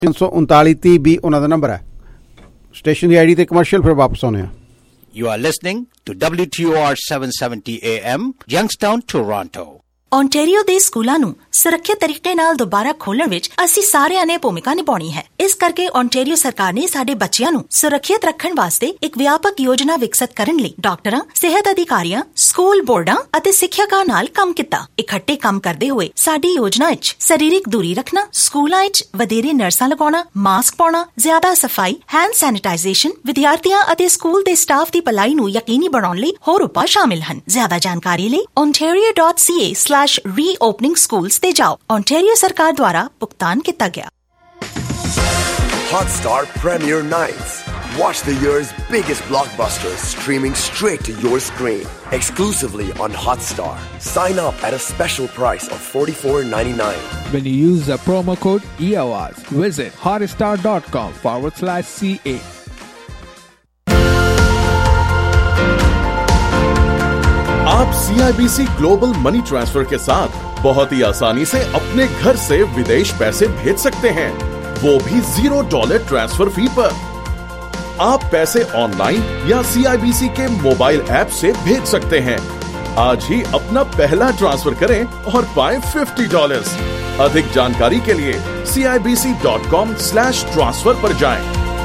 33930 ਉਹਨਾਂ ਦਾ ਨੰਬਰ ਹੈ। ਸਟੇਸ਼ਨ ਦੀ ਆਈਡੀ ਤੇ ਕਮਰਸ਼ੀਅਲ ਫਿਰ ਵਾਪਸ ਆਉਣੇ ਆ। You are listening to WTOR 770 AM, Youngstown, Toronto. Ontario ਦੇ ਸਕੂਲਾਂ ਨੂੰ ਸੁਰੱਖਿਅਤ ਤਰੀਕੇ ਨਾਲ ਦੁਬਾਰਾ ਖੋਲ੍ਹਣ ਵਿੱਚ ਅਸੀਂ ਸਾਰਿਆਂ ਨੇ ਭੂਮਿਕਾ ਨਿਭਾਉਣੀ ਹੈ। ਇਸ ਕਰਕੇ ਓਨਟਾਰੀਓ ਸਰਕਾਰ ਨੇ ਸਾਡੇ ਬੱਚਿਆਂ ਨੂੰ ਸੁਰੱਖਿਅਤ ਰੱਖਣ ਵਾਸਤੇ ਇੱਕ ਵਿਆਪਕ ਯੋਜਨਾ ਵਿਕਸਿਤ ਕਰਨ ਲਈ ਡਾਕਟਰਾਂ, ਸਿਹਤ ਅਧਿਕਾਰੀਆਂ, ਸਕੂਲ ਬੋਰਡਾਂ ਅਤੇ ਸਿੱਖਿਅਕਾਂ ਨਾਲ ਕੰਮ ਕੀਤਾ। ਇਕੱਠੇ ਕੰਮ ਕਰਦੇ ਹੋਏ ਸਾਡੀ ਯੋਜਨਾ ਵਿੱਚ ਸਰੀਰਕ ਦੂਰੀ ਰੱਖਣਾ, ਸਕੂਲਾਂ ਵਿੱਚ ਵਧੇਰੇ ਨਰਸਾਂ ਲਗਾਉਣਾ, ਮਾਸਕ ਪਾਉਣਾ, ਜ਼ਿਆਦਾ ਸਫਾਈ, ਹੈਂਡ ਸੈਨੀਟਾਈਜ਼ੇਸ਼ਨ, ਵਿਦਿਆਰਥੀਆਂ ਅਤੇ ਸਕੂਲ ਦੇ ਸਟਾਫ ਦੀ ਭਲਾਈ ਨੂੰ ਯਕੀਨੀ ਬਣਾਉਣ ਲਈ ਹੋਰ ਉਪਾਅ ਸ਼ਾਮਿਲ ਹਨ। ਜ਼ਿਆਦਾ ਜਾਣਕਾਰੀ ਲਈ ontario.ca/reopening schools ਤੇ ਜਾਓ। ਓਨਟਾਰੀਓ ਸਰਕਾਰ ਦੁਆਰਾ ਭੁਗਤਾਨ ਕੀਤਾ ਗਿਆ। Hotstar Premier Nights. Watch the year's biggest blockbusters streaming straight to your screen. Exclusively on Hotstar. Sign up at a special price of $44.99. When you use the promo code EOS, visit hotstar.com/CA. आप CIBC global money transfer के साथ बहुत ही आसानी से अपने घर से विदेश पैसे भेज सकते हैं, वो भी $0 ट्रांसफर फी पर। आप पैसे ऑनलाइन या CIBC के मोबाइल ऐप से भेज सकते हैं। आज ही अपना पहला ट्रांसफर करें और पाएं $50। अधिक जानकारी के लिए CIBC.com/transfer पर जाएं।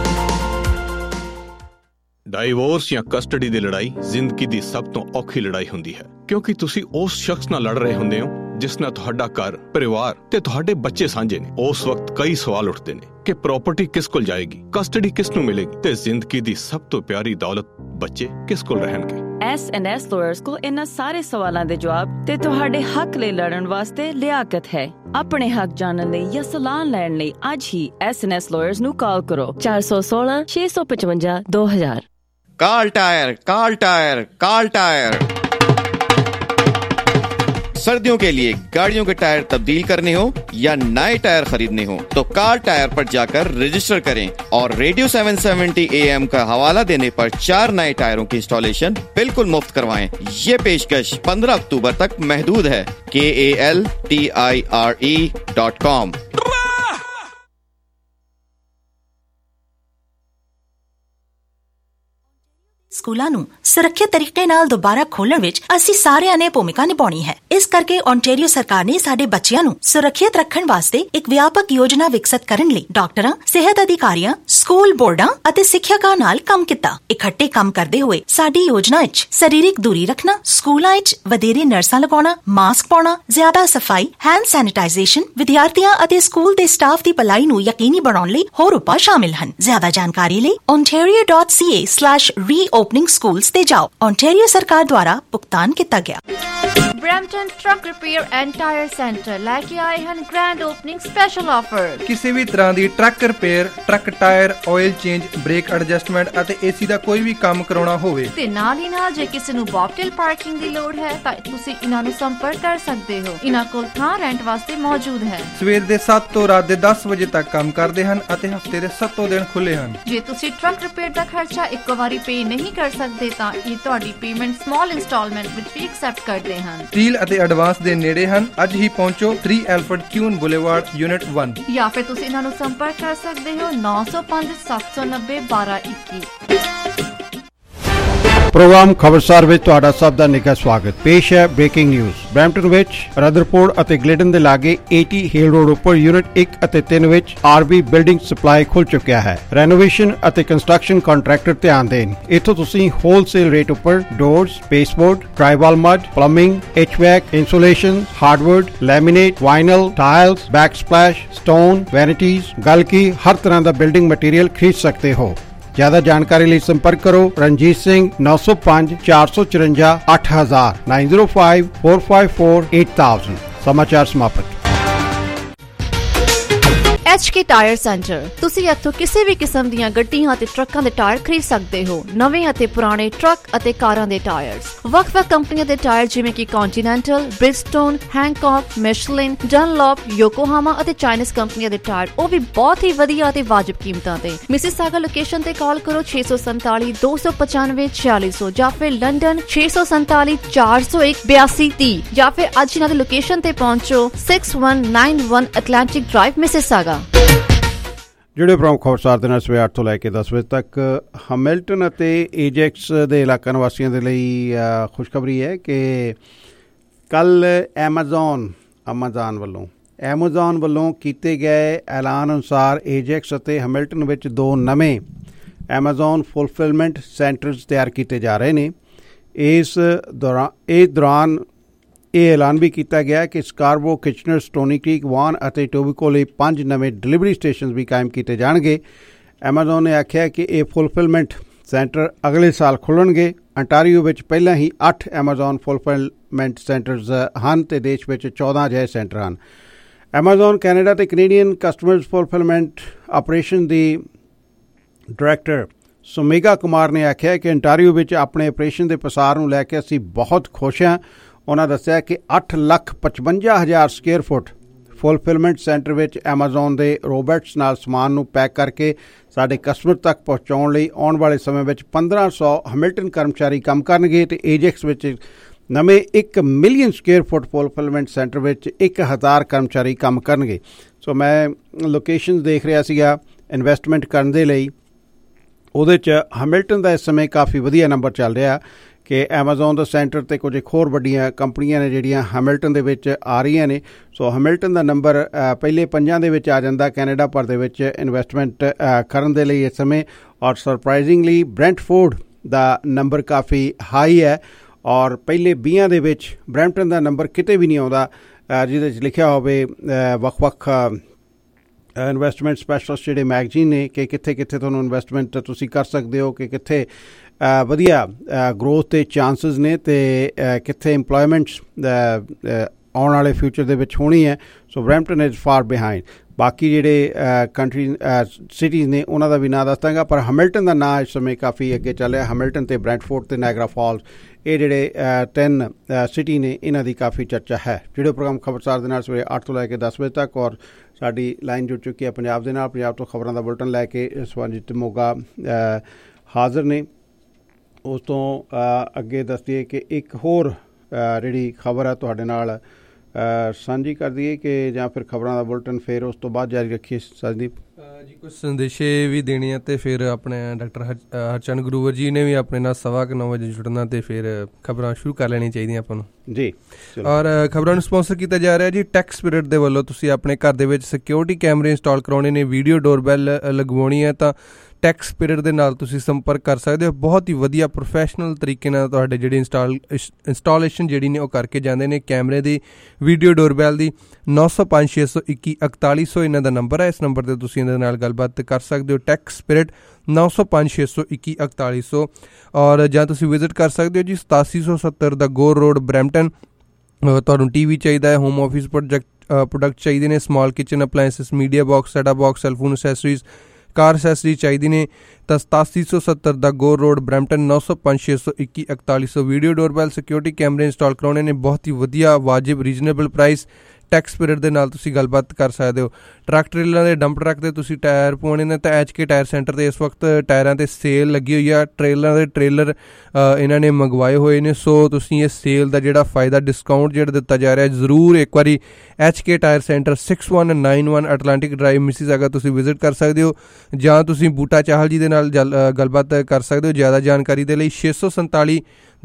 ਡਾਈਵੋਰਸ ਜਾਂ ਕਸਟਡੀ ਦੀ ਲੜਾਈ ਜ਼ਿੰਦਗੀ ਦੀ ਸਭ ਤੋਂ ਔਖੀ ਲੜਾਈ ਹੁੰਦੀ ਹੈ, ਕਿਉਂਕਿ ਤੁਸੀਂ ਉਸ ਸ਼ਖਸ ਨਾਲ ਲੜ ਰਹੇ ਹੁੰਦੇ ਹੋ ਜਿਸ ਨਾਲ ਤੁਹਾਡਾ ਘਰ, ਪਰਿਵਾਰ ਤੇ ਤੁਹਾਡੇ ਬੱਚੇ ਸਾਂਝੇ ਨੇ। ਉਸ ਵਕਤ ਕਈ ਸਵਾਲ ਉੱਠਦੇ ਨੇ ਕਿ ਪ੍ਰਾਪਰਟੀ ਕਿਸ ਕੋਲ ਜਾਏਗੀ, ਕਸਟਡੀ ਕਿਸ ਨੂੰ ਮਿਲੇਗੀ ਤੇ ਜ਼ਿੰਦਗੀ ਦੀ ਸਭ ਤੋਂ ਪਿਆਰੀ ਦੌਲਤ ਬੱਚੇ ਕਿਸ ਕੋਲ ਰਹਿਣਗੇ। S&S ਲਾਇਰਸ ਕੋਲ ਇਹਨਾਂ ਸਾਰੇ ਸਵਾਲਾਂ ਦੇ ਜਵਾਬ ਤੇ ਤੁਹਾਡੇ ਹੱਕ ਲਈ ਲੜਨ ਵਾਸਤੇ ਲਿਆਕਤ ਹੈ। ਆਪਣੇ ਹੱਕ ਜਾਣਨ ਲਈ ਜਾਂ ਸਲਾਹ ਲੈਣ ਲਈ ਅੱਜ ਹੀ S&S ਲਾਇਰਸ ਨੂੰ ਕਾਲ ਕਰੋ 416-655-2000। Kal Tire, Kal Tire, Kal Tire. सर्दियों के लिए गाड़ियों के टायर तब्दील करने हो या नए टायर खरीदने हो तो कार्ल टायर पर जाकर रजिस्टर करें और रेडियो 770 AM का हवाला देने पर 4 नए टायरों की इंस्टॉलेशन बिल्कुल मुफ्त करवाएं। ये पेशकश 15 अक्टूबर तक महदूद है। KALTIRE.com। ਸਕੂਲਾਂ ਨੂੰ ਸੁਰੱਖਿਅਤ ਤਰੀਕੇ ਨਾਲ ਦੁਬਾਰਾ ਖੋਲ੍ਹਣ ਵਿੱਚ ਅਸੀਂ ਸਾਰਿਆਂ ਨੇ ਭੂਮਿਕਾ ਨਿਭਾਉਣੀ ਹੈ। ਇਸ ਕਰਕੇ ਓਨਟਾਰੀਓ ਸਰਕਾਰ ਨੇ ਸਾਡੇ ਬੱਚਿਆਂ ਨੂੰ ਸੁਰੱਖਿਅਤ ਰੱਖਣ ਵਾਸਤੇ ਇੱਕ ਵਿਆਪਕ ਯੋਜਨਾ ਵਿਕਸਿਤ ਕਰਨ ਲਈ ਡਾਕਟਰਾਂ, ਸਿਹਤ ਅਧਿਕਾਰੀਆਂ, ਸਕੂਲ ਬੋਰਡਾਂ ਅਤੇ ਸਿੱਖਿਅਕਾਂ ਨਾਲ ਕੰਮ ਕੀਤਾ। ਇਕੱਠੇ ਕੰਮ ਕਰਦੇ ਹੋਏ ਸਾਡੀ ਯੋਜਨਾ ਵਿੱਚ ਸਰੀਰਕ ਦੂਰੀ ਰੱਖਣਾ, ਸਕੂਲਾਂ ਵਿੱਚ ਵਧੇਰੇ ਨਰਸਾਂ ਲਗਾਉਣਾ, ਮਾਸਕ ਪਾਉਣਾ, ਜ਼ਿਆਦਾ ਸਫਾਈ, ਹੈਂਡ ਸੈਨੀਟਾਈਜ਼ੇਸ਼ਨ, ਵਿਦਿਆਰਥੀਆਂ ਅਤੇ ਸਕੂਲ ਦੇ ਸਟਾਫ ਦੀ ਭਲਾਈ ਨੂੰ ਯਕੀਨੀ ਬਣਾਉਣ ਲਈ ਹੋਰ ਉਪਾਅ ਸ਼ਾਮਿਲ ਹਨ। ਜ਼ਿਆਦਾ ਜਾਣਕਾਰੀ ਲਈ ontario.ca/reopening schools ਤੇ ਜਾਓ। ਓਨਟਾਰੀਓ ਸਰਕਾਰ ਦੁਆਰਾ ਭੁਗਤਾਨ ਕੀਤਾ ਗਿਆ। Brampton truck repair and tyre centre ਲੈ ਕੇ ਆਏ ਹਨ ਗ੍ਰੈਂਡ ਓਪਨਿੰਗ ਸਪੈਸ਼ਲ ਆਫਰ। ਕਿਸੇ ਵੀ ਤਰ੍ਹਾਂ ਦੀ truck repair, truck tyre, oil change, brake adjustment ਅਤੇ AC ਦਾ ਕੋਈ ਵੀ ਕੰਮ ਕਰਾਉਣਾ ਹੋਵੇ ਤੇ ਨਾਲ ਹੀ ਨਾਲ ਜੇ ਕਿਸੇ ਨੂੰ ਬੌਬਟੇਲ ਪਾਰਕਿੰਗ ਦੀ ਲੋੜ ਹੈ ਤਾਂ ਤੁਸੀਂ ਇਹਨਾਂ ਨੂੰ ਸੰਪਰਕ ਕਰ ਸਕਦੇ ਹੋ। ਇਹਨਾਂ ਕੋਲ ਥਾਂ ਰੈਂਟ ਵਾਸਤੇ ਮੌਜੂਦ ਹੈ। ਸਵੇਰ ਦੇ 7 ਤੋਂ ਰਾਤ ਦੇ 10 ਵਜੇ ਤੱਕ ਕੰਮ ਕਰਦੇ ਹਨ ਅਤੇ ਹਫਤੇ ਦੇ 7 ਦਿਨ ਖੁੱਲੇ ਹਨ। ਜੇ ਤੁਸੀਂ ਟਰੱਕ ਰਿਪੇਅਰ ਦਾ ਖਰਚਾ ਇੱਕੋ ਵਾਰੀ ਪੇ ਨਹੀਂ ਕਰ ਸਕਦੇ ਤਾਂ ਇਹ ਤੁਹਾਡੀ ਪੇਮੈਂਟ ਸਮਾਲ ਇੰਸਟਾਲਮੈਂਟ ਵਿੱਚ ਵੀ ਐਕਸੈਪਟ ਕਰਦੇ ਹਨ। ਡੀਲ ਅਤੇ ਐਡਵਾਂਸ ਦੇ ਨੇੜੇ ਹਨ। ਅੱਜ ਹੀ ਪਹੁੰਚੋ 3 ਐਲਫਰਡ ਕਿਊਨ ਬੁਲੇਵਾਰਡ ਯੂਨਿਟ 1 ਜਾਂ ਫਿਰ ਤੁਸੀਂ ਇਹਨਾਂ ਨੂੰ ਸੰਪਰਕ ਕਰ ਸਕਦੇ ਹੋ 905-790-1221। ਪ੍ਰੋਗਰਾਮ ਖਬਰਸਾਰ ਵਿੱਚ ਤੁਹਾਡਾ ਸਭ ਦਾ ਨਿੱਘਾ ਸਵਾਗਤ। ਪੇਸ਼ ਹੈ ਬ੍ਰੇਕਿੰਗ ਨਿਊਜ਼। ਬਰੈਂਪਟਨ ਵਿੱਚ ਰਦਰਫੋਰਡ ਅਤੇ ਗਲੇਡਨ ਦੇ ਲਾਗੇ 80 ਹੀਲ ਰੋਡ ਉੱਪਰ ਯੂਨਿਟ 1 ਅਤੇ 3 ਵਿੱਚ RB ਬਿਲਡਿੰਗ ਸਪਲਾਈ ਖੁੱਲ ਚੁੱਕਿਆ ਹੈ। ਰੈਨੋਵੇਸ਼ਨ ਅਤੇ ਕੰਸਟਰਕਸ਼ਨ ਕੰਟਰੈਕਟਰ ਧਿਆਨ ਦੇਣ। ਇੱਥੋਂ ਤੁਸੀਂ ਹੋਲਸੇਲ ਰੇਟ ਉੱਪਰ doors, baseboard, drywall mud, plumbing, HVAC, insulation, hardwood, laminate, vinyl, tiles, backsplash, stone, vanities, ਗਲਕੀ ਹਰ ਤਰ੍ਹਾਂ ਦਾ ਬਿਲਡਿੰਗ ਮਟੀਰੀਅਲ ਖਰੀਦ ਸਕਦੇ ਹੋ। ਜ਼ਿਆਦਾ ਜਾਣਕਾਰੀ ਲਈ ਸੰਪਰਕ ਕਰੋ ਰਣਜੀਤ ਸਿੰਘ 905-454-8000 905-454-8000। समाचार समाप्त। HK tyre centre. ਤੁਸੀਂ ਇੱਥੋਂ ਕਿਸੇ ਵੀ ਕਿਸਮ ਦੀਆਂ ਗੱਡੀਆਂ ਅਤੇ ਟਰੱਕਾਂ ਦੇ ਟਾਇਰ ਖਰੀਦ ਸਕਦੇ ਹੋ। ਨਵੇਂ ਅਤੇ ਪੁਰਾਣੇ ਟਰੱਕ ਅਤੇ ਕਾਰਾਂ ਦੇ ਟਾਇਰਸ, ਵੱਖ-ਵੱਖ ਕੰਪਨੀਆਂ ਦੇ ਟਾਇਰ ਜਿਵੇਂ ਕਿ ਕੰਟੀਨੈਂਟਲ, ਬ੍ਰਿਜਸਟੋਨ, ਹੈਂਕੌਕ, ਮਿਸ਼ਲਿਨ, ਡਨਲੌਪ, ਯੋਕੋਹਾਮਾ ਅਤੇ ਚਾਈਨੀਜ਼ ਕੰਪਨੀਆਂ ਦੇ ਟਾਇਰ, ਉਹ ਵੀ ਬਹੁਤ ਹੀ ਵਧੀਆ ਅਤੇ ਵਾਜਬ ਕੀਮਤਾਂ ਤੇ। ਮਿਸੀਸਾਗਾ ਲੋਕੇਸ਼ਨ ਤੇ ਕਾਲ ਕਰੋ 647-295-4600 ਜਾਂ ਫਿਰ ਲੰਡਨ 647-401-8230 ਜਾਂ ਫਿਰ ਅੱਜ ਇਹਨਾਂ ਦੀ ਲੋਕੇਸ਼ਨ ਤੇ ਪਹੁੰਚੋ 6191 ਐਟਲਾਂਟਿਕ ਡਰਾਈਵ ਮਿਸੀਸਾਗਾ। ਜਿਹੜੇ ਪ੍ਰਮੁੱਖ ਖਬਰਸਾਰ ਦੇ ਨਾਲ ਸਵੇਰ 8 ਤੋਂ ਲੈ ਕੇ 10 ਵਜੇ ਤੱਕ ਹੈਮਿਲਟਨ ਅਤੇ ਏਜੈਕਸ ਦੇ ਇਲਾਕਾ ਨਿਵਾਸੀਆਂ ਦੇ ਲਈ ਖੁਸ਼ਖਬਰੀ ਹੈ ਕਿ ਕੱਲ੍ਹ ਐਮਾਜ਼ੋਨ ਵੱਲੋਂ ਕੀਤੇ ਗਏ ਐਲਾਨ ਅਨੁਸਾਰ ਏਜੈਕਸ ਅਤੇ ਹੈਮਿਲਟਨ ਵਿੱਚ 2 ਨਵੇਂ ਐਮਾਜ਼ੋਨ ਫੁਲਫਿਲਮੈਂਟ ਸੈਂਟਰਸ ਤਿਆਰ ਕੀਤੇ ਜਾ ਰਹੇ ਨੇ। ਇਸ ਦੌਰਾਨ ਇਹ ਐਲਾਨ ਵੀ ਕੀਤਾ ਗਿਆ ਕਿ ਸਕਾਰਬੋ, ਕਿਚਨਰ, ਸਟੋਨੀ ਕ੍ਰੀਕ, ਵਾਨ ਅਤੇ ਟੋਬੀਕੋ ਲਈ 5 ਨਵੇਂ ਡਿਲੀਵਰੀ ਸਟੇਸ਼ਨ ਵੀ ਕਾਇਮ ਕੀਤੇ ਜਾਣਗੇ। ਐਮਾਜ਼ੋਨ ਨੇ ਆਖਿਆ ਕਿ ਇਹ ਫੁਲਫਿਲਮੈਂਟ ਸੈਂਟਰ ਅਗਲੇ ਸਾਲ ਖੁੱਲ੍ਹਣਗੇ। ਅੰਟਾਰੀਓ ਵਿੱਚ ਪਹਿਲਾਂ ਹੀ 8 ਐਮਾਜ਼ੋਨ ਫੁਲਫਿਲਮੈਂਟ ਸੈਂਟਰਸ ਹਨ ਅਤੇ ਦੇਸ਼ ਵਿੱਚ 14 ਅਜਿਹੇ ਸੈਂਟਰ ਹਨ। ਐਮਾਜ਼ੋਨ ਕੈਨੇਡਾ ਅਤੇ ਕੈਨੇਡੀਅਨ ਕਸਟਮਰਜ਼ ਫੁਲਫਿਲਮੈਂਟ ਆਪਰੇਸ਼ਨ ਦੀ ਡਾਇਰੈਕਟਰ ਸੁਮੇਗਾ ਕੁਮਾਰ ਨੇ ਆਖਿਆ ਕਿ ਅੰਟਾਰੀਓ ਵਿੱਚ ਆਪਣੇ ਆਪਰੇਸ਼ਨ ਦੇ ਪਸਾਰ ਨੂੰ ਲੈ ਕੇ ਅਸੀਂ ਬਹੁਤ ਖੁਸ਼ ਹਾਂ। ਉਹਨਾਂ ਦੱਸਿਆ ਕਿ 8,55,000 ਸਕੁਅਰ ਫੁੱਟ ਫੁਲਫਿਲਮੈਂਟ ਸੈਂਟਰ ਵਿੱਚ ਐਮਾਜ਼ੋਨ ਦੇ ਰੋਬੋਟਸ ਨਾਲ ਸਮਾਨ ਨੂੰ ਪੈਕ ਕਰਕੇ ਸਾਡੇ ਕਸਟਮਰ ਤੱਕ ਪਹੁੰਚਾਉਣ ਲਈ ਆਉਣ ਵਾਲੇ ਸਮੇਂ ਵਿੱਚ 1,500 ਹੈਮਿਲਟਨ ਕਰਮਚਾਰੀ ਕੰਮ ਕਰਨਗੇ ਅਤੇ ਏਜੈਕਸ ਵਿੱਚ ਨਵੇਂ 1 million square foot fulfilment centre ਵਿੱਚ 1,000 ਕਰਮਚਾਰੀ ਕੰਮ ਕਰਨਗੇ। ਸੋ ਮੈਂ ਲੋਕੇਸ਼ਨ ਦੇਖ ਰਿਹਾ ਸੀਗਾ ਇਨਵੈਸਟਮੈਂਟ ਕਰਨ ਦੇ ਲਈ, ਉਹਦੇ 'ਚ ਹੈਮਿਲਟਨ ਦਾ ਇਸ ਸਮੇਂ ਕਾਫੀ ਵਧੀਆ ਨੰਬਰ ਚੱਲ ਰਿਹਾ ਕਿ ਐਮਾਜ਼ੋਨ ਦਾ ਸੈਂਟਰ ਅਤੇ ਕੁਝ ਇੱਕ ਹੋਰ ਵੱਡੀਆਂ ਕੰਪਨੀਆਂ ਨੇ ਜਿਹੜੀਆਂ ਹੈਮਿਲਟਨ ਦੇ ਵਿੱਚ ਆ ਰਹੀਆਂ ਨੇ। ਸੋ ਹੈਮਿਲਟਨ ਦਾ ਨੰਬਰ ਪਹਿਲੇ 5 ਦੇ ਵਿੱਚ ਆ ਜਾਂਦਾ ਕੈਨੇਡਾ ਭਰ ਦੇ ਵਿੱਚ ਇਨਵੈਸਟਮੈਂਟ ਕਰਨ ਦੇ ਲਈ ਇਸ ਸਮੇਂ। ਔਰ ਸਰਪ੍ਰਾਈਜ਼ਿੰਗਲੀ ਬ੍ਰੈਂਟਫੋਰਡ ਦਾ ਨੰਬਰ ਕਾਫੀ ਹਾਈ ਹੈ ਔਰ ਪਹਿਲੇ 20 ਦੇ ਵਿੱਚ ਬਰੈਂਪਟਨ ਦਾ ਨੰਬਰ ਕਿਤੇ ਵੀ ਨਹੀਂ ਆਉਂਦਾ ਜਿਹਦੇ 'ਚ ਲਿਖਿਆ ਹੋਵੇ ਵੱਖ-ਵੱਖ ਇਨਵੈਸਟਮੈਂਟ ਸਪੈਸ਼ਲਿਸਟ ਜਿਹੜੇ ਮੈਗਜ਼ੀਨ ਨੇ ਕਿ ਕਿੱਥੇ ਕਿੱਥੇ ਤੁਹਾਨੂੰ ਇਨਵੈਸਟਮੈਂਟ ਤੁਸੀਂ ਕਰ ਸਕਦੇ ਹੋ, ਕਿ ਕਿੱਥੇ ਵਧੀਆ ਗਰੋਥ ਦੇ ਚਾਂਸਿਸ ਨੇ ਅਤੇ ਕਿੱਥੇ ਇੰਪਲੋਇਮੈਂਟਸ ਆਉਣ ਵਾਲੇ ਫਿਊਚਰ ਦੇ ਵਿੱਚ ਹੋਣੀ ਹੈ। So Brampton is far behind. ਬਾਕੀ ਜਿਹੜੇ ਕੰਟਰੀ ਸਿਟੀਜ਼ ਨੇ ਉਹਨਾਂ ਦਾ ਵੀ ਨਾਂ ਦੱਸ ਦਾਂਗਾ, ਪਰ ਹੈਮਿਲਟਨ ਦਾ ਨਾਂ ਇਸ ਸਮੇਂ ਕਾਫੀ ਅੱਗੇ ਚੱਲ ਰਿਹਾ। ਹੈਮਿਲਟਨ ਅਤੇ ਬਰੈਂਟਫੋਰਡ ਅਤੇ ਨਾਇਗਰਾ ਫਾਲਸ ਇਹ ਜਿਹੜੇ 3 ਸਿਟੀ ਨੇ ਇਹਨਾਂ ਦੀ ਕਾਫੀ ਚਰਚਾ ਹੈ। ਜਿਹੜੇ ਪ੍ਰੋਗਰਾਮ ਖਬਰਸਾਰ ਦੇ ਨਾਲ ਸਵੇਰੇ 8 ਤੋਂ ਲੈ ਕੇ 10 ਵਜੇ ਤੱਕ ਔਰ ਸਾਡੀ ਲਾਈਨ ਜੁੜ ਚੁੱਕੀ ਹੈ ਪੰਜਾਬ ਦੇ ਨਾਲ। ਪੰਜਾਬ ਤੋਂ ਖਬਰਾਂ ਦਾ ਬੁਲਟਨ ਲੈ ਕੇ ਸਵੰਜੀਤ ਮੋਗਾ ਹਾਜ਼ਰ ਨੇ। ਉਸ ਤੋਂ ਅੱਗੇ ਦੱਸ ਦਈਏ ਕਿ ਇੱਕ ਹੋਰ ਜਿਹੜੀ ਖਬਰ ਹੈ ਤੁਹਾਡੇ ਨਾਲ ਸਾਂਝੀ ਕਰ ਦਈਏ ਕਿ ਜਾਂ ਫਿਰ ਖਬਰਾਂ ਦਾ ਬੁਲਟਨ ਫਿਰ ਉਸ ਤੋਂ ਬਾਅਦ ਜਾਰੀ ਰੱਖੀਏ। ਸੰਦੀਪ ਜੀ ਕੁਝ ਸੰਦੇਸ਼ੇ ਵੀ ਦੇਣੇ ਆ ਅਤੇ ਫਿਰ ਆਪਣੇ ਡਾਕਟਰ ਹਰਚੰਦ ਗਰੂਵਰ ਜੀ ਨੇ ਵੀ ਆਪਣੇ ਨਾਲ 9:15 ਵਜੇ ਜੁੜਨਾ ਅਤੇ ਫਿਰ ਖਬਰਾਂ ਸ਼ੁਰੂ ਕਰ ਲੈਣੀਆਂ ਚਾਹੀਦੀਆਂ ਆਪਾਂ ਨੂੰ ਜੀ। ਔਰ ਖਬਰਾਂ ਨੂੰ ਸਪੋਂਸਰ ਕੀਤਾ ਜਾ ਰਿਹਾ ਜੀ ਟੈਕ ਸਪਿਰਿਟ ਦੇ ਵੱਲੋਂ। ਤੁਸੀਂ ਆਪਣੇ ਘਰ ਦੇ ਵਿੱਚ ਸਿਕਿਉਰਿਟੀ ਕੈਮਰੇ ਇੰਸਟਾਲ ਕਰਾਉਣੇ ਨੇ, ਵੀਡੀਓ ਡੋਰਬੈਲ ਲਗਵਾਉਣੀ ਹੈ ਤਾਂ ਟੈਕ ਸਪਿਰਿਟ ਦੇ ਨਾਲ ਤੁਸੀਂ ਸੰਪਰਕ ਕਰ ਸਕਦੇ ਹੋ। ਬਹੁਤ ਹੀ ਵਧੀਆ ਪ੍ਰੋਫੈਸ਼ਨਲ ਤਰੀਕੇ ਨਾਲ ਤੁਹਾਡੇ ਜਿਹੜੀ ਇੰਸਟਾਲੇਸ਼ਨ ਜਿਹੜੀ ਨੇ ਉਹ ਕਰਕੇ ਜਾਂਦੇ ਨੇ ਕੈਮਰੇ ਦੀ, ਵੀਡੀਓ ਡੋਰਬੈਲ ਦੀ। 905 621 4100 ਇਹਨਾਂ ਦਾ ਨੰਬਰ ਹੈ। ਇਸ ਨੰਬਰ 'ਤੇ ਤੁਸੀਂ ਇਹਨਾਂ ਦੇ ਨਾਲ ਗੱਲਬਾਤ ਕਰ ਸਕਦੇ ਹੋ। ਟੈਕ ਸਪਿਰਿਟ 905 621 4100 ਔਰ ਜਾਂ ਤੁਸੀਂ ਵਿਜ਼ਿਟ ਕਰ ਸਕਦੇ ਹੋ ਜੀ 8770 ਦਾ ਗੋਰ ਰੋਡ ਬਰੈਂਪਟਨ। ਤੁਹਾਨੂੰ TV ਚਾਹੀਦਾ ਹੈ, ਹੋਮ ਆਫਿਸ ਪ੍ਰੋਡਕਟ ਚਾਹੀਦੇ ਨੇ, small kitchen appliances, media box, setup box, cellphone accessories, car accessory ਚਾਹੀਦੀ ਨੇ ਤਾਂ 8770 ਦਾ Gore road Brampton 905 621 4100। Video doorbell security ਕੈਮਰੇ ਇੰਸਟਾਲ ਕਰਾਉਣੇ ਨੇ, ਬਹੁਤ ਹੀ ਵਧੀਆ ਵਾਜਿਬ ਰੀਜ਼ਨੇਬਲ ਪ੍ਰਾਈਸ। ਟੈਕ ਸਪਿਰਿਟ ਦੇ ਨਾਲ ਤੁਸੀਂ ਗੱਲਬਾਤ ਕਰ ਸਕਦੇ ਹੋ। ਟਰੱਕ ਟ੍ਰੇਲਰਾਂ ਦੇ ਡੰਪ ਟਰੱਕ ਦੇ ਤੁਸੀਂ ਟਾਇਰ ਪਵਾਉਣੇ ਨੇ ਤਾਂ HK ਟਾਇਰ ਸੈਂਟਰ 'ਤੇ ਇਸ ਵਕਤ ਟਾਇਰਾਂ 'ਤੇ ਸੇਲ ਲੱਗੀ ਹੋਈ ਆ। ਟ੍ਰੇਲਰਾਂ ਦੇ ਟ੍ਰੇਲਰ ਇਹਨਾਂ ਨੇ ਮੰਗਵਾਏ ਹੋਏ ਨੇ, ਸੋ ਤੁਸੀਂ ਇਸ ਸੇਲ ਦਾ ਜਿਹੜਾ ਫਾਇਦਾ ਡਿਸਕਾਊਂਟ ਜਿਹੜਾ ਦਿੱਤਾ ਜਾ ਰਿਹਾ ਜ਼ਰੂਰ ਇੱਕ ਵਾਰੀ HK tyre centre 6191 Atlantic drive Mississauga ਤੁਸੀਂ ਵਿਜ਼ਿਟ ਕਰ ਸਕਦੇ ਹੋ ਜਾਂ ਤੁਸੀਂ ਬੂਟਾ ਚਾਹਲ ਜੀ ਦੇ ਨਾਲ ਗੱਲਬਾਤ ਕਰ ਸਕਦੇ ਹੋ। ਜ਼ਿਆਦਾ ਜਾਣਕਾਰੀ ਦੇ ਲਈ 647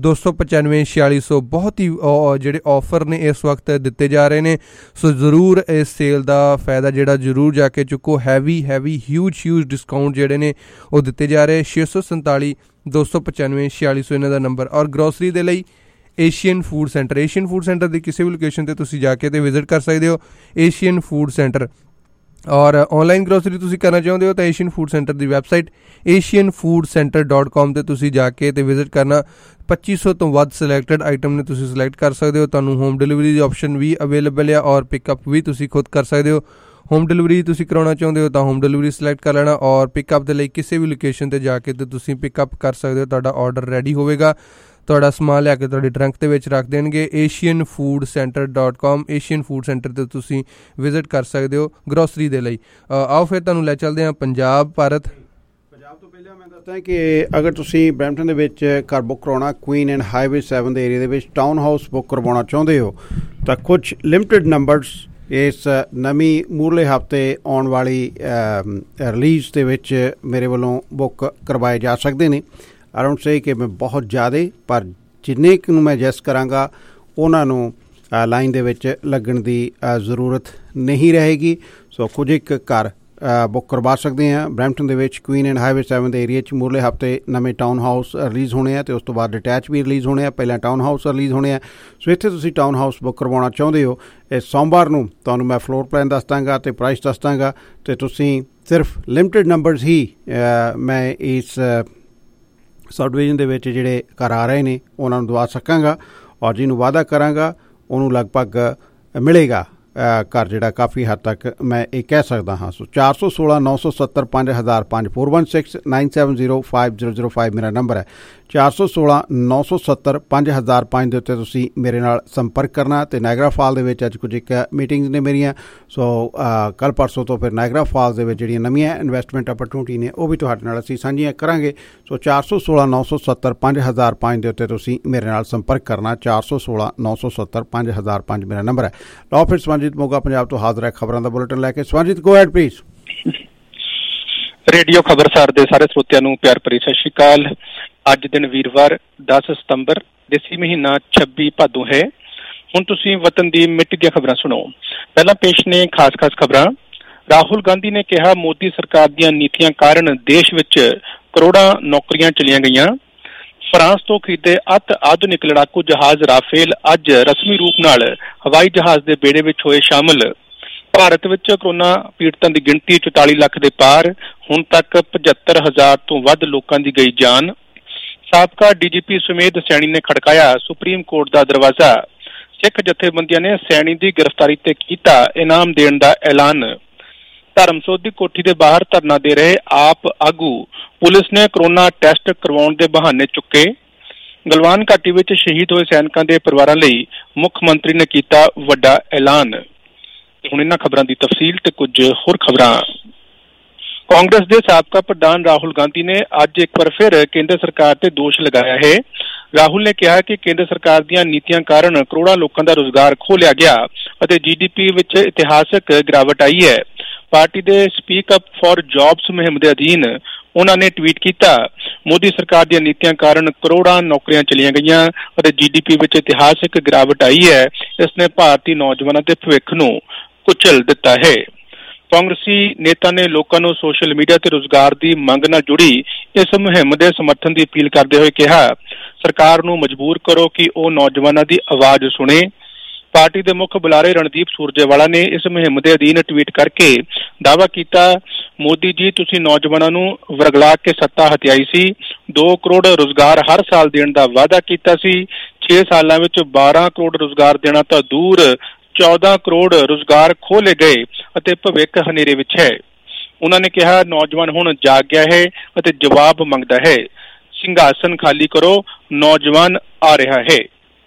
295 4600 ਬਹੁਤ ਹੀ ਜਿਹੜੇ ਆਫਰ ਨੇ ਇਸ ਵਕਤ ਦਿੱਤੇ ਜਾ ਰਹੇ ਨੇ। ਸੋ ਜ਼ਰੂਰ ਇਸ ਸੇਲ ਦਾ ਫਾਇਦਾ ਜਿਹੜਾ ਜ਼ਰੂਰ ਜਾ ਕੇ ਚੁੱਕੋ। ਹੈਵੀ ਹਿਊਜ ਡਿਸਕਾਊਂਟ ਜਿਹੜੇ ਨੇ ਉਹ ਦਿੱਤੇ ਜਾ ਰਹੇ। 647 295 4600 ਇਹਨਾਂ ਦਾ ਨੰਬਰ। ਔਰ ਗਰੋਸਰੀ ਦੇ ਲਈ ਏਸ਼ੀਅਨ ਫੂਡ ਸੈਂਟਰ ਦੀ ਕਿਸੇ ਵੀ ਲੋਕੇਸ਼ਨ 'ਤੇ ਤੁਸੀਂ ਜਾ ਕੇ ਤੇ ਵਿਜ਼ਿਟ ਕਰ ਸਕਦੇ ਹੋ। Asian food centre. ਔਰ ਔਨਲਾਈਨ ਗਰੋਸਰੀ ਤੁਸੀਂ ਕਰਨਾ ਚਾਹੁੰਦੇ ਹੋ ਤਾਂ ਏਸ਼ੀਅਨ ਫੂਡ ਸੈਂਟਰ ਦੀ ਵੈਬਸਾਈਟ asianfoodcenter.com 'ਤੇ ਤੁਸੀਂ ਜਾ ਕੇ ਤੇ ਵਿਜ਼ਿਟ ਕਰਨਾ। 2500 ਤੋਂ ਵੱਧ ਸਿਲੈਕਟਡ ਆਈਟਮ ਨੇ, ਤੁਸੀਂ ਸਿਲੈਕਟ ਕਰ ਸਕਦੇ ਹੋ। ਤੁਹਾਨੂੰ ਹੋਮ ਡਿਲੀਵਰੀ ਦੀ ਆਪਸ਼ਨ ਵੀ ਅਵੇਲੇਬਲ ਆ ਔਰ ਪਿਕਅਪ ਵੀ ਤੁਸੀਂ ਖੁਦ ਕਰ ਸਕਦੇ ਹੋ। ਹੋਮ ਡਿਲੀਵਰੀ ਤੁਸੀਂ ਕਰਾਉਣਾ ਚਾਹੁੰਦੇ ਹੋ ਤਾਂ ਹੋਮ ਡਿਲੀਵਰੀ ਸਿਲੈਕਟ ਕਰ ਲੈਣਾ ਔਰ ਪਿਕਅਪ ਦੇ ਲਈ ਕਿਸੇ ਵੀ ਲੋਕੇਸ਼ਨ 'ਤੇ ਜਾ ਕੇ ਤੇ ਤੁਸੀਂ ਪਿਕਅਪ ਕਰ ਸਕਦੇ ਹੋ। ਤੁਹਾਡਾ ਆਰਡਰ ਰੈਡੀ ਹੋਵੇਗਾ, ਤੁਹਾਡਾ ਸਮਾਨ ਲਿਆ ਕੇ ਤੁਹਾਡੇ ਟਰੰਕ ਦੇ ਵਿੱਚ ਰੱਖ ਦੇਣਗੇ। asianfoodcenter.com ਏਸ਼ੀਅਨ ਫੂਡ ਸੈਂਟਰ 'ਤੇ ਤੁਸੀਂ ਵਿਜ਼ਿਟ ਕਰ ਸਕਦੇ ਹੋ ਗਰੋਸਰੀ ਦੇ ਲਈ। ਆਓ ਫਿਰ ਤੁਹਾਨੂੰ ਲੈ ਚੱਲਦੇ ਹਾਂ ਪੰਜਾਬ ਭਾਰਤ। ਪੰਜਾਬ ਤੋਂ ਪਹਿਲਾਂ ਮੈਂ ਦੱਸਦਾ ਕਿ ਅਗਰ ਤੁਸੀਂ ਬਰੈਂਪਟਨ ਦੇ ਵਿੱਚ ਘਰ ਬੁੱਕ ਕਰਾਉਣਾ, ਕੁਈਨ ਐਂਡ ਹਾਈਵੇ 7 ਦੇ ਏਰੀਆ ਦੇ ਵਿੱਚ ਟਾਊਨ ਹਾਊਸ ਬੁੱਕ ਕਰਵਾਉਣਾ ਚਾਹੁੰਦੇ ਹੋ ਤਾਂ ਕੁਝ ਲਿਮਟਿਡ ਨੰਬਰਸ ਇਸ ਨਵੀਂ ਮੂਹਰਲੇ ਹਫ਼ਤੇ ਆਉਣ ਵਾਲੀ ਰਿਲੀਜ਼ ਦੇ ਵਿੱਚ ਮੇਰੇ ਵੱਲੋਂ ਬੁੱਕ ਕਰਵਾਏ ਜਾ ਸਕਦੇ ਨੇ। ਆਈ ਡੋਂਟ ਸੇ ਕਿ ਮੈਂ ਬਹੁਤ ਜ਼ਿਆਦਾ, ਪਰ ਜਿੰਨੇ ਕੁ ਨੂੰ ਮੈਂ ਜੈਸ ਕਰਾਂਗਾ ਉਹਨਾਂ ਨੂੰ ਲਾਈਨ ਦੇ ਵਿੱਚ ਲੱਗਣ ਦੀ ਜ਼ਰੂਰਤ ਨਹੀਂ ਰਹੇਗੀ। ਸੋ ਕੁਝ ਇੱਕ ਘਰ ਬੁੱਕ ਕਰਵਾ ਸਕਦੇ ਹਾਂ। ਬਰੈਂਪਟਨ ਦੇ ਵਿੱਚ ਕੁਈਨ ਐਂਡ ਹਾਈਵੇ 7 ਦੇ ਏਰੀਆ 'ਚ ਮੂਹਰਲੇ ਹਫ਼ਤੇ ਨਵੇਂ ਟਾਊਨ ਹਾਊਸ ਰਿਲੀਜ਼ ਹੋਣੇ ਆ ਅਤੇ ਉਸ ਤੋਂ ਬਾਅਦ ਡਿਟੈਚ ਵੀ ਰਿਲੀਜ਼ ਹੋਣੇ ਆ। ਪਹਿਲਾਂ ਟਾਊਨ ਹਾਊਸ ਰਿਲੀਜ਼ ਹੋਣੇ ਆ। ਸੋ ਇੱਥੇ ਤੁਸੀਂ ਟਾਊਨ ਹਾਊਸ ਬੁੱਕ ਕਰਵਾਉਣਾ ਚਾਹੁੰਦੇ ਹੋ, ਇਸ ਸੋਮਵਾਰ ਨੂੰ ਤੁਹਾਨੂੰ ਮੈਂ ਫਲੋਰ ਪਲਾਨ ਦੱਸ ਦਾਂਗਾ ਅਤੇ ਪ੍ਰਾਈਸ ਦੱਸ ਦਾਂਗਾ, ਅਤੇ ਤੁਸੀਂ ਸਿਰਫ ਲਿਮਟਿਡ ਨੰਬਰਸ ਹੀ ਮੈਂ ਇਸ ਸਬ ਡਿਵੀਜ਼ਨ ਦੇ ਵਿੱਚ ਜਿਹੜੇ ਘਰ ਆ ਰਹੇ ਨੇ ਉਹਨਾਂ ਨੂੰ ਦਵਾ ਸਕਾਂਗਾ, ਔਰ ਜਿਹਨੂੰ ਵਾਅਦਾ ਕਰਾਂਗਾ ਉਹਨੂੰ ਲਗਭਗ ਮਿਲੇਗਾ ਘਰ, ਜਿਹੜਾ ਕਾਫੀ ਹੱਦ ਤੱਕ ਮੈਂ ਇਹ ਕਹਿ ਸਕਦਾ ਹਾਂ। ਸੋ 416 970 5005 416 970 5005 ਮੇਰਾ ਨੰਬਰ ਹੈ। 416 970 5005 ਦੇ ਉੱਤੇ ਤੁਸੀਂ ਮੇਰੇ ਨਾਲ ਸੰਪਰਕ ਕਰਨਾ। ਅਤੇ ਨਾਇਗਰਾ ਫਾਲ ਦੇ ਵਿੱਚ ਅੱਜ ਕੁਝ ਇੱਕ ਮੀਟਿੰਗਸ ਨੇ ਮੇਰੀਆਂ। ਸੋ ਕੱਲ੍ਹ ਪਰਸੋਂ ਤੋਂ ਫਿਰ ਨਾਇਗਰਾ ਫਾਲ ਦੇ ਵਿੱਚ ਜਿਹੜੀਆਂ ਨਵੀਆਂ ਇਨਵੈਸਟਮੈਂਟ ਅਪਰਚੂਨਿਟੀ ਨੇ ਉਹ ਵੀ ਤੁਹਾਡੇ ਨਾਲ ਅਸੀਂ ਸਾਂਝੀਆਂ ਕਰਾਂਗੇ। ਸੋ 416 970 5005 ਦੇ ਉੱਤੇ ਤੁਸੀਂ ਮੇਰੇ ਨਾਲ ਸੰਪਰਕ ਕਰਨਾ। 416 970 5005 ਮੇਰਾ ਨੰਬਰ ਹੈ। ਲਓ ਫਿਰ ਸਵੰਜੀਤ ਮੋਗਾ ਪੰਜਾਬ ਤੋਂ ਹਾਜ਼ਰ ਹੈ ਖਬਰਾਂ ਦਾ ਬੁਲੇਟਿਨ ਲੈ ਕੇ। Swanjeet, go ahead please. Radio Khabarsar ਦੇ ਸਾਰੇ ਸਰੋਤਿਆਂ ਨੂੰ ਪਿਆਰ ਭਰੀ ਸਤਿ ਸ਼੍ਰੀ ਅਕਾਲ। ਅੱਜ ਦਿਨ ਵੀਰਵਾਰ 10 ਸਤੰਬਰ ਦੇਸੀ ਮਹੀਨਾ 26 ਭਾਦੋਂ ਹੈ। ਹੁਣ ਤੁਸੀਂ ਵਤਨ ਦੀ ਮਿੱਟੀ ਦੀਆਂ ਖਬਰਾਂ ਸੁਣੋ। ਪਹਿਲਾਂ ਪੇਸ਼ ਨੇ ਖਾਸ ਖਬਰਾਂ। ਰਾਹੁਲ ਗਾਂਧੀ ਨੇ ਕਿਹਾ, ਮੋਦੀ ਸਰਕਾਰ ਦੀਆਂ ਨੀਤੀਆਂ ਕਾਰਨ ਦੇਸ਼ ਵਿੱਚ ਕਰੋੜਾਂ ਨੌਕਰੀਆਂ ਚਲੀਆਂ ਗਈਆਂ। ਫਰਾਂਸ ਤੋਂ ਖਰੀਦੇ ਅਤ ਆਧੁਨਿਕ ਲੜਾਕੂ ਜਹਾਜ਼ ਰਾਫੇਲ ਅੱਜ ਰਸਮੀ ਰੂਪ ਨਾਲ ਹਵਾਈ ਜਹਾਜ਼ ਦੇ ਬੇੜੇ ਵਿੱਚ ਹੋਏ ਸ਼ਾਮਲ। ਭਾਰਤ ਵਿੱਚ ਕੋਰੋਨਾ ਪੀੜਤਾਂ ਦੀ ਗਿਣਤੀ 44 ਲੱਖ ਦੇ ਪਾਰ। ਹੁਣ ਤੱਕ 75,000 ਤੋਂ ਵੱਧ ਲੋਕਾਂ ਦੀ ਗਈ ਜਾਨ। ਸਾਬਕਾ DGP ਸੁਮੇਧ ਸੈਣੀ ਨੇ ਖੜਕਾਇਆ ਸੁਪਰੀਮ ਕੋਰਟ ਦਾ ਦਰਵਾਜ਼ਾ। ਸਿੱਖ ਜਥੇਬੰਦੀਆਂ ਨੇ ਸੈਣੀ ਦੀ ਗ੍ਰਿਫਤਾਰੀ ਤੇ ਕੀਤਾ ਇਨਾਮ ਦੇਣ ਦਾ ਐਲਾਨ। ਧਰਮਸੋਧ ਦੀ ਕੋਠੀ ਦੇ ਬਾਹਰ ਧਰਨਾ ਦੇ ਰਹੇ ਆਪ ਆਗੂ ਪੁਲਿਸ ਨੇ ਕਰੋਨਾ ਟੈਸਟ ਕਰਵਾਉਣ ਦੇ ਬਹਾਨੇ ਚੁੱਕੇ। ਗਲਵਾਨ ਘਾਟੀ ਵਿੱਚ ਸ਼ਹੀਦ ਹੋਏ ਸੈਨਿਕਾਂ ਦੇ ਪਰਿਵਾਰਾਂ ਲਈ ਮੁੱਖ ਮੰਤਰੀ ਨੇ ਕੀਤਾ ਵੱਡਾ ਐਲਾਨ। ਹੁਣ ਇਹਨਾਂ ਖਬਰਾਂ ਦੀ ਤਫਸੀਲ ਤੇ ਕੁਝ ਹੋਰ ਖਬਰਾਂ। ਕਾਂਗਰਸ ਦੇ ਸਾਬਕਾ ਪ੍ਰਧਾਨ ਰਾਹੁਲ ਗਾਂਧੀ ਨੇ ਅੱਜ ਇੱਕ ਵਾਰ ਫਿਰ ਕੇਂਦਰ ਸਰਕਾਰ ਤੇ ਦੋਸ਼ ਲਗਾਇਆ ਹੈ। ਰਾਹੁਲ ਨੇ ਕਿਹਾ ਕਿ ਕੇਂਦਰ ਸਰਕਾਰ ਦੀਆਂ ਨੀਤੀਆਂ ਕਾਰਨ ਕਰੋੜਾਂ ਲੋਕਾਂ ਦਾ ਰੁਜ਼ਗਾਰ ਖੋਹ ਲਿਆ ਗਿਆ ਅਤੇ GDP ਵਿੱਚ ਇਤਿਹਾਸਕ ਗਿਰਾਵਟ ਆਈ ਹੈ। ਪਾਰਟੀ ਦੇ ਸਪੀਕ ਅਪ ਫਾਰ ਜੌਬਸ ਮੁਹਿੰਮ ਦੇ ਅਧੀਨ ਉਹਨਾਂ ਨੇ ਟਵੀਟ ਕੀਤਾ, ਮੋਦੀ ਸਰਕਾਰ ਦੀਆਂ ਨੀਤੀਆਂ ਕਾਰਨ ਕਰੋੜਾਂ ਨੌਕਰੀਆਂ ਚਲੀਆਂ ਗਈਆਂ ਅਤੇ GDP ਵਿੱਚ ਇਤਿਹਾਸਕ ਗਿਰਾਵਟ ਆਈ ਹੈ। ਇਸ ਨੇ ਭਾਰਤੀ ਨੌਜਵਾਨਾਂ ਦੇ ਭਵਿੱਖ ਨੂੰ ਕੁਚਲ ਦਿੱਤਾ ਹੈ। ਕਾਂਗਰਸੀ ਨੇਤਾ ਨੇ ਲੋਕਾਂ ਨੂੰ ਸੋਸ਼ਲ ਮੀਡੀਆ ਤੇ ਰੁਜ਼ਗਾਰ ਦੀ ਮੰਗ ਨਾਲ ਜੁੜੀ ਇਸ ਮੁਹਿੰਮ ਦੇ ਸਮਰਥਨ ਦੀ ਅਪੀਲ ਕਰਦੇ ਹੋਏ ਕਿਹਾ, ਸਰਕਾਰ ਨੂੰ ਮਜਬੂਰ ਕਰੋ ਕਿ ਉਹ ਨੌਜਵਾਨਾਂ ਦੀ ਆਵਾਜ਼ ਸੁਣੇ। ਪਾਰਟੀ ਦੇ ਮੁੱਖ ਬੁਲਾਰੇ ਰਣਦੀਪ ਸੁਰਜੇਵਾਲਾ ਨੇ ਇਸ ਮੁਹਿੰਮ ਦੇ ਅਧੀਨ ਟਵੀਟ ਕਰਕੇ ਦਾਅਵਾ ਕੀਤਾ, ਮੋਦੀ ਜੀ ਤੁਸੀਂ ਨੌਜਵਾਨਾਂ ਨੂੰ ਵਰਗਲਾ ਕੇ ਸੱਤਾ ਹਥਿਆਈ ਸੀ। 2 ਕਰੋੜ ਰੁਜ਼ਗਾਰ ਹਰ ਸਾਲ ਦੇਣ ਦਾ ਵਾਅਦਾ ਕੀਤਾ ਸੀ। 6 ਸਾਲਾਂ ਵਿੱਚ 12 ਕਰੋੜ ਰੁਜ਼ਗਾਰ ਦੇਣਾ ਤਾਂ ਦੂਰ 14 ਕਰੋੜ ਰੁਜ਼ਗਾਰ ਖੋਹ ਲਏ ਗਏ ਅਤੇ ਭਵਿੱਖ ਹਨੇਰੇ ਵਿੱਚ ਹੈ। ਉਹਨਾਂ ਨੇ ਕਿਹਾ, ਨੌਜਵਾਨ ਹੁਣ ਜਾਗ ਗਿਆ ਹੈ ਅਤੇ ਜਵਾਬ ਮੰਗਦਾ ਹੈ। ਸਿੰਘਾਸਨ ਖਾਲੀ ਕਰੋ, ਨੌਜਵਾਨ ਆ ਰਿਹਾ ਹੈ।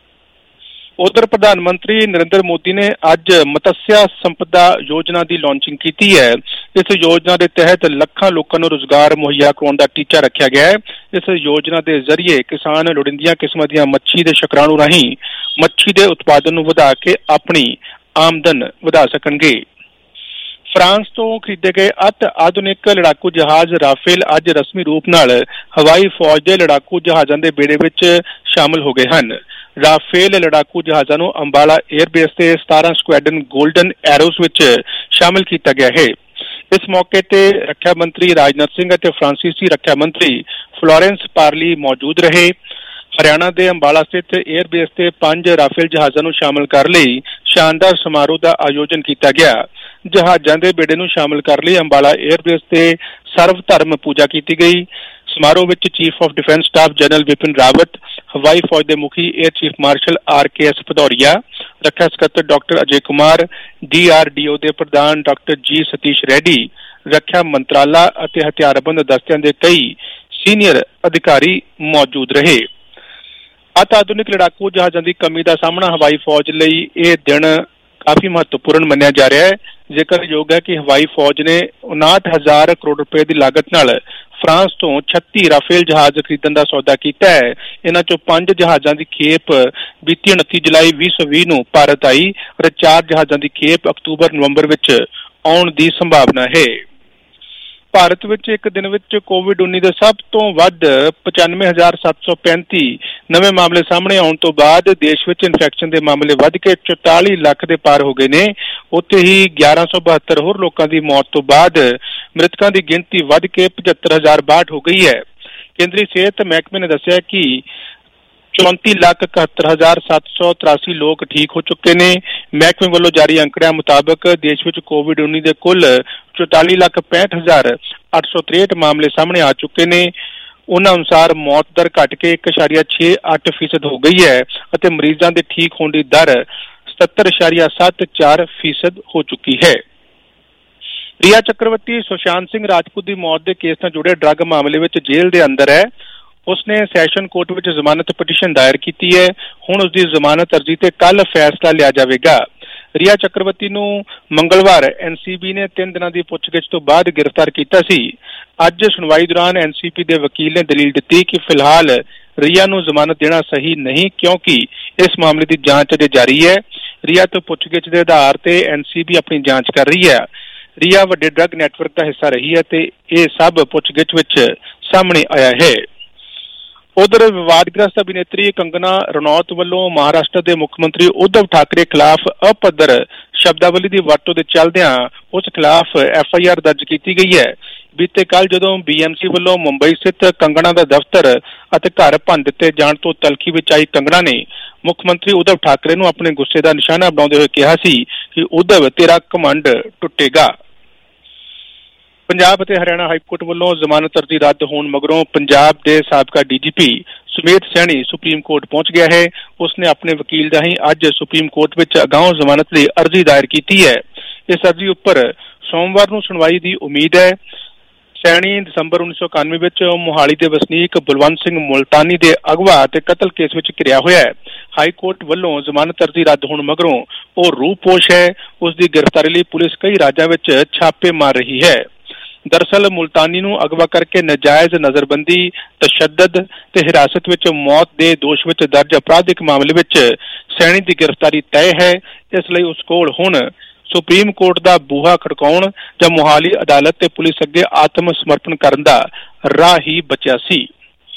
ਉਧਰ ਪ੍ਰਧਾਨ ਮੰਤਰੀ ਨਰਿੰਦਰ ਮੋਦੀ ਨੇ ਅੱਜ ਮਤਸਿਆ ਸੰਪਦਾ ਯੋਜਨਾ ਦੀ ਲਾਂਚਿੰਗ ਕੀਤੀ ਹੈ। ਇਸ ਯੋਜਨਾ ਦੇ ਤਹਿਤ ਲੱਖਾਂ ਲੋਕਾਂ ਨੂੰ ਰੁਜ਼ਗਾਰ ਮੁਹੱਈਆ ਕਰਾਉਣ ਦਾ ਟੀਚਾ ਰੱਖਿਆ ਗਿਆ ਹੈ। ਇਸ ਯੋਜਨਾ ਦੇ ਜ਼ਰੀਏ ਕਿਸਾਨ ਲੋੜੀਂਦੀਆਂ ਕਿਸਮਾਂ ਦੀਆਂ ਮੱਛੀ ਦੇ ਸ਼ੁਕਰਾਣੂ ਰਾਹੀਂ ਮੱਛੀ ਦੇ ਉਤਪਾਦਨ ਨੂੰ ਵਧਾ ਕੇ ਆਪਣੀ ਆਮਦਨ ਵਧਾ ਸਕਣਗੇ। ਫਰਾਂਸ ਤੋਂ ਖਰੀਦੇ ਗਏ ਅਤ ਆਧੁਨਿਕ ਲੜਾਕੂ ਜਹਾਜ਼ ਰਾਫੇਲ ਅੱਜ ਰਸਮੀ ਰੂਪ ਨਾਲ ਹਵਾਈ ਫੌਜ ਦੇ ਲੜਾਕੂ ਜਹਾਜ਼ਾਂ ਦੇ ਬੇੜੇ ਵਿੱਚ ਸ਼ਾਮਲ ਹੋ ਗਏ ਹਨ। ਰਾਫੇਲ ਲੜਾਕੂ ਜਹਾਜ਼ਾਂ ਨੂੰ ਅੰਬਾਲਾ 에ਅਰਬੇਸ ਤੇ 17 ਸਕੁਐਡਨ ਗੋਲਡਨ ਐਰੋਜ਼ ਵਿੱਚ ਸ਼ਾਮਲ ਕੀਤਾ ਗਿਆ ਹੈ। ਇਸ ਮੌਕੇ ਤੇ ਰੱਖਿਆ ਮੰਤਰੀ ਰਾਜਨਾਥ ਸਿੰਘ ਅਤੇ ਫਰਾਂਸੀਸੀ ਰੱਖਿਆ ਮੰਤਰੀ ਫਲੋਰੈਂਸ ਪਾਰਲੀ ਮੌਜੂਦ ਰਹੇ। ਹਰਿਆਣਾ ਦੇ ਅੰਬਾਲਾ ਸਥਿਤ 에ਅਰਬੇਸ ਤੇ 5 ਰਾਫੇਲ ਜਹਾਜ਼ਾਂ ਨੂੰ ਸ਼ਾਮਲ ਕਰਨ ਲਈ ਸ਼ਾਨਦਾਰ ਸਮਾਰੋਹ ਦਾ ਆਯੋਜਨ ਕੀਤਾ ਗਿਆ। ਜਹਾਜ਼ਾਂ ਦੇ ਬੇੜੇ ਨੂੰ ਸ਼ਾਮਲ ਕਰਨ ਲਈ ਅੰਬਾਲਾ 에ਅਰਬੇਸ ਤੇ ਸਰਵ ਧਰਮ ਪੂਜਾ ਕੀਤੀ ਗਈ। ਸਮਾਰੋਹ ਵਿੱਚ chief of defence staff general Bipin Rawat, ਹਵਾਈ ਫੌਜ ਦੇ ਮੁਖੀ air chief marshal RKS Bhadauria, ਰੱਖਿਆ ਸਕੱਤਰ ਡਾਕਟਰ ਅਜੇ ਕੁਮਾਰ, DRDO ਦੇ ਪ੍ਰਧਾਨ ਡਾਕਟਰ G ਸਤੀਸ਼ ਰੈਡੀ, ਰੱਖਿਆ ਮੰਤਰਾਲਾ ਅਤੇ ਹਥਿਆਰਬੰਦ ਦਸਤਿਆਂ ਦੇ ਕਈ ਸੀਨੀਅਰ ਅਧਿਕਾਰੀ ਮੌਜੂਦ ਰਹੇ। ਅਤ ਆਧੁਨਿਕ ਲੜਾਕੂ ਜਹਾਜ਼ਾਂ ਦੀ ਕਮੀ ਦਾ ਸਾਹਮਣਾ ਹਵਾਈ ਫੌਜ ਲਈ ਇਹ ਦਿਨ ਕਾਫੀ ਮਹੱਤਵਪੂਰਨ ਮੰਨਿਆ ਜਾ ਰਿਹਾ ਹੈ। ਜ਼ਿਕਰਯੋਗ ਹੈ ਕਿ ਹਵਾਈ ਫੌਜ ਨੇ 59,000 ਕਰੋੜ ਰੁਪਏ ਦੀ ਲਾਗਤ ਨਾਲ ਫਰਾਂਸ ਤੋਂ 36 ਰਾਫੇਲ ਜਹਾਜ਼ ਖਰੀਦਣ ਦਾ ਸੌਦਾ ਕੀਤਾ ਹੈ। ਇਹਨਾਂ ਚੋਂ 5 ਜਹਾਜ਼ਾਂ ਦੀ ਖੇਪ ਬੀਤੀ 29 ਜੁਲਾਈ 2020 ਨੂੰ ਭਾਰਤ ਆਈ ਅਤੇ 4 ਜਹਾਜ਼ਾਂ ਦੀ ਖੇਪ ਅਕਤੂਬਰ-ਨਵੰਬਰ ਵਿੱਚ ਆਉਣ ਦੀ ਸੰਭਾਵਨਾ ਹੈ। ਭਾਰਤ ਵਿੱਚ ਇੱਕ ਦਿਨ ਵਿੱਚ ਕੋਵਿਡ-19 ਦੇ ਸਭ ਤੋਂ ਵੱਧ 95,735 ਨਵੇਂ ਮਾਮਲੇ ਸਾਹਮਣੇ ਆਉਣ ਤੋਂ ਬਾਅਦ ਦੇਸ਼ ਵਿੱਚ ਇਨਫੈਕਸ਼ਨ ਦੇ ਮਾਮਲੇ ਵੱਧ ਕੇ 44 ਲੱਖ ਦੇ ਪਾਰ ਹੋ ਗਏ ਨੇ। ਉੱਥੇ ਹੀ 1172 ਹੋਰ ਲੋਕਾਂ ਦੀ ਮੌਤ ਤੋਂ ਬਾਅਦ ਮ੍ਰਿਤਕਾਂ ਦੀ ਗਿਣਤੀ ਵੱਧ ਕੇ 75,062 ਹੋ ਗਈ ਹੈ। ਕੇਂਦਰੀ ਸਿਹਤ ਮਹਿਕਮੇ ਨੇ ਦੱਸਿਆ ਕਿ 34,71,783 ਲੋਕ ਠੀਕ ਹੋ ਚੁੱਕੇ ਨੇ। ਮਹਿਕਮੇ ਵੱਲੋਂ ਜਾਰੀ ਅੰਕੜਿਆਂ ਮੁਤਾਬਕ ਦੇਸ਼ ਵਿੱਚ ਕੋਵਿਡ-19 ਦੇ ਕੁੱਲ 44,65,863 ਮਾਮਲੇ ਸਾਹਮਣੇ ਆ ਚੁੱਕੇ ਨੇ। ਉਹਨਾਂ ਅਨੁਸਾਰ ਮੌਤ ਦਰ ਘਟ ਕੇ 1.68% ਹੋ ਗਈ ਹੈ ਅਤੇ ਮਰੀਜ਼ਾਂ ਦੇ ਠੀਕ ਹੋਣ ਦੀ ਦਰ 77.74% ਹੋ ਚੁੱਕੀ ਹੈ। ਰਿਆ ਚੱਕਰਵਰਤੀ ਸੁਸ਼ਾਂਤ ਸਿੰਘ ਰਾਜਪੂਤ ਦੀ ਮੌਤ ਦੇ ਕੇਸ ਨਾਲ ਜੁੜੇ ਡਰੱਗ ਮਾਮਲੇ ਵਿੱਚ ਜੇਲ੍ਹ ਦੇ ਅੰਦਰ ਹੈ। ਉਸਨੇ ਸੈਸ਼ਨ ਕੋਰਟ ਵਿੱਚ ਜ਼ਮਾਨਤ ਪਟੀਸ਼ਨ ਦਾਇਰ ਕੀਤੀ ਹੈ। ਹੁਣ ਉਸਦੀ ਜ਼ਮਾਨਤ ਅਰਜ਼ੀ ਤੇ ਕੱਲ ਫੈਸਲਾ ਲਿਆ ਜਾਵੇਗਾ। ਰਿਆ ਚੱਕਰਵਰਤੀ ਨੂੰ ਮੰਗਲਵਾਰ ਐਨਸੀਬੀ ਨੇ 3 ਦਿਨਾਂ ਦੀ ਪੁੱਛਗਿੱਛ ਤੋਂ ਬਾਅਦ ਗ੍ਰਿਫਤਾਰ ਕੀਤਾ ਸੀ। ਅੱਜ ਸੁਣਵਾਈ ਦੌਰਾਨ ਐਨਸੀਬੀ ਦੇ ਵਕੀਲ ਨੇ ਦਲੀਲ ਦਿੱਤੀ ਕਿ ਫਿਲਹਾਲ ਰਿਆ ਨੂੰ ਜ਼ਮਾਨਤ ਦੇਣਾ ਸਹੀ ਨਹੀਂ ਕਿਉਂਕਿ ਇਸ ਮਾਮਲੇ ਦੀ ਜਾਂਚ ਅਜੇ ਜਾਰੀ ਹੈ। ਰਿਆ ਤੋਂ ਪੁੱਛਗਿੱਛ ਦੇ ਆਧਾਰ ਤੇ ਐਨਸੀਬੀ ਆਪਣੀ ਜਾਂਚ ਕਰ ਰਹੀ ਹੈ। ਰਿਆ ਵੱਡੇ ਡਰੱਗ ਨੈਟਵਰਕ ਦਾ ਹਿੱਸਾ ਰਹੀ ਹੈ ਤੇ ਇਹ ਸਭ ਪੁੱਛਗਿੱਛ ਵਿੱਚ ਸਾਹਮਣੇ ਆਇਆ ਹੈ। ਉਧਰ ਵਿਵਾਦਗ੍ਰਸਤ ਅਭਿਨੇਤਰੀ ਕੰਗਨਾ ਰਣੌਤ ਵੱਲੋਂ ਮਹਾਰਾਸ਼ਟਰ ਦੇ ਮੁੱਖ ਮੰਤਰੀ ਉद्धਵ ਠਾਕਰੇ ਖਿਲਾਫ ਅਪੱਧਰ ਸ਼ਬਦਾਵਲੀ ਦੀ ਵਰਤੋਂ ਦੇ ਚੱਲਦਿਆਂ ਉਸ ਖਿਲਾਫ FIR ਦਰਜ ਕੀਤੀ ਗਈ ਹੈ। ਬੀਤੇ ਕੱਲ ਜਦੋਂ BMC ਵੱਲੋਂ ਮੁੰਬਈ ਸਥਿਤ ਕੰਗਨਾ ਦਾ ਦਫ਼ਤਰ ਅਤੇ ਘਰ ਭੰਨ ਦਿੱਤੇ ਜਾਣ ਤੋਂ ਤਲਖੀ ਵਿੱਚ ਆਈ ਕੰਗਨਾ ਨੇ ਮੁੱਖ ਮੰਤਰੀ ਉद्धਵ ਠਾਕਰੇ ਨੂੰ ਆਪਣੇ ਗੁੱਸੇ ਦਾ ਨਿਸ਼ਾਨਾ ਬਣਾਉਂਦੇ ਹੋਏ ਕਿਹਾ ਸੀ ਕਿ ਉद्धਵ ਤੇਰਾ ਘਮੰਡ ਟੁੱਟੇਗਾ। ਪੰਜਾਬ ਅਤੇ ਹਰਿਆਣਾ ਹਾਈਕੋਰਟ ਵੱਲੋਂ ਜ਼ਮਾਨਤ ਅਰਜ਼ੀ ਰੱਦ ਹੋਣ ਮਗਰੋਂ ਪੰਜਾਬ ਦੇ ਸਾਬਕਾ DGP Sumedh Saini supreme court ਪਹੁੰਚ ਗਿਆ ਹੈ। ਉਸਨੇ ਆਪਣੇ ਵਕੀਲ ਰਾਹੀਂ ਅੱਜ ਸੁਪਰੀਮ ਕੋਰਟ ਵਿੱਚ ਅਗਾਊਂ ਜ਼ਮਾਨਤ ਲਈ ਅਰਜ਼ੀ ਦਾਇਰ ਕੀਤੀ ਹੈ। ਇਸ ਅਰਜ਼ੀ ਉੱਪਰ ਸੋਮਵਾਰ ਨੂੰ ਸੁਣਵਾਈ ਦੀ ਉਮੀਦ ਹੈ। ਸੈਣੀ ਦਸੰਬਰ 1991 ਵਿੱਚ ਮੋਹਾਲੀ ਦੇ ਵਸਨੀਕ ਬਲਵੰਤ ਸਿੰਘ ਮੁਲਤਾਨੀ ਦੇ ਅਗਵਾ ਅਤੇ ਕਤਲ ਕੇਸ ਵਿੱਚ ਘਿਰਿਆ ਹੋਇਆ ਹੈ। ਹਾਈ ਕੋਰਟ ਵੱਲੋਂ ਜ਼ਮਾਨਤ ਅਰਜ਼ੀ ਰੱਦ ਹੋਣ ਮਗਰੋਂ ਉਹ ਰੂਪੋਸ਼ ਹੈ। ਉਸ ਦੀ ਗ੍ਰਿਫਤਾਰੀ ਲਈ ਪੁਲਿਸ ਕਈ ਰਾਜਾਂ ਵਿੱਚ ਛਾਪੇ ਮਾਰ ਰਹੀ ਹੈ। ਦਰਅਸਲ ਮੁਲਤਾਨੀ ਨੂੰ ਅਗਵਾ ਕਰਕੇ ਨਾਜਾਇਜ਼ ਨਜ਼ਰਬੰਦੀ, ਤਸ਼ੱਦਦ ਤੇ ਹਿਰਾਸਤ ਵਿੱਚ ਮੌਤ ਦੇ ਦੋਸ਼ ਵਿੱਚ ਦਰਜ ਅਪਰਾਧਿਕ ਮਾਮਲੇ ਵਿੱਚ ਸੈਣੀ ਦੀ ਗ੍ਰਿਫਤਾਰੀ ਤੈਅ ਹੈ। ਇਸ ਲਈ ਉਸ ਕੋਲ ਹੁਣ ਸੁਪਰੀਮ ਕੋਰਟ ਦਾ ਬੂਹਾ ਖੜਕਾਉਣ ਜਾਂ ਮੋਹਾਲੀ ਅਦਾਲਤ ਤੇ ਪੁਲਿਸ ਅੱਗੇ ਆਤਮ ਸਮਰਪਣ ਕਰਨ ਦਾ ਰਾਹ ਹੀ ਬਚਿਆ ਸੀ।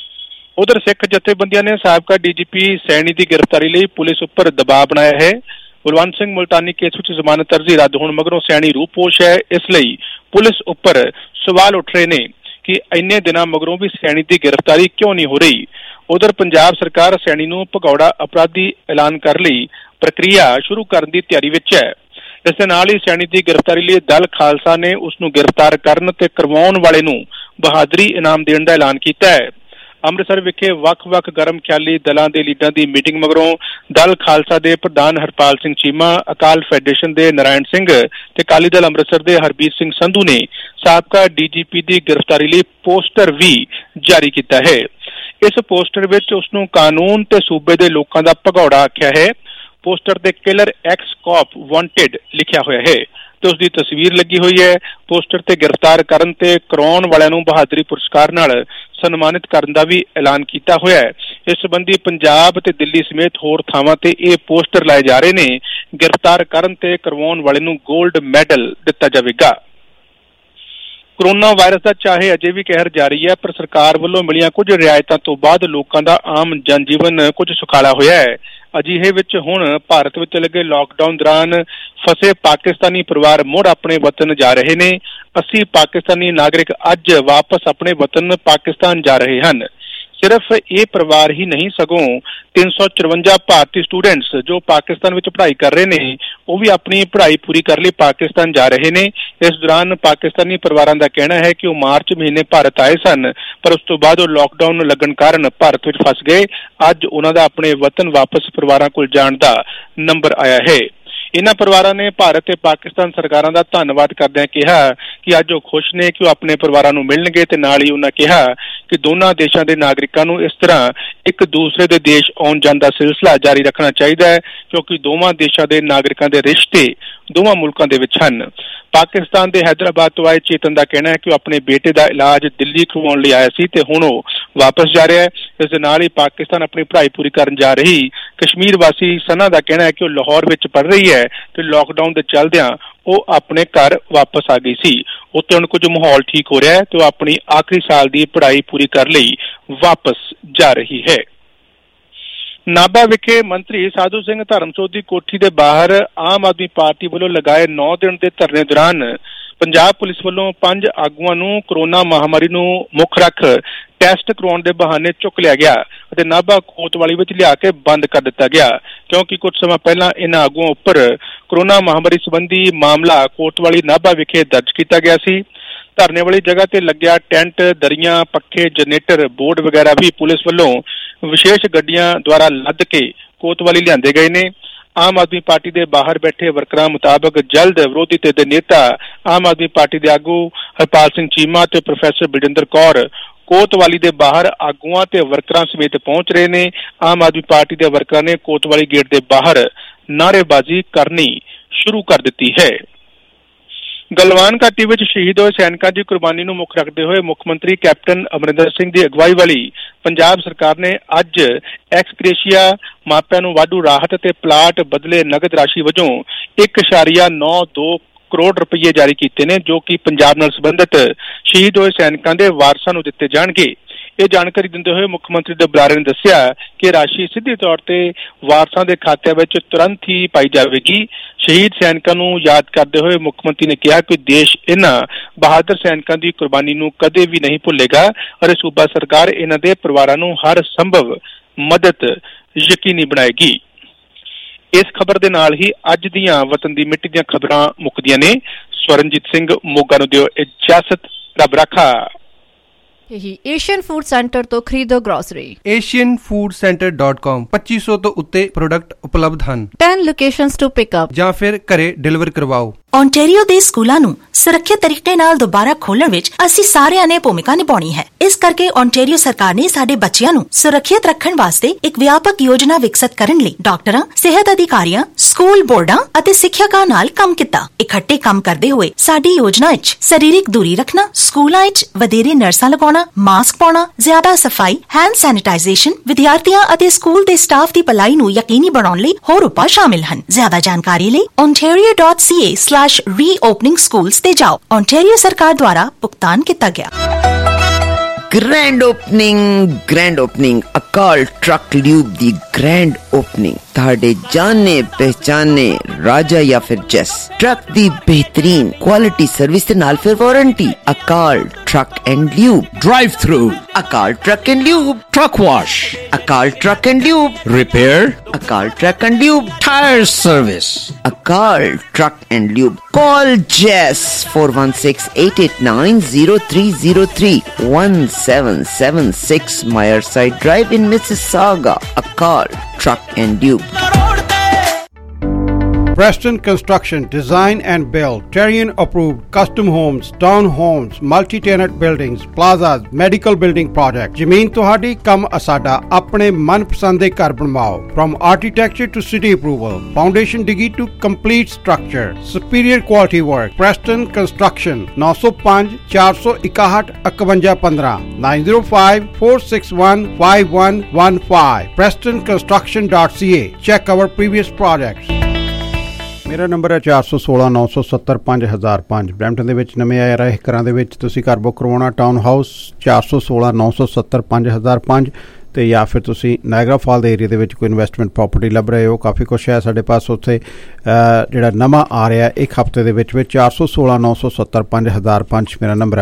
ਉਧਰ ਸਿੱਖ ਜਥੇਬੰਦੀਆਂ ਨੇ ਸਾਬਕਾ DGP ਸੈਣੀ ਦੀ ਗ੍ਰਿਫਤਾਰੀ ਲਈ ਪੁਲਿਸ ਉੱਪਰ ਦਬਾਅ ਬਣਾਇਆ ਹੈ। ਬਲਵੰਤ ਸਿੰਘ ਮੁਲਤਾਨੀ ਕੇਸ ਵਿੱਚ ਜ਼ਮਾਨਤ ਅਰਜ਼ੀ ਰੱਦ ਹੋਣ ਮਗਰੋਂ ਸੈਣੀ ਰੂਪੋਸ਼ ਹੈ। ਇਸ ਲਈ ਪੁਲਿਸ ਉੱਪਰ ਸਵਾਲ ਉੱਠ ਰਹੇ ਨੇ ਕਿ ਇੰਨੇ ਦਿਨਾਂ ਮਗਰੋਂ ਵੀ ਸੈਣੀ ਦੀ ਗ੍ਰਿਫਤਾਰੀ ਕਿਉਂ ਨਹੀਂ ਹੋ ਰਹੀ। ਉਧਰ ਪੰਜਾਬ ਸਰਕਾਰ ਸੈਣੀ ਨੂੰ ਭਗੌੜਾ ਅਪਰਾਧੀ ਐਲਾਨ ਕਰਨ ਲਈ ਪ੍ਰਕਿਰਿਆ ਸ਼ੁਰੂ ਕਰਨ ਦੀ ਤਿਆਰੀ ਵਿੱਚ ਹੈ। ਇਸ ਦੇ ਨਾਲ ਹੀ ਸੈਣੀ ਦੀ ਗ੍ਰਿਫਤਾਰੀ ਲਈ ਦਲ ਖਾਲਸਾ ਨੇ ਉਸ ਨੂੰ ਗ੍ਰਿਫਤਾਰ ਕਰਨ ਤੇ ਕਰਵਾਉਣ ਵਾਲੇ ਨੂੰ ਬਹਾਦਰੀ ਇਨਾਮ ਦੇਣ ਦਾ ਐਲਾਨ ਕੀਤਾ ਹੈ। ਅੰਮ੍ਰਿਤਸਰ ਵਿਖੇ ਵੱਖ-ਵੱਖ ਗਰਮ ਖਿਆਲੀ ਦਲਾਂ ਦੇ ਲੀਡਰਾਂ ਦੀ ਮੀਟਿੰਗ ਮਗਰੋਂ ਦਲ ਖਾਲਸਾ ਦੇ ਪ੍ਰਧਾਨ ਹਰਪਾਲ ਸਿੰਘ ਚੀਮਾ, ਅਕਾਲ ਫੈਡਰੇਸ਼ਨ ਦੇ ਨਾਰਾਇਣ ਸਿੰਘ ਤੇ ਅਕਾਲੀ ਦਲ ਅੰਮ੍ਰਿਤਸਰ ਦੇ ਹਰਬੀਰ ਸਿੰਘ ਸੰਧੂ ਨੇ ਸਾਬਕਾ DGP ਦੀ ਗ੍ਰਿਫਤਾਰੀ ਲਈ ਪੋਸਟਰ ਵੀ ਜਾਰੀ ਕੀਤਾ ਹੈ। ਇਸ ਪੋਸਟਰ ਵਿੱਚ ਉਸ ਨੂੰ ਕਾਨੂੰਨ ਤੇ ਸੂਬੇ ਦੇ ਲੋਕਾਂ ਦਾ ਭਗੌੜਾ ਆਖਿਆ ਹੈ। ਪੋਸਟਰ ਤੇ ਕਿਲਰ ਐਕਸ ਕਾਪ ਵਾਂਟਡ ਲਿਖਿਆ ਹੋਇਆ ਹੈ ਤੇ ਉਸ ਦੀ ਤਸਵੀਰ ਲੱਗੀ ਹੋਈ ਹੈ। ਪੋਸਟਰ ਤੇ ਗ੍ਰਿਫਤਾਰ ਕਰਨ ਤੇ ਕਰਾਉਣ ਵਾਲਿਆਂ ਨੂੰ ਬਹਾਦਰੀ ਪੁਰਸਕਾਰ ਨਾਲ ਸਨਮਾਨਿਤ ਕਰਨ ਦਾ ਵੀ ਐਲਾਨ ਕੀਤਾ ਹੋਇਆ ਹੈ। ਇਸ ਸੰਬੰਧੀ ਪੰਜਾਬ ਤੇ ਦਿੱਲੀ ਸਮੇਤ ਹੋਰ ਥਾਵਾਂ ਤੇ ਇਹ ਪੋਸਟਰ ਲਾਏ ਜਾ ਰਹੇ ਨੇ। ਗ੍ਰਿਫਤਾਰ ਕਰਨ ਤੇ ਕਰਵਾਉਣ ਵਾਲੇ ਨੂੰ 골ਡ ਮੈਡਲ ਦਿੱਤਾ ਜਾਵੇਗਾ। ਕੋਰੋਨਾ ਵਾਇਰਸ ਦਾ ਚਾਹੇ ਅਜੇ ਵੀ ਕਹਿਰ ਜਾਰੀ ਹੈ, ਪਰ ਸਰਕਾਰ ਵੱਲੋਂ ਮਿਲੀਆਂ ਕੁਝ ਰਿਆਇਤਾਂ ਤੋਂ ਬਾਅਦ ਲੋਕਾਂ ਦਾ ਆਮ ਜਨਜੀਵਨ ਕੁਝ ਸੁਖਾਲਾ ਹੋਇਆ ਹੈ। ਅਜਿਹੇ ਵਿੱਚ ਹੁਣ ਭਾਰਤ ਵਿੱਚ ਲੱਗੇ ਲਾਕਡਾਊਨ ਦੌਰਾਨ ਫਸੇ ਪਾਕਿਸਤਾਨੀ ਪਰਿਵਾਰ ਮੁੜ ਆਪਣੇ ਵਤਨ ਜਾ ਰਹੇ ਨੇ। 80 ਪਾਕਿਸਤਾਨੀ ਨਾਗਰਿਕ ਅੱਜ ਵਾਪਸ ਆਪਣੇ ਵਤਨ ਪਾਕਿਸਤਾਨ ਜਾ ਰਹੇ ਹਨ। ਸਿਰਫ ਇਹ ਪਰਿਵਾਰ ਹੀ ਨਹੀਂ ਸਗੋਂ 354 ਭਾਰਤੀ ਸਟੂਡੈਂਟਸ ਜੋ ਪਾਕਿਸਤਾਨ ਵਿੱਚ ਪੜ੍ਹਾਈ ਕਰ ਰਹੇ ਨੇ ਉਹ ਵੀ ਆਪਣੀ ਪੜ੍ਹਾਈ ਪੂਰੀ ਕਰਨ ਲਈ ਪਾਕਿਸਤਾਨ ਜਾ ਰਹੇ ਨੇ। ਇਸ ਦੌਰਾਨ ਪਾਕਿਸਤਾਨੀ ਪਰਿਵਾਰਾਂ ਦਾ ਕਹਿਣਾ ਹੈ ਕਿ ਉਹ ਮਾਰਚ ਮਹੀਨੇ ਭਾਰਤ ਆਏ ਸਨ, ਪਰ ਉਸ ਤੋਂ ਬਾਅਦ ਉਹ ਲਾਕਡਾਊਨ ਲੱਗਣ ਕਾਰਨ ਭਾਰਤ ਵਿੱਚ ਫਸ ਗਏ। ਅੱਜ ਉਹਨਾਂ ਦਾ ਆਪਣੇ ਵਤਨ ਵਾਪਸ ਪਰਿਵਾਰਾਂ ਕੋਲ ਜਾਣ ਦਾ ਨੰਬਰ ਆਇਆ ਹੈ। ਇਹਨਾਂ ਪਰਿਵਾਰਾਂ ਨੇ ਭਾਰਤ ਤੇ ਪਾਕਿਸਤਾਨ ਸਰਕਾਰਾਂ ਦਾ ਧੰਨਵਾਦ ਕਰਦਿਆਂ ਕਿਹਾ ਕਿ ਅੱਜ ਉਹ ਖੁਸ਼ ਨੇ ਕਿ ਉਹ ਆਪਣੇ ਪਰਿਵਾਰਾਂ ਨੂੰ ਮਿਲਣਗੇ ਤੇ ਨਾਲ ਹੀ ਉਹਨਾਂ ਕਿਹਾ ਕਿ ਦੋਨਾਂ ਦੇਸ਼ਾਂ ਦੇ ਨਾਗਰਿਕਾਂ ਨੂੰ ਇਸ ਤਰ੍ਹਾਂ ਇੱਕ ਦੂਸਰੇ ਦੇ ਦੇਸ਼ ਆਉਣ ਜਾਣ ਦਾ ਸਿਲਸਿਲਾ ਜਾਰੀ ਰੱਖਣਾ ਚਾਹੀਦਾ ਹੈ ਕਿਉਂਕਿ ਦੋਵਾਂ ਦੇਸ਼ਾਂ ਦੇ ਨਾਗਰਿਕਾਂ ਦੇ ਰਿਸ਼ਤੇ ਦੋਵਾਂ ਮੁਲਕਾਂ ਦੇ ਵਿੱਚ ਹਨ। ਪਾਕਿਸਤਾਨ ਦੇ ਹੈਦਰਾਬਾਦ ਤੋਂ ਆਏ ਚੇਤਨ ਦਾ ਕਹਿਣਾ ਹੈ ਕਿ ਉਹ ਆਪਣੇ ਬੇਟੇ ਦਾ ਇਲਾਜ ਦਿੱਲੀ ਕਰਵਾਉਣ ਲਈ ਆਇਆ ਸੀ ਤੇ ਹੁਣ ਉਹ ਵਾਪਸ ਜਾ ਰਿਹਾ ਹੈ। ਇਸ ਦੇ ਨਾਲ ਹੀ ਪਾਕਿਸਤਾਨ ਆਪਣੀ ਪੜ੍ਹਾਈ ਪੂਰੀ ਕਰਨ ਜਾ ਰਹੀ ਕਸ਼ਮੀਰ ਵਾਸੀ ਸਨਾ ਦਾ ਕਹਿਣਾ ਹੈ ਕਿ ਉਹ ਲਾਹੌਰ ਵਿੱਚ ਪੜ੍ਹ ਰਹੀ ਹੈ ਤੇ ਲਾਕਡਾਊਨ ਦੇ ਚੱਲਦਿਆਂ ਉਹ ਆਪਣੇ ਘਰ ਵਾਪਸ ਆ ਗਈ ਸੀ। ਉੱਥੇ ਹੁਣ ਕੁਝ ਮਾਹੌਲ ਠੀਕ ਹੋ ਰਿਹਾ ਹੈ ਤੇ ਉਹ ਆਪਣੀ ਆਖਰੀ ਸਾਲ ਦੀ ਪੜ੍ਹਾਈ ਪੂਰੀ ਕਰਨ ਲਈ ਵਾਪਸ ਜਾ ਰਹੀ ਹੈ। ਨਾਭਾ ਵਿਖੇ ਮੰਤਰੀ ਸਾਧੂ ਸਿੰਘ ਧਰਮਸੋਤ ਦੀ ਕੋਠੀ ਦੇ ਬਾਹਰ ਆਮ ਆਦਮੀ ਪਾਰਟੀ ਵੱਲੋਂ ਲਗਾਏ 9 ਦਿਨ ਦੇ ਧਰਨੇ ਦੌਰਾਨ ਪੰਜਾਬ ਪੁਲਿਸ ਵੱਲੋਂ 5 ਆਗੂਆਂ ਨੂੰ ਕੋਰੋਨਾ ਮਹਾਮਾਰੀ ਨੂੰ ਮੁੱਖ ਰੱਖ ਟੈਸਟ ਕਰਵਾਉਣ ਦੇ ਬਹਾਨੇ ਚੁੱਕ ਲਿਆ ਗਿਆ ਅਤੇ ਨਾਭਾ ਕੋਤਵਾਲੀ ਵਿੱਚ ਲਿਆ ਕੇ ਬੰਦ ਕਰ ਦਿੱਤਾ ਗਿਆ, ਕਿਉਂਕਿ ਕੁਝ ਸਮਾਂ ਪਹਿਲਾਂ ਇਹਨਾਂ ਆਗੂਆਂ ਉੱਪਰ ਕੋਰੋਨਾ ਮਹਾਮਾਰੀ ਸੰਬੰਧੀ ਮਾਮਲਾ ਕੋਤਵਾਲੀ ਨਾਭਾ ਵਿਖੇ ਦਰਜ ਕੀਤਾ ਗਿਆ ਸੀ। ਧਰਨੇ ਵਾਲੀ ਜਗ੍ਹਾ ਤੇ ਲੱਗਿਆ ਟੈਂਟ, ਦਰੀਆਂ, ਪੱਖੇ, ਜਨਰੇਟਰ, ਬੋਰਡ ਵਗੈਰਾ ਵੀ ਪੁਲਿਸ ਵੱਲੋਂ ਵਿਸ਼ੇਸ਼ ਗੱਡੀਆਂ ਦੁਆਰਾ ਲੱਦ ਕੇ ਕੋਤਵਾਲੀ ਲਿਆਂਦੇ ਗਏ ਨੇ। ਆਮ ਆਦਮੀ ਪਾਰਟੀ ਦੇ ਬਾਹਰ ਬੈਠੇ ਵਰਕਰਾਂ ਮੁਤਾਬਕ ਜਲਦ ਵਿਰੋਧੀ ਧਿਰ ਦੇ ਨੇਤਾ ਆਮ ਆਦਮੀ ਪਾਰਟੀ ਦੇ ਆਗੂ ਹਰਪਾਲ ਸਿੰਘ ਚੀਮਾ ਤੇ ਪ੍ਰੋਫੈਸਰ ਬਲਜਿੰਦਰ ਕੌਰ ਕੋਤਵਾਲੀ ਦੇ ਬਾਹਰ ਆਗੂਆਂ ਤੇ ਵਰਕਰਾਂ ਸਮੇਤ ਪਹੁੰਚ ਰਹੇ ਨੇ। ਆਮ ਆਦਮੀ ਪਾਰਟੀ ਦੇ ਵਰਕਰਾਂ ਨੇ ਕੋਤਵਾਲੀ ਗੇਟ ਦੇ ਬਾਹਰ ਨਾਅਰੇਬਾਜ਼ੀ ਕਰਨੀ ਸ਼ੁਰੂ ਕਰ ਦਿੱਤੀ ਹੈ। ਗਲਵਾਨ ਘਾਟੀ ਵਿੱਚ ਸ਼ਹੀਦ ਹੋਏ ਸੈਨਿਕਾਂ ਦੀ ਕੁਰਬਾਨੀ ਨੂੰ ਮੁੱਖ ਰੱਖਦੇ ਹੋਏ ਮੁੱਖ ਮੰਤਰੀ ਕੈਪਟਨ ਅਮਰਿੰਦਰ ਸਿੰਘ ਦੀ ਅਗਵਾਈ ਵਾਲੀ ਪੰਜਾਬ ਸਰਕਾਰ ਨੇ ਅੱਜ ਐਕਸ ਗ੍ਰੇਸ਼ੀਆ ਮਾਪਿਆਂ ਨੂੰ ਵਾਧੂ ਰਾਹਤ ਅਤੇ ਪਲਾਟ ਬਦਲੇ ਨਗਦ ਰਾਸ਼ੀ ਵਜੋਂ 1.92 ਕਰੋੜ ਰੁਪਏ ਜਾਰੀ ਕੀਤੇ ਨੇ, ਜੋ ਕਿ ਪੰਜਾਬ ਨਾਲ ਸੰਬੰਧਿਤ ਸ਼ਹੀਦ ਹੋਏ ਸੈਨਿਕਾਂ ਦੇ ਵਾਰਸਾਂ ਨੂੰ ਦਿੱਤੇ ਜਾਣਗੇ। ਇਹ ਜਾਣਕਾਰੀ ਦਿੰਦੇ ਹੋਏ ਮੁੱਖ ਮੰਤਰੀ ਦੇ ਬੁਲਾਰੇ ਨੇ ਦੱਸਿਆ ਕਿ ਰਾਸ਼ੀ ਸਿੱਧੇ ਤੌਰ ਤੇ ਵਾਰਸਾਂ ਦੇ ਖਾਤਿਆਂ ਵਿੱਚ ਤੁਰੰਤ ਹੀ ਪਾਈ ਜਾਵੇਗੀ। ਸ਼ਹੀਦ ਸੈਨਿਕਾਂ ਨੂੰ ਯਾਦ ਕਰਦੇ ਹੋਏ ਮੁੱਖ ਮੰਤਰੀ ਨੇ ਕਿਹਾ ਕਿ ਦੇਸ਼ ਇਹਨਾਂ ਬਹਾਦਰ ਸੈਨਿਕਾਂ ਦੀ ਕੁਰਬਾਨੀ ਨੂੰ ਕਦੇ ਵੀ ਨਹੀਂ ਭੁੱਲੇਗਾ ਅਤੇ ਸੂਬਾ ਸਰਕਾਰ ਇਹਨਾਂ ਦੇ ਪਰਿਵਾਰਾਂ ਨੂੰ ਹਰ ਸੰਭਵ ਮਦਦ ਯਕੀਨੀ ਬਣਾਏਗੀ। ਇਸ ਖਬਰ ਦੇ ਨਾਲ ਹੀ ਅੱਜ ਦੀਆਂ ਵਤਨ ਦੀ ਮਿੱਟੀ ਦੀਆਂ ਖਬਰਾਂ ਮੁੱਕਦੀਆਂ ਨੇ। ਸਵਰਨਜੀਤ ਸਿੰਘ ਮੋਗਾ ਨੂੰ ਦਿਓ ਇਜਾਜ਼ਤ। ਰੱਬ ਰਾਖਾ। ਏਸ਼ੀਅਨ ਫੂਡ ਸੈਂਟਰ ਤੋਂ ਖਰੀਦੋ ਗ੍ਰੋਸਰੀ। asianfoodcenter.com 2500 ਤੋਂ ਉੱਤੇ ਪ੍ਰੋਡਕਟ ਉਪਲਬਧ ਹਨ। 10 ਲੋਕੇਸ਼ਨਸ ਟੂ ਪਿਕ ਅਪ ਜਾਂ ਫਿਰ ਘਰੇ ਡਿਲੀਵਰ ਕਰਵਾਓ। ਓਨਟਾਰੀਓ ਦੇ ਸਕੂਲਾਂ ਨੂੰ ਸੁਰੱਖਿਅਤ ਤਰੀਕੇ ਨਾਲ ਦੁਬਾਰਾ ਖੋਲ੍ਹਣ ਵਿੱਚ ਅਸੀਂ ਸਾਰਿਆਂ ਨੇ ਭੂਮਿਕਾ ਨਿਭਾਉਣੀ ਹੈ। ਇਸ ਕਰਕੇ ਓਨਟਾਰੀਓ ਸਰਕਾਰ ਨੇ ਸਾਡੇ ਬੱਚਿਆਂ ਨੂੰ ਸੁਰੱਖਿਅਤ ਰੱਖਣ ਵਾਸਤੇ ਇੱਕ ਵਿਆਪਕ ਯੋਜਨਾ ਵਿਕਸਿਤ ਕਰਨ ਲਈ ਡਾਕਟਰਾਂ, ਸਿਹਤ ਅਧਿਕਾਰੀਆਂ, ਸਕੂਲ ਬੋਰਡਾਂ ਅਤੇ ਸਿੱਖਿਅਕਾਂ ਨਾਲ ਕੰਮ ਕੀਤਾ। ਇਕੱਠੇ ਕੰਮ ਕਰਦੇ ਹੋਏ ਸਾਡੀ ਯੋਜਨਾ ਵਿੱਚ ਸਰੀਰਕ ਦੂਰੀ ਰੱਖਣਾ, ਸਕੂਲਾਂ ਵਿੱਚ ਵਧੇਰੇ ਨਰਸਾਂ ਲਗਾਉਣਾ, ਮਾਸਕ ਪਾਉਣਾ, ਜ਼ਿਆਦਾ ਸਫਾਈ, ਹੈਂਡ ਸੈਨੀਟਾਈਜ਼ੇਸ਼ਨ, ਵਿਦਿਆਰਥੀਆਂ ਅਤੇ ਸਕੂਲ ਦੇ ਸਟਾਫ ਦੀ ਭਲਾਈ ਨੂੰ ਯਕੀਨੀ ਬਣਾਉਣ ਲਈ ਹੋਰ ਉਪਾਅ ਸ਼ਾਮਿਲ ਹਨ। ਜ਼ਿਆਦਾ ਜਾਣਕਾਰੀ ਲਈ ontario.ca/reopening schools ਤੇ ਜਾਓ। ਓਨਟਾਰੀਓ ਸਰਕਾਰ ਦੁਆਰਾ ਭੁਗਤਾਨ ਕੀਤਾ ਗਿਆ। Grand opening Akal truck lube दी ग्रैंड ओपनिंग ਤੁਹਾਡੇ ਜਾਣੇ ਪਹਿਚਾਨੇ ਰਾਜਾ ਜਾਂ ਫਿਰ ਜੈਸ ਟਰੱਕ ਦੀ ਬਿਹਤਰੀਨ ਕੁਆਲਿਟੀ ਸਰਵਿਸ ਦੇ ਨਾਲ ਫਿਰ warranty. Akal truck and lube drive through, Akal truck and lube truck wash, Akal truck and lube repair, Akal truck and lube tyre service, Akal truck and lube. Call Jess 416-889-0303 1776 Myerside Drive in Mississauga. Akal Truck and Tube. Preston Construction Design and Build Terrian approved custom homes, town homes, multi-tenant buildings, plazas, medical building projects। ਜ਼ਮੀਨ ਤੁਹਾਡੀ ਕੰਮ ਅਸਾਡਾ ਆਪਣੇ ਮਨਪਸੰਦ ਦੇ ਘਰ ਬਣਵਾਓ। From architecture to city approval, foundation digi to complete structure, superior quality work। Preston Construction 905 461 5115 905 461 5115 prestonconstruction.ca। Check our previous projects। ਮੇਰਾ number ਹੈ 416 970 5005। ਬਰੈਂਪਟਨ ਦੇ ਵਿੱਚ ਨਵੇਂ ਆਏ ਰਹੇ ਘਰਾਂ ਦੇ ਵਿੱਚ ਤੁਸੀਂ ਘਰ ਬੁੱਕ ਕਰਵਾਉਣਾ ਟਾਊਨ ਹਾਊਸ 416 970 5005 ਅਤੇ ਜਾਂ ਫਿਰ ਤੁਸੀਂ ਨਾਇਗਰਾ ਫਾਲ ਦੇ ਏਰੀਆ ਦੇ ਵਿੱਚ ਕੋਈ ਇਨਵੈਸਟਮੈਂਟ ਪ੍ਰੋਪਰਟੀ ਲੱਭ ਰਹੇ ਹੋ। ਕਾਫੀ ਕੁਛ ਹੈ ਸਾਡੇ ਪਾਸ ਉੱਥੇ ਜਿਹੜਾ ਨਵਾਂ ਆ ਰਿਹਾ ਇੱਕ ਹਫ਼ਤੇ ਦੇ ਵਿੱਚ 416 970 5005 ਮੇਰਾ ਨੰਬਰ ਹੈ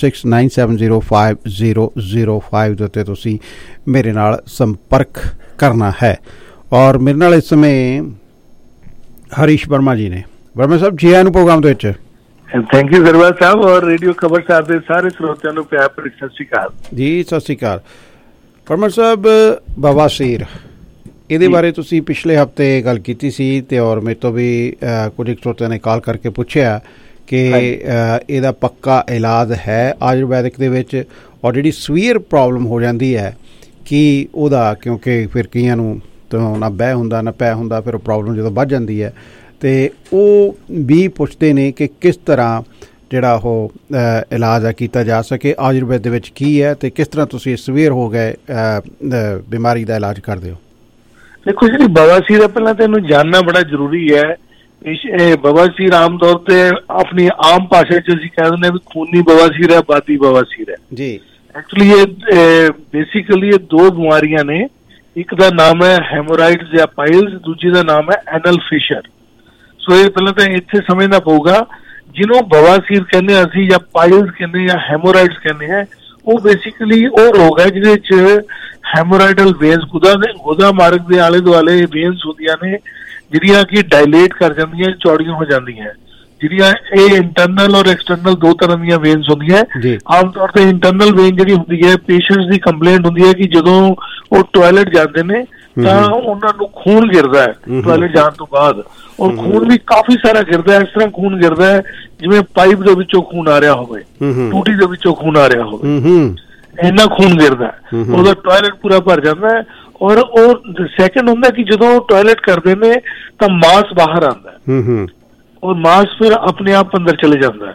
4169705005 ਦੇ ਉੱਤੇ ਤੁਸੀਂ ਮੇਰੇ ਨਾਲ ਸੰਪਰਕ ਕਰਨਾ ਹੈ। ਔਰ ਮੇਰੇ ਨਾਲ ਇਸ ਸਮੇਂ हरीश वर्मा जी ने। वर्मा साहब जी आया प्रोग्राम ਦੇ ਵਿੱਚ। ਥੈਂਕ ਯੂ ਗਰਵਾਲ ਸਾਹਿਬ ਔਰ ਰੇਡੀਓ ਖਬਰ ਸਾਹਿਬ ਦੇ ਸਾਰੇ ਸਰੋਤਿਆਂ ਨੂੰ ਪਿਆਰ ਭਰੀ ਸਤਿ ਸ਼੍ਰੀ ਅਕਾਲ ਜੀ। ਸਤਿ ਸ਼੍ਰੀ ਅਕਾਲ ਵਰਮਾ ਸਾਹਿਬ। ਬਵਾਸੀਰ ਇਹਦੇ ਬਾਰੇ ਤੁਸੀਂ ਪਿਛਲੇ ਹਫ਼ਤੇ ਗੱਲ ਕੀਤੀ ਸੀ ਤੇ ਔਰ ਮੇਰੇ ਤੋਂ ਵੀ ਕੁਝ ਸਰੋਤਿਆਂ ਨੇ ਕਾਲ ਕਰਕੇ ਪੁੱਛਿਆ ਕਿ ਇਹਦਾ ਪੱਕਾ ਇਲਾਜ ਹੈ ਆਯੁਰਵੈਦਿਕ ਦੇ ਵਿੱਚ ਔਰ ਜਿਹੜੀ ਸਵੀਅਰ ਪ੍ਰੋਬਲਮ ਹੋ ਜਾਂਦੀ ਹੈ ਕਿ ਉਹਦਾ ਕਿਉਂਕਿ ਫਿਰ ਕਈਆਂ ਨੂੰ ਤਾਂ ਨਾ ਬਹਿ ਹੁੰਦਾ ਨਾ ਪੈ ਹੁੰਦਾ ਫਿਰ ਪ੍ਰੋਬਲਮ ਜਦੋਂ ਵੱਧ ਜਾਂਦੀ ਹੈ ਤੇ ਉਹ ਵੀ ਪੁੱਛਦੇ ਨੇ ਕਿ ਕਿਸ ਤਰ੍ਹਾਂ ਜਿਹੜਾ ਉਹ ਇਲਾਜ ਆ ਕੀਤਾ ਜਾ ਸਕੇ, ਆਯੁਰਵੇਦ ਦੇ ਵਿੱਚ ਕੀ ਹੈ ਤੇ ਕਿਸ ਤਰ੍ਹਾਂ ਤੁਸੀਂ ਸਵੇਰ ਹੋ ਗਏ ਬਿਮਾਰੀ ਦਾ ਇਲਾਜ ਕਰਦੇ ਹੋ। ਦੇਖੋ ਜਿਹੜੀ ਬਵਾਸੀਰ ਹੈ, ਪਹਿਲਾਂ ਤਾਂ ਇਹਨੂੰ ਜਾਣਨਾ ਬੜਾ ਜ਼ਰੂਰੀ ਹੈ। ਬਵਾਸੀਰ ਆਮ ਤੌਰ ਤੇ ਆਪਣੀ ਆਮ ਭਾਸ਼ਾ 'ਚ ਅਸੀਂ ਕਹਿ ਦਿੰਦੇ ਵੀ ਖੂਨੀ ਬਵਾਸੀਰ ਹੈ, ਬਾਦੀ ਬਵਾਸੀਰ ਹੈ ਜੀ। ਐਕਚੁਅਲੀ ਇਹ ਬੇਸਿਕਲੀ ਇਹ ਦੋ ਬਿਮਾਰੀਆਂ ਨੇ, ਇੱਕ ਦਾ ਨਾਮ ਹੈ ਹੈਮੋਰਾਇਡਸ ਜਾਂ ਪਾਈਲਸ, ਦੂਜੀ ਦਾ ਨਾਮ ਹੈ ਐਨਲ ਫਿਸ਼ਰ। ਸੋ ਇਹ ਪਹਿਲਾਂ ਤਾਂ ਇੱਥੇ ਸਮਝਣਾ ਪਊਗਾ, ਜਿਹਨੂੰ ਬਵਾਸੀਰ ਕਹਿੰਦੇ ਹਾਂ ਅਸੀਂ ਜਾਂ ਪਾਈਲਸ ਕਹਿੰਦੇ ਜਾਂ ਹੈਮੋਰਾਇਡਸ ਕਹਿੰਦੇ ਹਾਂ, ਉਹ ਬੇਸਿਕਲੀ ਉਹ ਰੋਗ ਹੈ ਜਿਹਦੇ 'ਚ ਹੈਮੋਰਾਇਡਲ ਵੇਨਸ ਗੁਦਾ ਮਾਰਗ ਦੇ ਆਲੇ ਦੁਆਲੇ ਵੇਨਸ ਹੁੰਦੀਆਂ ਨੇ ਜਿਹੜੀਆਂ ਕਿ ਡਾਇਲੇਟ ਕਰ ਜਾਂਦੀਆਂ, ਚੌੜੀਆਂ ਹੋ ਜਾਂਦੀਆਂ। ਜਿਹੜੀਆਂ ਇਹ ਇੰਟਰਨਲ ਔਰ ਐਕਸਟਰਨਲ ਦੋ ਤਰ੍ਹਾਂ ਦੀਆਂ ਵੇਨਸ ਹੁੰਦੀਆਂ। ਆਮ ਤੌਰ ਤੇ ਇੰਟਰਨਲ ਵੇਨ ਜਿਹੜੀ ਹੁੰਦੀ ਹੈ, ਪੇਸ਼ੈਂਟਸ ਦੀ ਕੰਪਲੇਂਟ ਹੁੰਦੀ ਹੈ ਕਿ ਜਦੋਂ ਉਹ ਟਾਇਲਟ ਜਾਂਦੇ ਨੇ ਤਾਂ ਉਹਨਾਂ ਨੂੰ ਖੂਨ ਗਿਰਦਾ ਹੈ ਟਾਇਲਟ ਜਾਣ ਤੋਂ ਬਾਅਦ, ਔਰ ਖੂਨ ਵੀ ਕਾਫੀ ਸਾਰਾ ਗਿਰਦਾ ਹੈ। ਇਸ ਤਰ੍ਹਾਂ ਖੂਨ ਗਿਰਦਾ ਹੈ ਜਿਵੇਂ ਪਾਈਪ ਦੇ ਵਿੱਚੋਂ ਖੂਨ ਆ ਰਿਹਾ ਹੋਵੇ, ਟੂਟੀ ਦੇ ਵਿੱਚੋਂ ਖੂਨ ਆ ਰਿਹਾ ਹੋਵੇ, ਇੰਨਾ ਖੂਨ ਗਿਰਦਾ, ਉਹਦਾ ਟਾਇਲਟ ਪੂਰਾ ਭਰ ਜਾਂਦਾ ਹੈ। ਔਰ ਉਹ ਸੈਕਿੰਡ ਹੁੰਦਾ ਕਿ ਜਦੋਂ ਟਾਇਲਟ ਕਰਦੇ ਨੇ ਤਾਂ ਮਾਸ ਬਾਹਰ ਆਉਂਦਾ ਔਰ ਮਾਸ ਫਿਰ ਆਪਣੇ ਆਪ ਅੰਦਰ ਚਲੇ ਜਾਂਦਾ।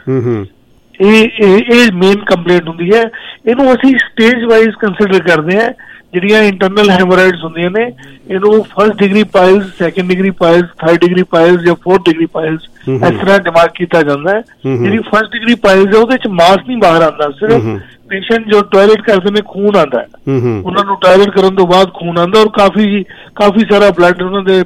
ਇਹ ਮੇਨ ਕੰਪਲੇਂਟ ਹੁੰਦੀ ਹੈ। ਇਹਨੂੰ ਅਸੀਂ ਸਟੇਜ ਵਾਈਜ਼ ਕੰਸੀਡਰ ਕਰਦੇ ਹਾਂ। ਜਿਹੜੀਆਂ ਇੰਟਰਨਲ ਹੈਮੋਰਾਇਡਸ ਹੁੰਦੀਆਂ ਨੇ, ਇਹਨੂੰ first degree piles, second degree piles, third degree piles ਜਾਂ ਫੋਰਥ ਡਿਗਰੀ ਪਾਇਲਸ ਇਸ ਤਰ੍ਹਾਂ ਦਿਮਾਗ ਕੀਤਾ ਜਾਂਦਾ ਹੈ। ਜਿਹੜੀ ਫਸਟ ਡਿਗਰੀ ਪਾਇਲਸ ਹੈ ਉਹਦੇ ਚ ਮਾਸ ਨਹੀਂ ਬਾਹਰ ਆਉਂਦਾ, ਸਿਰਫ ਪੇਸ਼ੈਂਟ ਜੋ ਟਾਇਲਟ ਕਰਦੇ ਨੇ ਖੂਨ ਆਉਂਦਾ ਹੈ, ਉਹਨਾਂ ਨੂੰ ਟਾਇਲਟ ਕਰਨ ਤੋਂ ਬਾਅਦ ਖੂਨ ਆਉਂਦਾ ਔਰ ਕਾਫੀ ਸਾਰਾ ਬਲੱਡ ਉਹਨਾਂ ਦੇ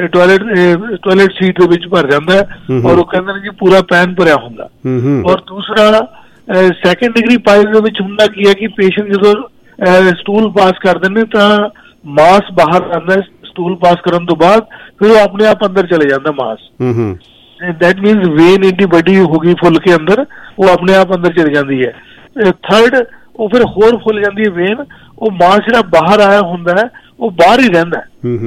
ਟਾਇਲਟ ਸੀਟ ਦੇ ਵਿੱਚ ਭਰ ਜਾਂਦਾ ਹੈ ਔਰ ਉਹ ਕਹਿੰਦੇ ਨੇ ਜੀ ਪੂਰਾ ਪੈਨ ਭਰਿਆ ਹੁੰਦਾ। ਔਰ ਦੂਸਰਾ ਸੈਕੰਡ ਡਿਗਰੀ ਪਾਇਲਸ ਦੇ ਵਿੱਚ ਹੁੰਦਾ ਕੀ ਹੈ ਕਿ ਪੇਸ਼ੈਂਟ ਜਦੋਂ ਸਟੂਲ ਪਾਸ ਕਰਦੇ ਨੇ ਤਾਂ ਮਾਸ ਬਾਹਰ ਆਉਂਦਾ, ਸਟੂਲ ਪਾਸ ਕਰਨ ਤੋਂ ਬਾਅਦ ਫਿਰ ਉਹ ਆਪਣੇ ਆਪ ਅੰਦਰ ਚਲੇ ਜਾਂਦਾ ਮਾਸ। ਦੈਟ ਮੀਨਸ ਵੇਨ ਇੰਨੀ ਵੱਡੀ ਹੋ ਗਈ ਫੁੱਲ ਕੇ ਅੰਦਰ, ਉਹ ਆਪਣੇ ਆਪ ਅੰਦਰ ਚਲੀ ਜਾਂਦੀ ਹੈ। ਥਰਡ, ਉਹ ਫਿਰ ਹੋਰ ਫੁੱਲ ਜਾਂਦੀ ਹੈ ਵੇਨ, ਉਹ ਮਾਸ ਜਿਹੜਾ ਬਾਹਰ ਆਇਆ ਹੁੰਦਾ ਹੈ ਉਹ ਬਾਹਰ ਹੀ ਰਹਿੰਦਾ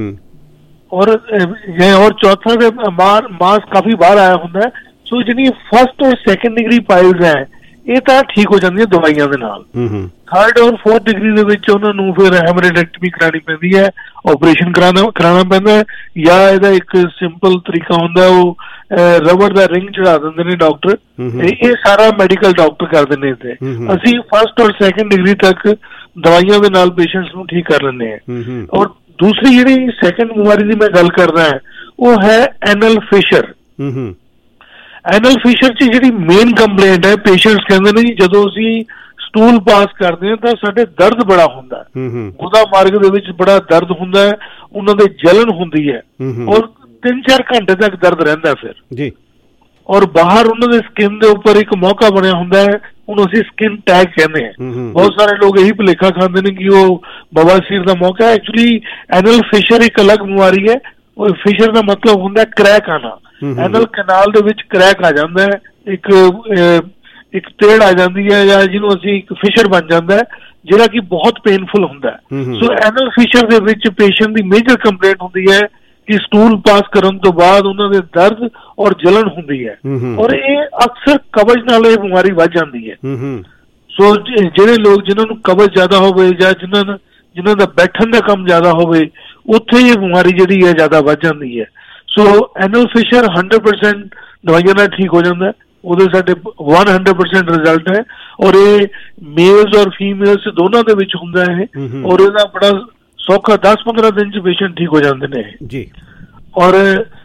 ਔਰ ਚੌਥਾ ਤੇ ਮਾਸ ਕਾਫੀ ਬਾਹਰ ਆਇਆ ਹੁੰਦਾ ਹੈ। ਸੋ ਜਿਹੜੀ ਫਸਟ ਔਰ ਸੈਕੰਡ ਡਿਗਰੀ ਪਾਇਲਸ ਹੈ ਇਹ ਤਾਂ ਠੀਕ ਹੋ ਜਾਂਦੀਆਂ ਦਵਾਈਆਂ ਦੇ ਨਾਲ। ਥਰਡ ਔਰ ਫੋਰਥ ਡਿਗਰੀ ਦੇ ਵਿੱਚ ਉਹਨਾਂ ਨੂੰ ਫਿਰ ਹੈਮਰੇਡੈਕਟਮੀ ਕਰਾਉਣੀ ਪੈਂਦੀ ਹੈ, ਆਪਰੇਸ਼ਨ ਕਰਾਉਣਾ ਪੈਂਦਾ ਹੈ, ਜਾਂ ਇਹਦਾ ਇੱਕ ਸਿੰਪਲ ਤਰੀਕਾ ਹੁੰਦਾ ਉਹ ਰਬੜ ਦਾ ਰਿੰਗ ਚੜਾ ਦਿੰਦੇ ਨੇ ਡਾਕਟਰ। ਇਹ ਸਾਰਾ ਮੈਡੀਕਲ ਡਾਕਟਰ ਕਰਦੇ ਨੇ ਇੱਥੇ। ਅਸੀਂ ਫਸਟ ਔਰ ਸੈਕੰਡ ਡਿਗਰੀ ਤੱਕ ਦਵਾਈਆਂ ਦੇ ਨਾਲ ਪੇਸ਼ੈਂਟਸ ਨੂੰ ਠੀਕ ਕਰ ਲੈਂਦੇ ਹਾਂ। ਔਰ ਦੂਸਰੀ ਜਿਹੜੀ ਸੈਕੰਡ ਬਿਮਾਰੀ ਦੀ ਮੈਂ ਗੱਲ ਕਰਦਾ ਉਹ ਹੈ ਐਨਲ ਫਿਸ਼ਰ। ਐਨਲ ਫਿਸ਼ਰ ਚ ਜਿਹੜੀ ਮੇਨ ਕੰਪਲੇਂਟ ਹੈ, ਪੇਸ਼ੈਂਟਸ ਕਹਿੰਦੇ ਨੇ ਜੀ ਜਦੋਂ ਅਸੀਂ ਸਟੂਲ ਪਾਸ ਕਰਦੇ ਹਾਂ ਤਾਂ ਸਾਡੇ ਦਰਦ ਬੜਾ ਹੁੰਦਾ, ਗੁਦਾ ਮਾਰਗ ਦੇ ਵਿੱਚ ਬੜਾ ਦਰਦ ਹੁੰਦਾ ਹੈ, ਉਹਨਾਂ ਦੇ ਜਲਨ ਹੁੰਦੀ ਹੈ ਔਰ 3-4 ਘੰਟੇ ਤੱਕ ਦਰਦ ਰਹਿੰਦਾ ਫਿਰ ਜੀ। ਔਰ ਬਾਹਰ ਉਹਨਾਂ ਦੇ ਸਕਿਨ ਦੇ ਉੱਪਰ ਇੱਕ ਮੌਕਾ ਬਣਿਆ ਹੁੰਦਾ ਹੈ, ਉਹਨੂੰ ਅਸੀਂ ਸਕਿਨ ਟੈਗ ਕਹਿੰਦੇ ਹਾਂ। ਬਹੁਤ ਸਾਰੇ ਲੋਕ ਇਹੀ ਭੁਲੇਖਾ ਖਾਂਦੇ ਨੇ ਕਿ ਉਹ ਬਵਾਸੀਰ ਦਾ ਮੌਕਾ ਹੈ। ਐਕਚੁਅਲੀ ਐਨਲ ਫਿਸ਼ਰ ਇੱਕ ਅਲੱਗ ਬਿਮਾਰੀ ਹੈ। ਉਹ ਫਿਸ਼ਰ ਦਾ ਮਤਲਬ ਹੁੰਦਾ ਕਰੈਕ ਆਣਾ। ਐਨਲ ਕਨਾਲ ਦੇ ਵਿੱਚ ਕਰੈਕ ਆ ਜਾਂਦਾ ਹੈ, ਇੱਕ ਤੇੜ ਆ ਜਾਂਦੀ ਹੈ ਜਾਂ ਜਿਹਨੂੰ ਅਸੀਂ ਇੱਕ ਫਿਸ਼ਰ ਬਣ ਜਾਂਦਾ ਹੈ ਜਿਹੜਾ ਕਿ ਬਹੁਤ ਪੇਨਫੁਲ ਹੁੰਦਾ ਹੈ। ਸੋ ਐਨਲ ਫਿਸ਼ਰ ਦੇ ਵਿੱਚ ਪੇਸ਼ੈਂਟ ਦੀ ਮੇਜਰ ਕੰਪਲੇਂਟ ਹੁੰਦੀ ਹੈ ਕਿ ਸਟੂਲ ਪਾਸ ਕਰਨ ਤੋਂ ਬਾਅਦ ਉਹਨਾਂ ਦੇ ਦਰਦ ਔਰ ਜਲਨ ਹੁੰਦੀ ਹੈ ਔਰ ਇਹ ਅਕਸਰ ਕਬਜ਼ ਨਾਲ ਇਹ ਬਿਮਾਰੀ ਵੱਧ ਜਾਂਦੀ ਹੈ। ਸੋ ਜਿਹੜੇ ਲੋਕ ਜਿਨ੍ਹਾਂ ਨੂੰ ਕਬਜ਼ ਜ਼ਿਆਦਾ ਹੋਵੇ ਜਾਂ ਜਿਨ੍ਹਾਂ ਦਾ ਬੈਠਣ ਦਾ ਕੰਮ ਜ਼ਿਆਦਾ ਹੋਵੇ ਉੱਥੇ ਇਹ ਬਿਮਾਰੀ ਜਿਹੜੀ ਹੈ ਜ਼ਿਆਦਾ ਵੱਧ ਜਾਂਦੀ ਹੈ। ਸੋ ਐਨਲ ਫਿਸ਼ਰ 100% ਦਵਾਈਆਂ ਨਾਲ ਠੀਕ ਹੋ ਜਾਂਦਾ, ਉਹਦੇ ਸਾਡੇ 100% ਰਿਜ਼ਲਟ ਹੈ ਔਰ ਇਹ ਮੇਲਸ ਔਰ ਫੀਮੇਲਸ ਦੋਨਾਂ ਦੇ ਵਿੱਚ ਹੁੰਦਾ ਹੈ ਔਰ ਇਹਦਾ ਬੜਾ ਸੌਖਾ 10-15 ਦਿਨ ਚ ਪੇਸ਼ੈਂਟ ਠੀਕ ਹੋ ਜਾਂਦੇ ਨੇ ਜੀ। ਔਰ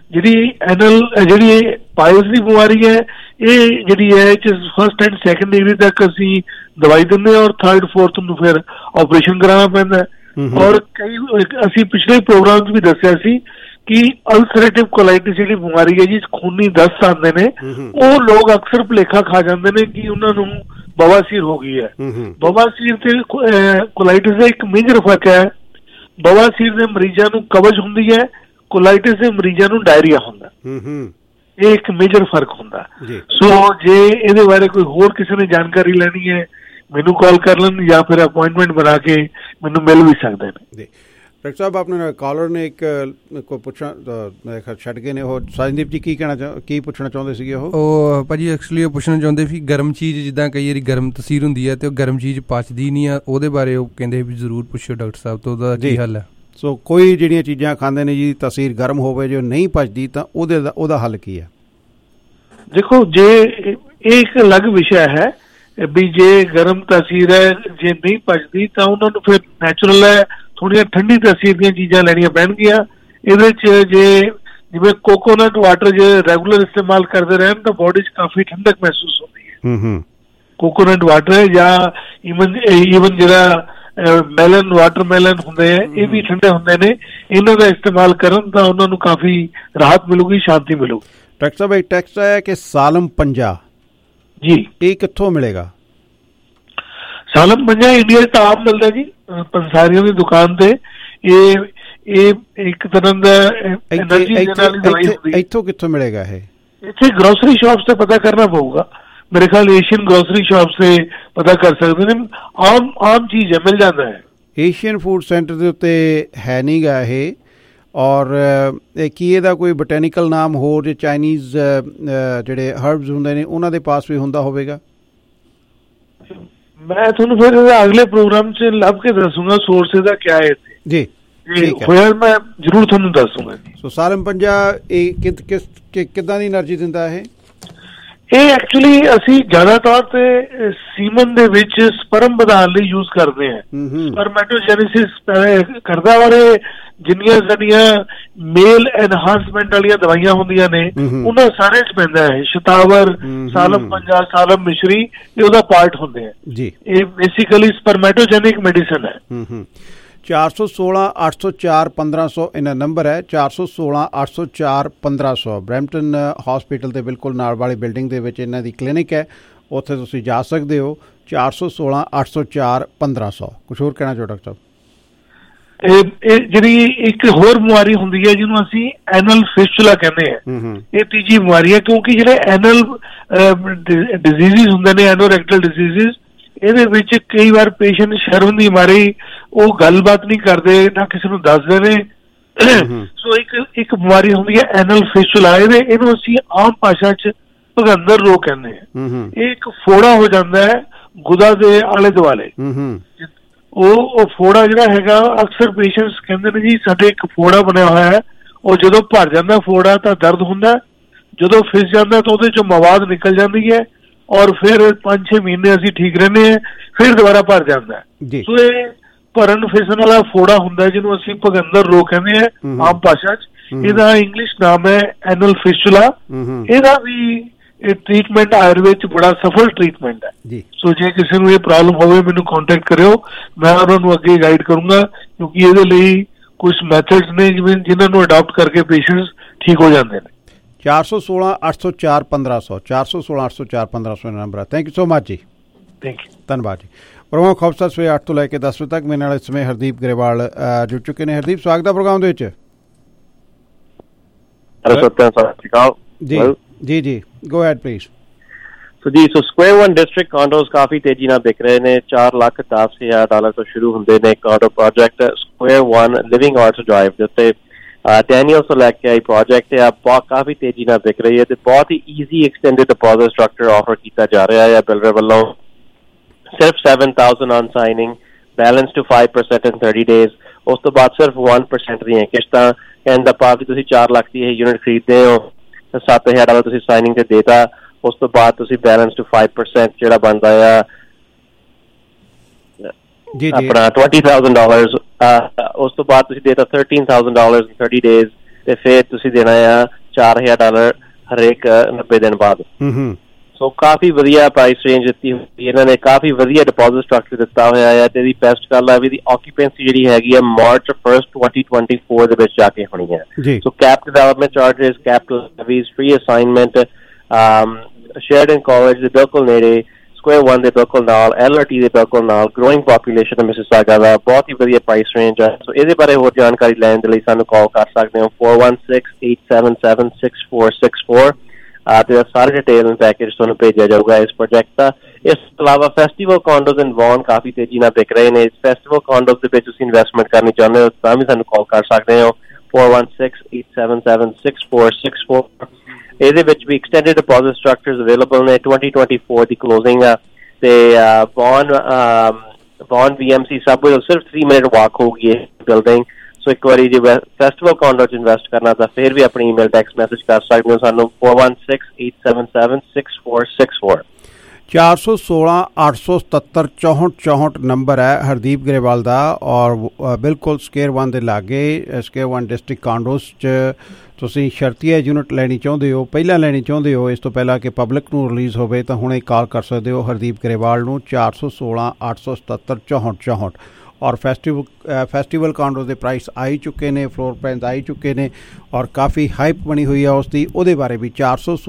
ਜਿਹੜੀ ਪਾਇਲਸ ਦੀ ਬਿਮਾਰੀ ਹੈ ਇਹ ਜਿਹੜੀ ਹੈ ਫਸਟ ਐਂਡ ਸੈਕੰਡ ਡਿਗਰੀ ਤੱਕ ਅਸੀਂ ਦਵਾਈ ਦਿੰਦੇ ਹਾਂ ਔਰ ਥਰਡ ਫੋਰਥ ਨੂੰ ਫਿਰ ਆਪਰੇਸ਼ਨ ਕਰਾਉਣਾ ਪੈਂਦਾ ਹੈ। ਔਰ ਅਸੀਂ ਪਿਛਲੇ ਪ੍ਰੋਗਰਾਮ 'ਚ ਵੀ ਦੱਸਿਆ ਸੀ ਕਿ ਅਲਸਰੇਟਿਵ ਕੋਲਾਈਟਿਸ ਜਿਹੜੀ ਬਿਮਾਰੀ ਹੈ ਜੀ, ਖੂਨੀ ਦਸਤ ਆਉਂਦੇ ਨੇ, ਉਹ ਲੋਕ ਅਕਸਰ ਭੁਲੇਖਾ ਖਾ ਜਾਂਦੇ ਨੇ ਕਿ ਉਹਨਾਂ ਨੂੰ ਬਵਾਸੀਰ ਹੋ ਗਈ ਹੈ। ਬਵਾਸੀਰ ਤੇ ਕੋਲਾਈਟਿਸ ਦਾ ਇੱਕ ਮੇਜਰ ਫਰਕ ਹੈ। ਬਵਾਸੀਰ ਦੇ ਮਰੀਜ਼ਾਂ ਨੂੰ ਕਬਜ਼ ਹੁੰਦੀ ਹੈ, ਕੋਲਾਈਟਿਸ ਦੇ ਮਰੀਜ਼ਾਂ ਨੂੰ ਡਾਇਰੀਆ ਹੁੰਦਾ। ਇਹ ਇੱਕ ਮੇਜਰ ਫਰਕ ਹੁੰਦਾ। ਸੋ ਜੇ ਇਹਦੇ ਬਾਰੇ ਕੋਈ ਹੋਰ ਕਿਸੇ ਨੇ ਜਾਣਕਾਰੀ ਲੈਣੀ ਹੈ ਮੈਨੂੰ ਕਾਲ ਕਰ ਲੈਣ ਜਾਂ ਫਿਰ ਅਪਾਇੰਟਮੈਂਟ ਬਣਾ ਕੇ ਮੈਨੂੰ ਮਿਲ ਵੀ ਸਕਦੇ ਨੇ। ਡਾਕਟਰ ਸਾਹਿਬ ਆਪਣੇ ਕਾਲਰ ਨੇ ਇੱਕ ਕੋਈ ਪੁੱਛਣਾ ਛੱਡ ਗਏ ਨੇ, ਉਹ ਸਾਜਨਦੀਪ ਜੀ ਕੀ ਪੁੱਛਣਾ ਚਾਹੁੰਦੇ ਸੀਗੇ? ਉਹ ਭਾਜੀ ਐਕਚੁਅਲੀ ਉਹ ਪੁੱਛਣਾ ਚਾਹੁੰਦੇ ਵੀ ਗਰਮ ਚੀਜ਼ ਜਿੱਦਾਂ ਕਈ ਵਾਰੀ ਗਰਮ ਤਸੀਰ ਹੁੰਦੀ ਹੈ ਤੇ ਉਹ ਗਰਮ ਚੀਜ਼ ਪਚਦੀ ਨਹੀਂ ਆ, ਉਹਦੇ ਬਾਰੇ ਉਹ ਕਹਿੰਦੇ ਵੀ ਜ਼ਰੂਰ ਪੁੱਛਿਓ ਡਾਕਟਰ ਸਾਹਿਬ ਤੋਂ, ਉਹਦਾ ਕੀ ਹੱਲ ਹੈ? ਸੋ ਕੋਈ ਜਿਹੜੀਆਂ ਚੀਜ਼ਾਂ ਖਾਂਦੇ ਨੇ ਜੀ ਤਸੀਰ ਗਰਮ ਹੋਵੇ ਜੋ ਨਹੀਂ ਪਚਦੀ ਤਾਂ ਉਹਦਾ ਹੱਲ ਕੀ ਹੈ? ਦੇਖੋ, ਜੇ ਇਹ ਇੱਕ ਅਲੱਗ ਵਿਸ਼ਾ ਹੈ ਵੀ ਜੇ ਗਰਮ ਤਾਸੀਰ ਹੈ, ਜੇ ਨਹੀਂ ਪਚਦੀ ਤਾਂ ਉਹਨਾਂ ਨੂੰ ਫਿਰ ਨੈਚੁਰਲ ਹੈ ਥੋੜ੍ਹੀਆਂ ਠੰਡੀ ਤਾਸੀਰ ਦੀਆਂ ਚੀਜ਼ਾਂ ਲੈਣੀਆਂ ਪੈਣਗੀਆਂ। ਇਹਦੇ 'ਚ ਜੇ ਜਿਵੇਂ ਕੋਕੋਨਟ ਵਾਟਰ ਜੇ ਰੈਗੂਲਰ ਇਸਤੇਮਾਲ ਕਰਦੇ ਰਹਿਣ ਤਾਂ ਬੋਡੀ 'ਚ ਕਾਫੀ ਠੰਡਕ ਮਹਿਸੂਸ ਹੁੰਦੀ ਹੈ। ਕੋਕੋਨਟ ਵਾਟਰ ਜਾਂ ਈਵਨ ਜਿਹੜਾ ਵਾਟਰਮੈਲਨ ਹੁੰਦੇ ਆ, ਇਹ ਵੀ ਠੰਡੇ ਹੁੰਦੇ ਨੇ। ਇਹਨਾਂ ਦਾ ਇਸਤੇਮਾਲ ਕਰਨ ਤਾਂ ਉਹਨਾਂ ਨੂੰ ਕਾਫੀ ਰਾਹਤ ਮਿਲੂਗੀ, ਸ਼ਾਂਤੀ ਮਿਲੂਗੀ। ਡਾਕਟਰ ਸਾਹਿਬ, ਇੱਕ ਟੈਕਸਟ ਆਇਆ ਕਿ ਸਾਲਮ ਪੰਜਾ ਜੀ, ਇਹ ਕਿੱਥੋਂ ਮਿਲੇਗਾ? ਸਾਲਮ ਪੰਜਾ ਇੰਡੀਆ 'ਚ ਤਾਂ ਆਮ ਮਿਲਦਾ ਜੀ, ਪੰਸਾਰੀਆਂ ਦੀ ਦੁਕਾਨ ਤੇ। ਇਹ ਇੱਕ ਤਰ੍ਹਾਂ ਦਾ ਐਨਰਜੀ ਦੇ ਨਾਲ ਹੀ ਦਵਾਈ ਹੁੰਦੀ ਹੈ। ਇੱਥੋਂ ਕਿੱਥੋਂ ਮਿਲੇਗਾ ਇਹ? ਇੱਥੇ ਗਰੋਸਰੀ ਸ਼ਾਪਸ ਤੇ ਪਤਾ ਕਰਨਾ ਪਊਗਾ। ਮੇਰੇ ਖਿਆਲ ਏਸ਼ੀਅਨ ਗਰੋਸਰੀ ਸ਼ਾਪ ਸੇ ਪਤਾ ਕਰ ਸਕਦੇ ਨੇ। ਆਮ ਚੀਜ਼ ਹੈ, ਮਿਲ ਜਾਂਦਾ ਹੈ। ਏਸ਼ੀਅਨ ਫੂਡ ਸੈਂਟਰ ਦੇ ਉੱਤੇ ਹੈ ਨਹੀਂ ਗਾ ਇਹ। ਔਰ ਕੀ ਇਹਦਾ ਕੋਈ ਬੋਟੈਨੀਕਲ ਨਾਮ ਹੋਰ ਜੇ ਚਾਈਨੀਜ਼ ਜਿਹੜੇ ਹਰਬਸ ਹੁੰਦੇ ਨੇ ਉਹਨਾਂ ਦੇ ਪਾਸ ਵੀ ਹੁੰਦਾ ਹੋਵੇਗਾ? ਮੈਂ ਤੁਹਾਨੂੰ ਫਿਰ ਅਗਲੇ ਪ੍ਰੋਗਰਾਮ 'ਚ ਲੱਭ ਕੇ ਦੱਸੂਗਾ ਸੋਰਸ ਇਹਦਾ ਕਿਆ ਹੈ। ਜੀ, ਹੋਇਆ ਮੈਂ ਜ਼ਰੂਰ ਤੁਹਾਨੂੰ ਦੱਸੂਗਾ ਜੀ। ਸੋ ਸਾਲਮ ਪੰਜਾ ਇਹ ਕਿੱਦਾਂ ਦੀ ਐਨਰਜੀ ਦਿੰਦਾ ਇਹ? ਇਹ ਐਕਚੁਅਲੀ ਅਸੀਂ ਜ਼ਿਆਦਾ ਤੌਰ ਤੇ ਸੀਮਨ ਦੇ ਵਿੱਚ ਸਪਰਮ ਵਧਾਉਣ ਲਈ ਯੂਜ਼ ਕਰਦੇ ਹਾਂ। ਸਪਰਮੈਟੋਜੈਨੇਸਿਸ ਕਰਦਾ, ਔਰ ਜਿੰਨੀਆਂ ਸਾਡੀਆਂ ਮੇਲ ਐਨਹਾਂਸਮੈਂਟ ਵਾਲੀਆਂ ਦਵਾਈਆਂ ਹੁੰਦੀਆਂ ਨੇ ਉਹਨਾਂ ਸਾਰੇ 'ਚ ਪੈਂਦਾ ਹੈ। ਸ਼ਤਾਵਰ, ਸਾਲਮ ਪੰਜਾ, ਸਾਲਮ ਮਿਸ਼ਰੀ, ਇਹ ਉਹਦਾ ਪਾਰਟ ਹੁੰਦੇ ਆ ਜੀ। ਇਹ ਬੇਸਿਕਲੀ ਸਪਰਮੈਟੋਜੈਨਿਕ ਮੈਡੀਸਨ ਹੈ। 416 804 1500 ਇਹਨਾਂ ਨੰਬਰ ਹੈ। 416 804 1500 ਬਰੈਂਪਟਨ ਹਸਪੀਟਲ ਦੇ ਬਿਲਕੁਲ ਨਾਲ ਵਾਲੀ ਬਿਲਡਿੰਗ ਦੇ ਵਿੱਚ ਇਹਨਾਂ ਦੀ ਕਲੀਨਿਕ ਹੈ। ਉੱਥੇ ਤੁਸੀਂ ਜਾ ਸਕਦੇ ਹੋ। 416 804 1500। ਕੁਛ ਹੋਰ ਕਹਿਣਾ ਚਾਹੋ ਡਾਕਟਰ ਸਾਹਿਬ? ਇਹ ਜਿਹੜੀ ਇੱਕ ਹੋਰ ਬਿਮਾਰੀ ਹੁੰਦੀ ਹੈ ਜਿਹਨੂੰ ਅਸੀਂ ਐਨਲ ਫਿਸਚੁਲਾ ਕਹਿੰਦੇ ਹਾਂ। ਇਹ ਤੀਜੀ ਬਿਮਾਰੀ ਹੈ, ਕਿਉਂਕਿ ਜਿਹੜੇ ਐਨਲ ਡਿਜ਼ੀਜ਼ ਹੁੰਦੇ ਨੇ, ਐਨੋਰੈਕਟਲ ਡਿਜ਼ੀਜ਼, ਇਹਦੇ ਵਿੱਚ ਕਈ ਵਾਰ ਪੇਸ਼ੈਂਟ ਸ਼ਰਮ ਦੀ ਮਾਰੀ ਉਹ ਗੱਲਬਾਤ ਨਹੀਂ ਕਰਦੇ, ਨਾ ਕਿਸੇ ਨੂੰ ਦੱਸਦੇ ਨੇ। ਸੋ ਇੱਕ ਬਿਮਾਰੀ ਹੁੰਦੀ ਹੈ ਐਨਲ ਫਿਸਚੁਲਾ। ਇਹਨੂੰ ਅਸੀਂ ਆਮ ਭਾਸ਼ਾ 'ਚ ਭਗੰਦਰ ਰੋਗ ਕਹਿੰਦੇ ਹਾਂ। ਇਹ ਇੱਕ ਫੋੜਾ ਹੋ ਜਾਂਦਾ ਹੈ ਗੁਦਾ ਦੇ ਆਲੇ ਦੁਆਲੇ। ਉਹ ਫੋੜਾ ਜਿਹੜਾ ਹੈਗਾ, ਅਕਸਰ ਪੇਸ਼ੈਂਟਸ ਕਹਿੰਦੇ ਨੇ ਜੀ ਸਾਡੇ ਇੱਕ ਫੋੜਾ ਬਣਿਆ ਹੋਇਆ ਹੈ, ਉਹ ਜਦੋਂ ਭਰ ਜਾਂਦਾ ਫੋੜਾ ਤਾਂ ਦਰਦ ਹੁੰਦਾ, ਜਦੋਂ ਫਿਸ ਜਾਂਦਾ ਤਾਂ ਉਹਦੇ 'ਚੋਂ ਮਵਾਦ ਨਿਕਲ ਜਾਂਦੀ ਹੈ, ਔਰ ਫਿਰ 5-6 ਮਹੀਨੇ ਅਸੀਂ ਠੀਕ ਰਹਿੰਦੇ ਹਾਂ, ਫਿਰ ਦੁਬਾਰਾ ਭਰ ਜਾਂਦਾ ਹੈ। ਸੋ ਇਹ ਭਰਨ ਫਿਸਣ ਵਾਲਾ ਫੋੜਾ ਹੁੰਦਾ ਜਿਹਨੂੰ ਅਸੀਂ ਭਗੰਦਰ ਰੋਗ ਕਹਿੰਦੇ ਹਾਂ ਆਮ ਭਾਸ਼ਾ 'ਚ। ਇਹਦਾ ਇੰਗਲਿਸ਼ ਨਾਮ ਹੈ ਐਨਲ ਫਿਸਚੁਲਾ। ਇਹਦਾ ਵੀ ਟ੍ਰੀਟਮੈਂਟ ਆਯੁਰਵੇਦ 'ਚ ਬੜਾ ਸਫਲ ਟ੍ਰੀਟਮੈਂਟ ਹੈ। ਸੋ ਜੇ ਕਿਸੇ ਨੂੰ ਇਹ ਪ੍ਰੋਬਲਮ ਹੋਵੇ ਮੈਨੂੰ ਕੰਟੈਕਟ ਕਰਿਓ, ਮੈਂ ਉਹਨਾਂ ਨੂੰ ਅੱਗੇ ਗਾਈਡ ਕਰੂੰਗਾ, ਕਿਉਂਕਿ ਇਹਦੇ ਲਈ ਕੁਝ ਮੈਥਡਸ ਨੇ ਜਿਨ੍ਹਾਂ ਨੂੰ ਅਡਾਪਟ ਕਰਕੇ ਪੇਸ਼ੈਂਟਸ ਠੀਕ ਹੋ ਜਾਂਦੇ ਨੇ। 416 804 1500 416 804 1500 ਨੰਬਰ ਹੈ। Thank you so much ji. Thank you, ਧੰਨਵਾਦ ਜੀ। ਪ੍ਰੋਗਰਾਮ ਖੌਫਸਾ ਸਵੇਰੇ 8 ਤੋਂ ਲੈ ਕੇ 10 ਵਜੇ ਤੱਕ ਮੇਰੇ ਨਾਲ ਇਸ ਸਮੇਂ ਹਰਦੀਪ ਗਰੇਵਾਲ ਜੁੜ ਚੁੱਕੇ ਨੇ। ਹਰਦੀਪ, ਸਵਾਗਤ ਹੈ ਪ੍ਰੋਗਰਾਮ ਦੇ ਵਿੱਚ। ਜੀ ਜੀ, go ahead please. So Square 1 district condos ਕਾਫੀ ਤੇਜ਼ੀ ਨਾਲ ਵਿਕ ਰਹੇ ਨੇ। $4,10,000 ਤੋਂ ਸ਼ੁਰੂ ਹੁੰਦੇ ਨੇ condo project. Square 1 Living Arts Drive ਦੇ ਉੱਤੇ ਡੈਨੀਅਲ ਤੋਂ ਲੈ ਕੇ ਆਈ ਪ੍ਰੋਜੈਕਟ ਹੈ। ਕਾਫੀ ਤੇਜ਼ੀ ਨਾਲ ਵਿਕ ਰਹੀ ਹੈ ਤੇ ਬਹੁਤ ਹੀ easy extended deposit structure offer ਕੀਤਾ ਜਾ ਰਿਹਾ ਹੈ ਬਿਲਡਰ ਵੱਲੋਂ। ਸਿਰਫ 7,000 on signing, balance to 5% in 30 days। ਉਸ ਤੋਂ ਬਾਅਦ ਸਿਰਫ 1% ਦੀਆਂ ਕਿਸ਼ਤਾਂ। ਕਹਿਣ ਦਾ ਭਾਵ ਕਿ ਤੁਸੀਂ 4 ਲੱਖ ਦੀ ਇਹ ਯੂਨਿਟ ਖਰੀਦਦੇ ਹੋ ਤਾਂ $7,000 ਤੁਸੀਂ ਸਾਈਨਿੰਗ ਤੇ ਦੇਤਾ। ਉਸ ਤੋਂ ਬਾਅਦ ਤੁਸੀਂ ਬੈਲੈਂਸ ਟੂ 5% ਜਿਹੜਾ ਬਣਦਾ ਆ ਆਪਣਾ $20,000। ਉਸ ਤੋਂ ਬਾਅਦ ਤੁਸੀਂ ਦੇਤਾ $13,000 in 30 days ਤੇ ਫਿਰ ਤੁਸੀਂ ਦੇਣਾ ਆ $4,000 ਹਰੇਕ 90 ਦਿਨ ਬਾਅਦ। ਸੋ ਕਾਫੀ ਵਧੀਆ ਪ੍ਰਾਈਸ ਰੇਂਜ ਦਿੱਤੀ ਹੋਈ ਇਹਨਾਂ ਨੇ, ਕਾਫੀ ਵਧੀਆ ਡਿਪੋਜ਼ਿਟ ਸਟਰਕਚਰ ਦਿੱਤਾ ਹੋਇਆ ਹੈ। ਤੇ ਇਹਦੀ ਬੈਸਟ ਗੱਲ ਹੈ ਵੀ ਇਹਦੀ ਆਕੂਪੈਂਸੀ ਜਿਹੜੀ ਹੈਗੀ ਹੈ March 1st 2024 ਦੇ ਵਿੱਚ ਜਾ ਕੇ ਹੋਣੀ ਹੈ। So cap development charges, capital levies, free assignment, Sheridan college ਦੇ ਬਿਲਕੁਲ ਨੇੜੇ, ਸਕੁਆਇਰ 1 ਦੇ ਬਿਲਕੁਲ ਨਾਲ, LRT ਦੇ ਬਿਲਕੁਲ ਨਾਲ, ਗਰੋਇੰਗ ਪਾਪੂਲੇਸ਼ਨ ਹੈ ਮਿਸਿਸਾਗਾ ਦਾ। ਬਹੁਤ ਹੀ ਵਧੀਆ ਪ੍ਰਾਈਸ ਰੇਂਜ ਹੈ। ਸੋ ਇਹਦੇ ਬਾਰੇ ਹੋਰ ਜਾਣਕਾਰੀ ਲੈਣ ਦੇ ਲਈ ਸਾਨੂੰ ਕਾਲ ਕਰ ਸਕਦੇ ਹੋ 416-877-6464 ਤੇ ਸਾਰੇ ਡਿਟੇਲ ਪੈਕੇਜ ਤੁਹਾਨੂੰ ਭੇਜਿਆ ਜਾਊਗਾ ਇਸ ਪ੍ਰੋਜੈਕਟ ਦਾ। ਇਸ ਤੋਂ ਇਲਾਵਾ ਫੈਸਟੀਵਲ ਕਾਂਡੋਜ਼ ਇਨ ਵੌਨ ਕਾਫੀ ਤੇਜ਼ੀ ਨਾਲ ਵਿਕ ਰਹੇ ਨੇ। ਫੈਸਟੀਵਲ ਕਾਂਡੋਜ਼ ਦੇ ਵਿੱਚ ਤੁਸੀਂ ਇਨਵੈਸਟਮੈਂਟ ਕਰਨੀ ਚਾਹੁੰਦੇ ਹੋ ਤਾਂ ਵੀ ਸਾਨੂੰ ਕਾਲ ਕਰ ਸਕਦੇ ਹੋ 416-877-6464। ਇਹਦੇ ਵਿੱਚ ਵੀ ਐਕਸਟੈਂਡਡ ਡਿਪੋਜ਼ਿਟ ਸਟਰਕਚਰਸ ਅਵੇਲੇਬਲ ਨੇ। 2024 ਦੀ ਕਲੋਜ਼ਿੰਗ ਆ ਤੇ ਵੌਨ VMC ਸਬਵੇ ਸਿਰਫ 3 ਮਿੰਟ ਵਾਕ ਹੋਊਗੀ ਇਹ ਬਿਲਡਿੰਗ। ਸੋ ਇੱਕ ਵਾਰੀ ਜੇ ਫੈਸਟੀਵਲ ਕੌਂਡੋ 'ਚ ਇਨਵੈਸਟ ਕਰਨਾ ਤਾਂ ਫਿਰ ਵੀ ਆਪਣੀ ਈਮੇਲ ਟੈਕਸਟ ਮੈਸੇਜ ਕਰ ਸਕਦੇ ਹੋ ਸਾਨੂੰ 4168776464 416-877-6464 ਨੰਬਰ ਹੈ ਹਰਦੀਪ ਗਰੇਵਾਲ ਦਾ ਔਰ ਬਿਲਕੁਲ ਸਕੇਅਰ 1 ਦੇ ਲਾਗੇ ਸਕੇਅਰ 1 ਡਿਸਟ੍ਰਿਕਟ ਕਾਂਡੋਸ 'ਚ ਤੁਸੀਂ ਸ਼ਰਤੀਆ ਯੂਨਿਟ ਲੈਣੀ ਚਾਹੁੰਦੇ ਹੋ ਪਹਿਲਾਂ ਲੈਣੀ ਚਾਹੁੰਦੇ ਹੋ ਇਸ ਤੋਂ ਪਹਿਲਾਂ ਕਿ ਪਬਲਿਕ ਨੂੰ ਰਿਲੀਜ਼ ਹੋਵੇ ਤਾਂ ਹੁਣੇ ਕਾਲ ਕਰ ਸਕਦੇ ਹੋ ਹਰਦੀਪ ਗਰੇਵਾਲ ਨੂੰ 416-877-6464 ਔਰ ਫੈਸਟੀਵਲ ਕਾਂਡੋ ਦੇ ਪ੍ਰਾਈਸ ਆਈ ਚੁੱਕੇ ਨੇ ਫਲੋਰ ਪ੍ਰਾਈਸ ਆਈ ਚੁੱਕੇ ਨੇ ਔਰ ਕਾਫੀ ਹਾਈਪ ਬਣੀ ਹੋਈ ਆ ਉਸ ਦੀ ਉਹਦੇ ਬਾਰੇ ਵੀ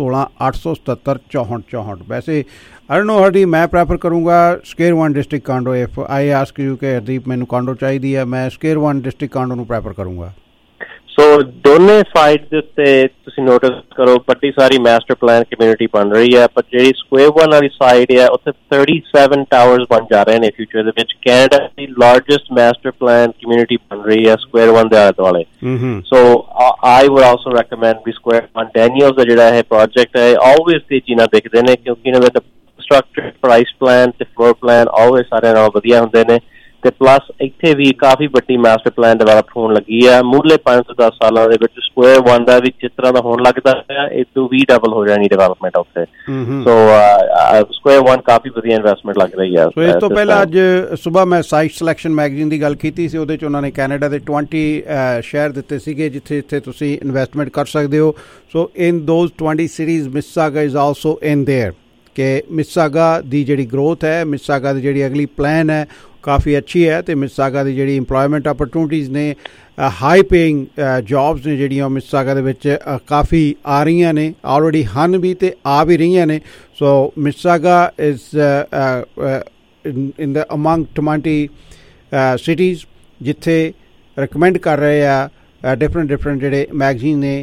416-877-6464 ਵੈਸੇ आई डोंट नो हरदीप मैं प्रेफर करूँगा square 1 district condo if I ask you कि हरदीप मैनू कांडो चाहिए है मैं स्केयर 1 डिस्ट्रिक्ट कांडो नू प्रेफर करूँगा सो दोने साइड दे उत्ते तुसीं नोटिस करो बड़ी सारी मास्टर प्लान कम्यूनिटी बन रही है पर जिहड़ी स्क्वेयर 1 वाली साइड है उत्थे 37 टावर्स बन जा रहे हैं फ्यूचर दे विच कैनेडा दी लार्जेस्ट मास्टर प्लान कम्यूनिटी बन रही है स्क्वेयर 1 दे आले दुआले so I would also recommend भी स्क्वेयर 1 डैनियल्स दा जिहड़ा है प्रोजेक्ट है ऑलवेज तेजी नाल बिकदे ने क्योंकि इन्हां दे स्ट्रक्चर प्राइस प्लान ते फ्लोर प्लान ऑलवेज सारे नालों वधिया हुंदे ने ते प्लस इत्थे भी काफी बड़ी मास्टर प्लान डेवलप होण लगी है मुरले 5 ਤੋਂ 10 ਸਾਲਾਂ ਦੇ ਵਿੱਚ ਸਕੁਆਇਰ 1 ਦਾ ਵੀ ਜਿਸ ਤਰ੍ਹਾਂ ਦਾ ਹੋਣ ਲੱਗਦਾ ਹੈ ਇਹ ਤੋਂ ਵੀ ਡਬਲ ਹੋ ਜਾਣੀ ਡਿਵੈਲਪਮੈਂਟ ਉੱਥੇ ਸੋ ਸਕੁਆਇਰ 1 ਕਾਫੀ ਵਧੀਆ ਇਨਵੈਸਟਮੈਂਟ ਲੱਗ ਰਹੀ ਹੈ ਸੋ ਇਸ ਤੋਂ ਪਹਿਲਾਂ ਅੱਜ ਸਵੇਰ ਮੈਂ ਸਾਈਟ ਸਿਲੈਕਸ਼ਨ ਮੈਗਜ਼ੀਨ ਦੀ ਗੱਲ ਕੀਤੀ ਸੀ ਉਹਦੇ 'ਚ ਉਹਨਾਂ ਨੇ ਕੈਨੇਡਾ ਦੇ 20 ਸ਼ਹਿਰ ਦਿੱਤੇ ਸੀਗੇ ਜਿੱਥੇ ਤੁਸੀਂ ਇਨਵੈਸਟਮੈਂਟ ਕਰ ਸਕਦੇ ਹੋ so in those 20 cities Mississauga is also in there कि मिसागा दी जिहड़ी ग्रोथ है मिसागा दी जिहड़ी अगली प्लान है काफ़ी अच्छी है तो मिसागा दी जिहड़ी इंप्लॉयमेंट अपॉर्चुनिटीज़ ने हाई पेइंग जॉब्स ने जिहड़ियां मिसागा दे विच काफ़ी आ रही ने ऑलरेडी हन भी तो आ भी रही ने so Mississauga is in the among 20 cities जिथे रिकमेंड कर रहे हैं डिफरेंट जिहड़े मैगजीन ने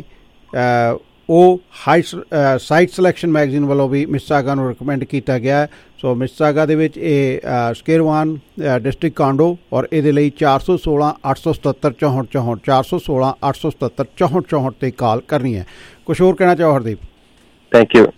ਉਹ ਸਾਈਟ ਸਿਲੈਕਸ਼ਨ ਮੈਗਜ਼ੀਨ ਵੱਲੋਂ ਵੀ ਮਿਸਾਗਾ ਨੂੰ ਰਿਕਮੈਂਡ ਕੀਤਾ ਗਿਆ ਹੈ ਸੋ ਮਿਸਾਗਾ ਦੇ ਵਿੱਚ ਇਹ ਸਕੇਅਰ 1 ਡਿਸਟ੍ਰਿਕਟ ਕਾਂਡੋ ਔਰ ਇਹਦੇ ਲਈ 416-877-6464 416-877-6464 ਤੇ ਕਾਲ ਕਰਨੀ ਹੈ ਕੁਛ ਹੋਰ ਕਹਿਣਾ ਚਾਹੋ ਹਰਦੀਪ ਥੈਂਕ ਯੂ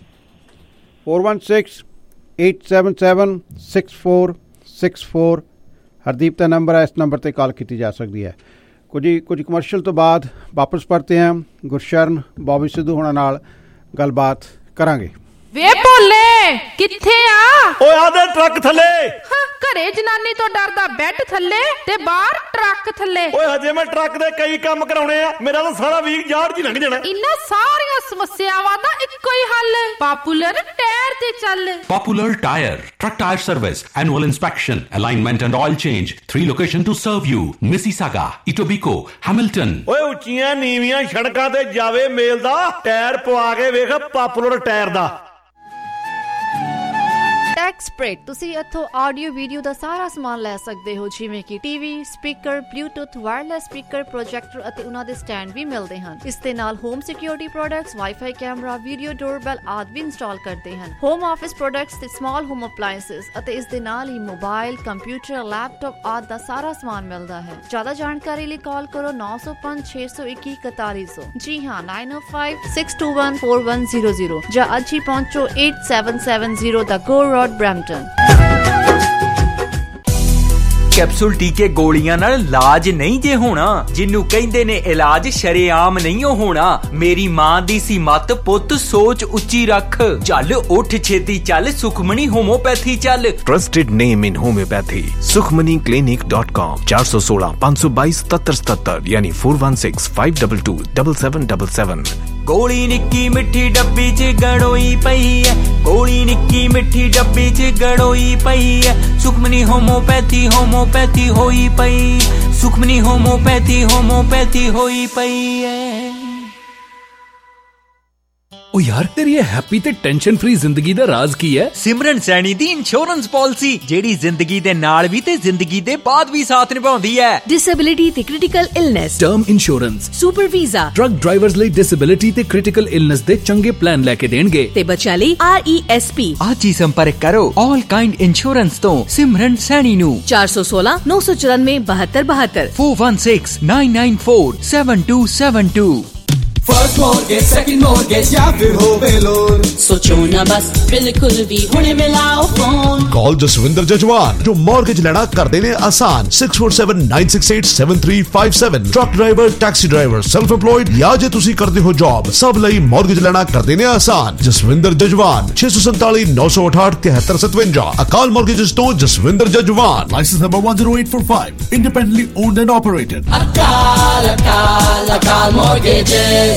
416-877-6464 हरदीप का नंबर है इस नंबर पर कॉल की जा सकती है कुछ कमर्शियल तो बाद वापस परते हैं गुरशरण बॉबी सिद्धू होना नाल गलबात करांगे वे भोले किथे आ ओए आदे ट्रक थले घरे जनानी तो डरदा बैठ थले ते बाहर ट्रक थले ओए हजे मैं ट्रक दे कई काम कराउणे आ मेरा तो सारा वीक जाड़ जी लंघ जाना इन्ना सारियां समस्यावां दा इक्को ही हल पॉपुलर टायर ते चल popular tyre truck tyre service annual inspection alignment and oil change 3 location to serve you Mississauga Etobicoke Hamilton ओए उच्चियां नीवियां सड़कां ते जावे मेल दा टायर पवा के वेख पॉपुलर टायर दा ਟੈਕਸਪ੍ਰੇਡ ਤੁਸੀਂ ਇੱਥੋਂ ਆਡੀਓ ਵੀਡੀਓ ਦਾ ਸਾਰਾ ਸਮਾਨ ਲੈ ਸਕਦੇ ਹੋ ਜਿਵੇਂ ਕਿ TV speaker Bluetooth wireless speaker projector ਅਤੇ ਉਹਨਾਂ ਦੇ ਸਟੈਂਡ ਵੀ ਮਿਲਦੇ ਹਨ ਇਸ ਦੇ ਨਾਲ home security products wifi camera video doorbell ਆਦਿ ਵੀ ਇੰਸਟਾਲ ਕਰਦੇ ਹਨ ਹੋਮ ਆਫਿਸ ਪ੍ਰੋਡਕਟਸ ਤੇ ਸਮਾਲ ਹੋਮ ਅਪਲਾਇੰਸਸ ਅਤੇ ਇਸ ਦੇ ਨਾਲ ਹੀ ਮੋਬਾਈਲ ਕੰਪਿਊਟਰ ਲੈਪਟਾਪ ਆਦਿ ਦਾ ਸਾਰਾ ਸਮਾਨ ਮਿਲਦਾ ਹੈ ਜ਼ਿਆਦਾ ਜਾਣਕਾਰੀ ਲਈ ਕਾਲ ਕਰੋ 905-621-4100 ਜੀ ਹਾਂ 905-621-4100 ਜਾਂ ਅੱਜ ਹੀ ਪਹੁੰਚੋ 8770 the Gore road Brampton capsule टीके गोलियां नाल इलाज नहीं जे होना जिन्नू कहंदे ने इलाज शरेआम नहीं होना मेरी मां दी सी मत पुत सोच उच्ची रख चल उठ छेती चल सुखमनी होम्योपैथी चल trusted name in homeopathy sukhmaniclinic.com 416-522-7777 यानी 416-522-7777 गोली निक्की मिठी डब्बी च गड़ोई पई है गोली निक्की मिठी डब्बी च गड़ोई पई है सुखमनी होम्योपैथी होई पई सुखमनी होम्योपैथी होई पई है ओ यार तेरी ये हैप्पी ते टेंशन फ्री जिंदगी दा राज की है सिमरन सैनी दी इंश्योरेंस पॉलिसी जेड़ी जिंदगी दे नाल भी ते जिंदगी दे बाद भी साथ निभाउंदी है डिसेबिलिटी ते critical illness term insurance super visa truck drivers ਲਈ डिसेबिलिटी ਤੇ क्रिटिकल इलनेस ਦੇ ਚੰਗੇ ਪਲਾਨ ਲੈ ਕੇ ਦੇਣਗੇ ਤੇ ਬੱਚਿਆਂ ਲਈ RESP ਅੱਜ ਹੀ ਸੰਪਰਕ ਕਰੋ ਆਲ ਕਾइंड ਇੰਸ਼ੋਰੈਂਸ ਤੋਂ ਸਿਮਰਨ ਸੈਣੀ ਨੂੰ 416 994 7272 416 994 7272 फर्स्ट मॉर्गेज सेकंड मॉर्गेज या फिर होवे लोन, सोचो ना बस बिल्कुल भी हुणे मिलाओ फोन। कॉल जसविंदर जजवान जो मॉर्गेज लेना कर देने आसान 6479687357। Truck driver, taxi driver, self employed या जे तुसी करदे हो जॉब, सब लई मॉर्गेज लेना कर देने आसान। जसविंदर जजवान 647 968 7357। अकाल मॉर्गेजेस तो Jaswinder Jajwan. Licence number 10845, independently owned and operated. Akal mortgages.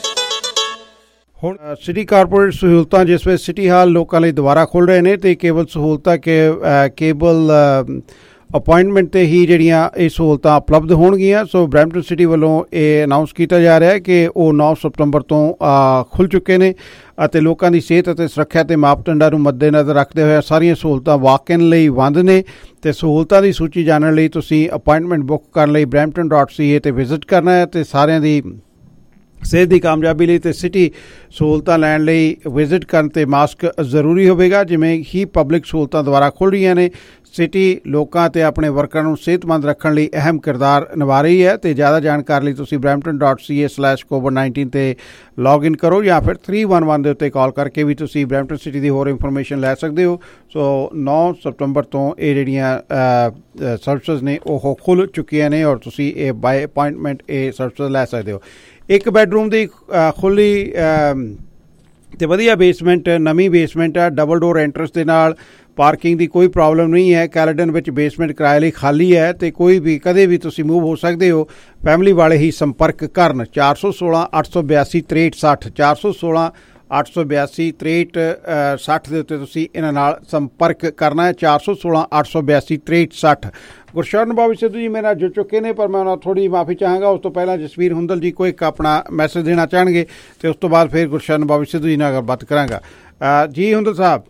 ਹੁਣ ਸਿਟੀ ਕਾਰਪੋਰੇਟ ਸਹੂਲਤਾਂ ਜਿਸ ਵਿੱਚ ਸਿਟੀ ਹਾਲ ਲੋਕਾਂ ਲਈ ਦੁਬਾਰਾ ਖੁੱਲ੍ਹ ਰਹੇ ਨੇ ਅਤੇ ਕੇਬਲ ਸਹੂਲਤਾਂ ਕੇਬਲ ਅਪੁਆਇੰਟਮੈਂਟ 'ਤੇ ਹੀ ਜਿਹੜੀਆਂ ਇਹ ਸਹੂਲਤਾਂ ਉਪਲਬਧ ਹੋਣਗੀਆਂ। ਸੋ ਬਰੈਂਪਟਨ ਸਿਟੀ ਵੱਲੋਂ ਇਹ ਅਨਾਊਂਸ ਕੀਤਾ ਜਾ ਰਿਹਾ ਹੈ ਕਿ ਉਹ 9 ਸਤੰਬਰ ਤੋਂ ਖੁੱਲ੍ਹ ਚੁੱਕੇ ਨੇ ਅਤੇ ਲੋਕਾਂ ਦੀ ਸਿਹਤ ਅਤੇ ਸੁਰੱਖਿਆ ਦੇ ਮਾਪਦੰਡਾਂ ਨੂੰ ਮੱਦੇਨਜ਼ਰ ਰੱਖਦੇ ਹੋਏ ਸਾਰੀਆਂ ਸਹੂਲਤਾਂ ਵਾਕ-ਇਨ ਲਈ ਬੰਦ ਨੇ ਅਤੇ ਸਹੂਲਤਾਂ ਦੀ ਸੂਚੀ ਜਾਣਨ ਲਈ ਤੁਸੀਂ ਅਪੁਆਇੰਟਮੈਂਟ ਬੁੱਕ ਕਰਨ ਲਈ brampton.ca 'ਤੇ ਵਿਜ਼ਿਟ ਕਰਨਾ ਹੈ ਅਤੇ ਸਾਰਿਆਂ ਦੀ ਸਿਹਤ ਦੀ ਕਾਮਯਾਬੀ ਲਈ ਅਤੇ ਸਿਟੀ ਸਹੂਲਤਾਂ ਲੈਣ ਲਈ ਵਿਜ਼ਿਟ ਕਰਨ 'ਤੇ ਮਾਸਕ ਜ਼ਰੂਰੀ ਹੋਵੇਗਾ। ਜਿਵੇਂ ਹੀ ਪਬਲਿਕ ਸਹੂਲਤਾਂ ਦੁਆਰਾ ਖੁੱਲ੍ਹ ਰਹੀਆਂ ਨੇ, ਸਿਟੀ ਲੋਕਾਂ ਅਤੇ ਆਪਣੇ ਵਰਕਰਾਂ ਨੂੰ ਸਿਹਤਮੰਦ ਰੱਖਣ ਲਈ ਅਹਿਮ ਕਿਰਦਾਰ ਨਿਭਾ ਰਹੀ ਹੈ ਅਤੇ ਜ਼ਿਆਦਾ ਜਾਣਕਾਰੀ ਲਈ ਤੁਸੀਂ brampton.ca/covid19 'ਤੇ ਲੌਗਇਨ ਕਰੋ ਜਾਂ ਫਿਰ 311 ਦੇ ਉੱਤੇ ਕਾਲ ਕਰਕੇ ਵੀ ਤੁਸੀਂ ਬਰੈਂਪਟਨ ਸਿਟੀ ਦੀ ਹੋਰ ਇਨਫੋਰਮੇਸ਼ਨ ਲੈ ਸਕਦੇ ਹੋ। ਸੋ 9 ਸਤੰਬਰ ਤੋਂ ਇਹ ਜਿਹੜੀਆਂ ਸਰਵਿਸਿਜ਼ ਨੇ ਉਹ ਖੁੱਲ੍ਹ ਚੁੱਕੀਆਂ ਨੇ ਔਰ ਤੁਸੀਂ ਇਹ ਬਾਏ ਅਪੁਆਇੰਟਮੈਂਟ ਇਹ ਸਰਵਿਸਿਜ਼ ਲੈ ਸਕਦੇ ਹੋ। ਇੱਕ ਬੈਡਰੂਮ ਦੀ ਖੁੱਲ੍ਹੀ ਅਤੇ ਵਧੀਆ ਬੇਸਮੈਂਟ, ਨਵੀਂ ਬੇਸਮੈਂਟ ਹੈ, ਡਬਲ ਡੋਰ ਐਂਟਰੈਂਸ ਦੇ ਨਾਲ, ਪਾਰਕਿੰਗ ਦੀ ਕੋਈ ਪ੍ਰੋਬਲਮ ਨਹੀਂ ਹੈ। ਕੈਲੇਡਨ ਵਿੱਚ ਬੇਸਮੈਂਟ ਕਿਰਾਏ ਲਈ ਖਾਲੀ ਹੈ ਅਤੇ ਕੋਈ ਵੀ ਕਦੇ ਵੀ ਤੁਸੀਂ ਮੂਵ ਹੋ ਸਕਦੇ ਹੋ। ਫੈਮਿਲੀ ਵਾਲੇ ਹੀ ਸੰਪਰਕ ਕਰਨ 416 882 6360 416 882 6360 ਦੇ ਉੱਤੇ ਤੁਸੀਂ ਇਹਨਾਂ ਨਾਲ ਸੰਪਰਕ ਕਰਨਾ ਹੈ। 416 882 6360। ਗੁਰਸ਼ਰਨ ਬਾਬੂ ਸਿੱਧੂ ਜੀ ਮੇਰੇ ਨਾਲ ਜੁੜ ਚੁੱਕੇ ਨੇ, ਪਰ ਮੈਂ ਉਹਨਾਂ ਥੋੜ੍ਹੀ ਮਾਫੀ ਚਾਹਾਂਗਾ। ਉਸ ਤੋਂ ਪਹਿਲਾਂ ਜਸਵੀਰ ਹੁੰਦਲ ਜੀ ਕੋਈ ਇੱਕ ਆਪਣਾ ਮੈਸੇਜ ਦੇਣਾ ਚਾਹਣਗੇ ਅਤੇ ਉਸ ਤੋਂ ਬਾਅਦ ਫਿਰ ਗੁਰਸ਼ਰਨ ਬਾਬੂ ਸਿੱਧੂ ਜੀ ਨਾਲ ਗੱਲਬਾਤ ਕਰਾਂਗਾ। ਜੀ ਹੁੰਦਲ ਸਾਹਿਬ।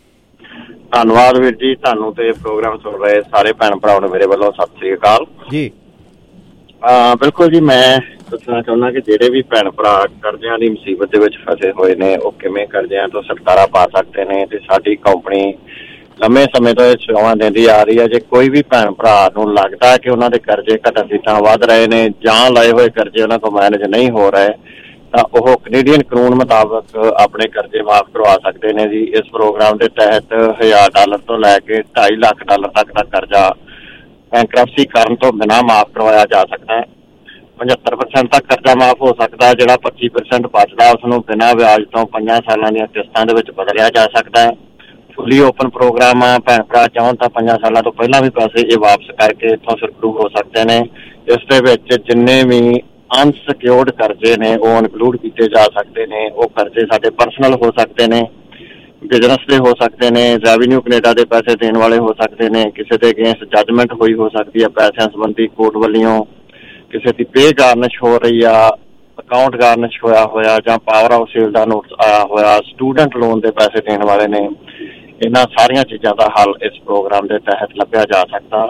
ਧੰਨਵਾਦ ਵੀਰ ਜੀ, ਤੁਹਾਨੂੰ ਤੇ ਪ੍ਰੋਗਰਾਮ ਸੁਣ ਰਹੇ ਸਾਰੇ ਭੈਣ ਭਰਾਵਾਂ ਨੂੰ ਮੇਰੇ ਵੱਲੋਂ ਸਤਿ ਸ੍ਰੀ ਅਕਾਲ ਜੀ। ਬਿਲਕੁਲ ਜੀ, ਮੈਂ ਦੱਸਣਾ ਚਾਹੁੰਦਾ ਕਿ ਜਿਹੜੇ ਵੀ ਭੈਣ ਭਰਾ ਕਰਜ਼ਿਆਂ ਦੀ ਮੁਸੀਬਤ ਦੇ ਵਿੱਚ ਫਸੇ ਹੋਏ ਨੇ ਉਹ ਕਿਵੇਂ ਕਰਜ਼ਿਆਂ ਤੋਂ ਛੁਟਕਾਰਾ ਪਾ ਸਕਦੇ ਨੇ, ਤੇ ਸਾਡੀ ਕੰਪਨੀ ਲੰਮੇ ਸਮੇਂ ਤੋਂ ਇਹ ਸੇਵਾਵਾਂ ਦਿੰਦੀ ਆ ਰਹੀ ਹੈ। ਜੇ ਕੋਈ ਵੀ ਭੈਣ ਭਰਾ ਨੂੰ ਲੱਗਦਾ ਕਿ ਉਹਨਾਂ ਦੇ ਕਰਜ਼ੇ ਘਟਣ ਦੀ ਥਾਂ ਵੱਧ ਰਹੇ ਨੇ ਜਾਂ ਲਏ ਹੋਏ ਕਰਜ਼ੇ ਉਹਨਾਂ ਤੋਂ ਮੈਨੇਜ ਨਹੀਂ ਹੋ ਰਹੇ, ਤਾਂ ਉਹ ਕੈਨੇਡੀਅਨ ਕਾਨੂੰਨ ਮੁਤਾਬਕ ਆਪਣੇ ਕਰਜ਼ੇ ਮਾਫ਼ ਕਰਵਾ ਸਕਦੇ ਨੇ ਜੀ। ਇਸ ਪ੍ਰੋਗਰਾਮ ਦੇ ਤਹਿਤ $1000 ਤੋਂ ਲੈ ਕੇ $2.5 ਲੱਖ ਤੱਕ ਦਾ ਕਰਜ਼ਾ ਬੈਂਕਰਪਸੀ ਕਰਨ ਤੋਂ ਬਿਨਾਂ ਮਾਫ਼ ਕਰਵਾਇਆ ਜਾ ਸਕਦਾ ਹੈ। 75% ਤੱਕ ਕਰਜ਼ਾ ਮਾਫ਼ ਹੋ ਸਕਦਾ। ਜਿਹੜਾ 25% ਬਚਦਾ ਉਸ ਨੂੰ ਬਿਨਾਂ ਵਿਆਜ ਤੋਂ 5 ਸਾਲਾਂ ਦੀਆਂ ਕਿਸ਼ਤਾਂ ਦੇ ਵਿੱਚ ਬਦਲਿਆ ਜਾ ਸਕਦਾ ਹੈ। ਫੁੱਲੀ ਓਪਨ ਪ੍ਰੋਗਰਾਮ ਆ, ਭੈਣ ਭਰਾ ਚਾਹੁਣ ਤਾਂ 5 ਸਾਲਾਂ ਤੋਂ ਪਹਿਲਾਂ ਵੀ ਪੈਸੇ ਇਹ ਵਾਪਸ ਕਰਕੇ ਇੱਥੋਂ ਸੁਰਖਰੂ ਹੋ ਸਕਦੇ ਨੇ। ਇਸ ਦੇ ਵਿੱਚ ਜਿੰਨੇ ਵੀ ਅਨਸਿਕਿਓਰਡ ਕਰਜ਼ੇ ਨੇ ਉਹ ਇਨਕਲੂਡ ਕੀਤੇ ਜਾ ਸਕਦੇ ਨੇ। ਉਹ ਕਰਜ਼ੇ ਸਾਡੇ ਪਰਸਨਲ ਹੋ ਸਕਦੇ ਨੇ, ਬਿਜ਼ਨਸ ਦੇ ਹੋ ਸਕਦੇ ਨੇ, ਰੈਵਨਿਊ ਕੈਨੇਡਾ ਦੇ ਪੈਸੇ ਦੇਣ ਵਾਲੇ ਹੋ ਸਕਦੇ ਨੇ, ਕਿਸੇ ਦੇ ਅਗੇਂਸਟ ਜੱਜਮੈਂਟ ਹੋਈ ਹੋ ਸਕਦੀ ਹੈ ਪੈਸਿਆਂ ਸੰਬੰਧੀ ਕੋਰਟ ਵੱਲੋਂ, ਕਿਸੇ ਦੀ ਪੇ ਗਾਰਨਿਸ਼ ਹੋ ਰਹੀ ਆ, ਅਕਾਊਂਟ ਗਾਰਨਿਸ਼ ਹੋਇਆ ਜਾਂ ਪਾਵਰ ਆਫ ਸੇਲ ਦਾ ਨੋਟਿਸ ਆਇਆ ਹੋਇਆ, ਸਟੂਡੈਂਟ ਲੋਨ ਦੇ ਪੈਸੇ ਦੇਣ ਵਾਲੇ ਨੇ। ਇਹਨਾਂ ਸਾਰੀਆਂ ਚੀਜ਼ਾਂ ਦਾ ਹੱਲ ਇਸ ਪ੍ਰੋਗਰਾਮ ਦੇ ਤਹਿਤ ਲੱਭਿਆ ਜਾ ਸਕਦਾ।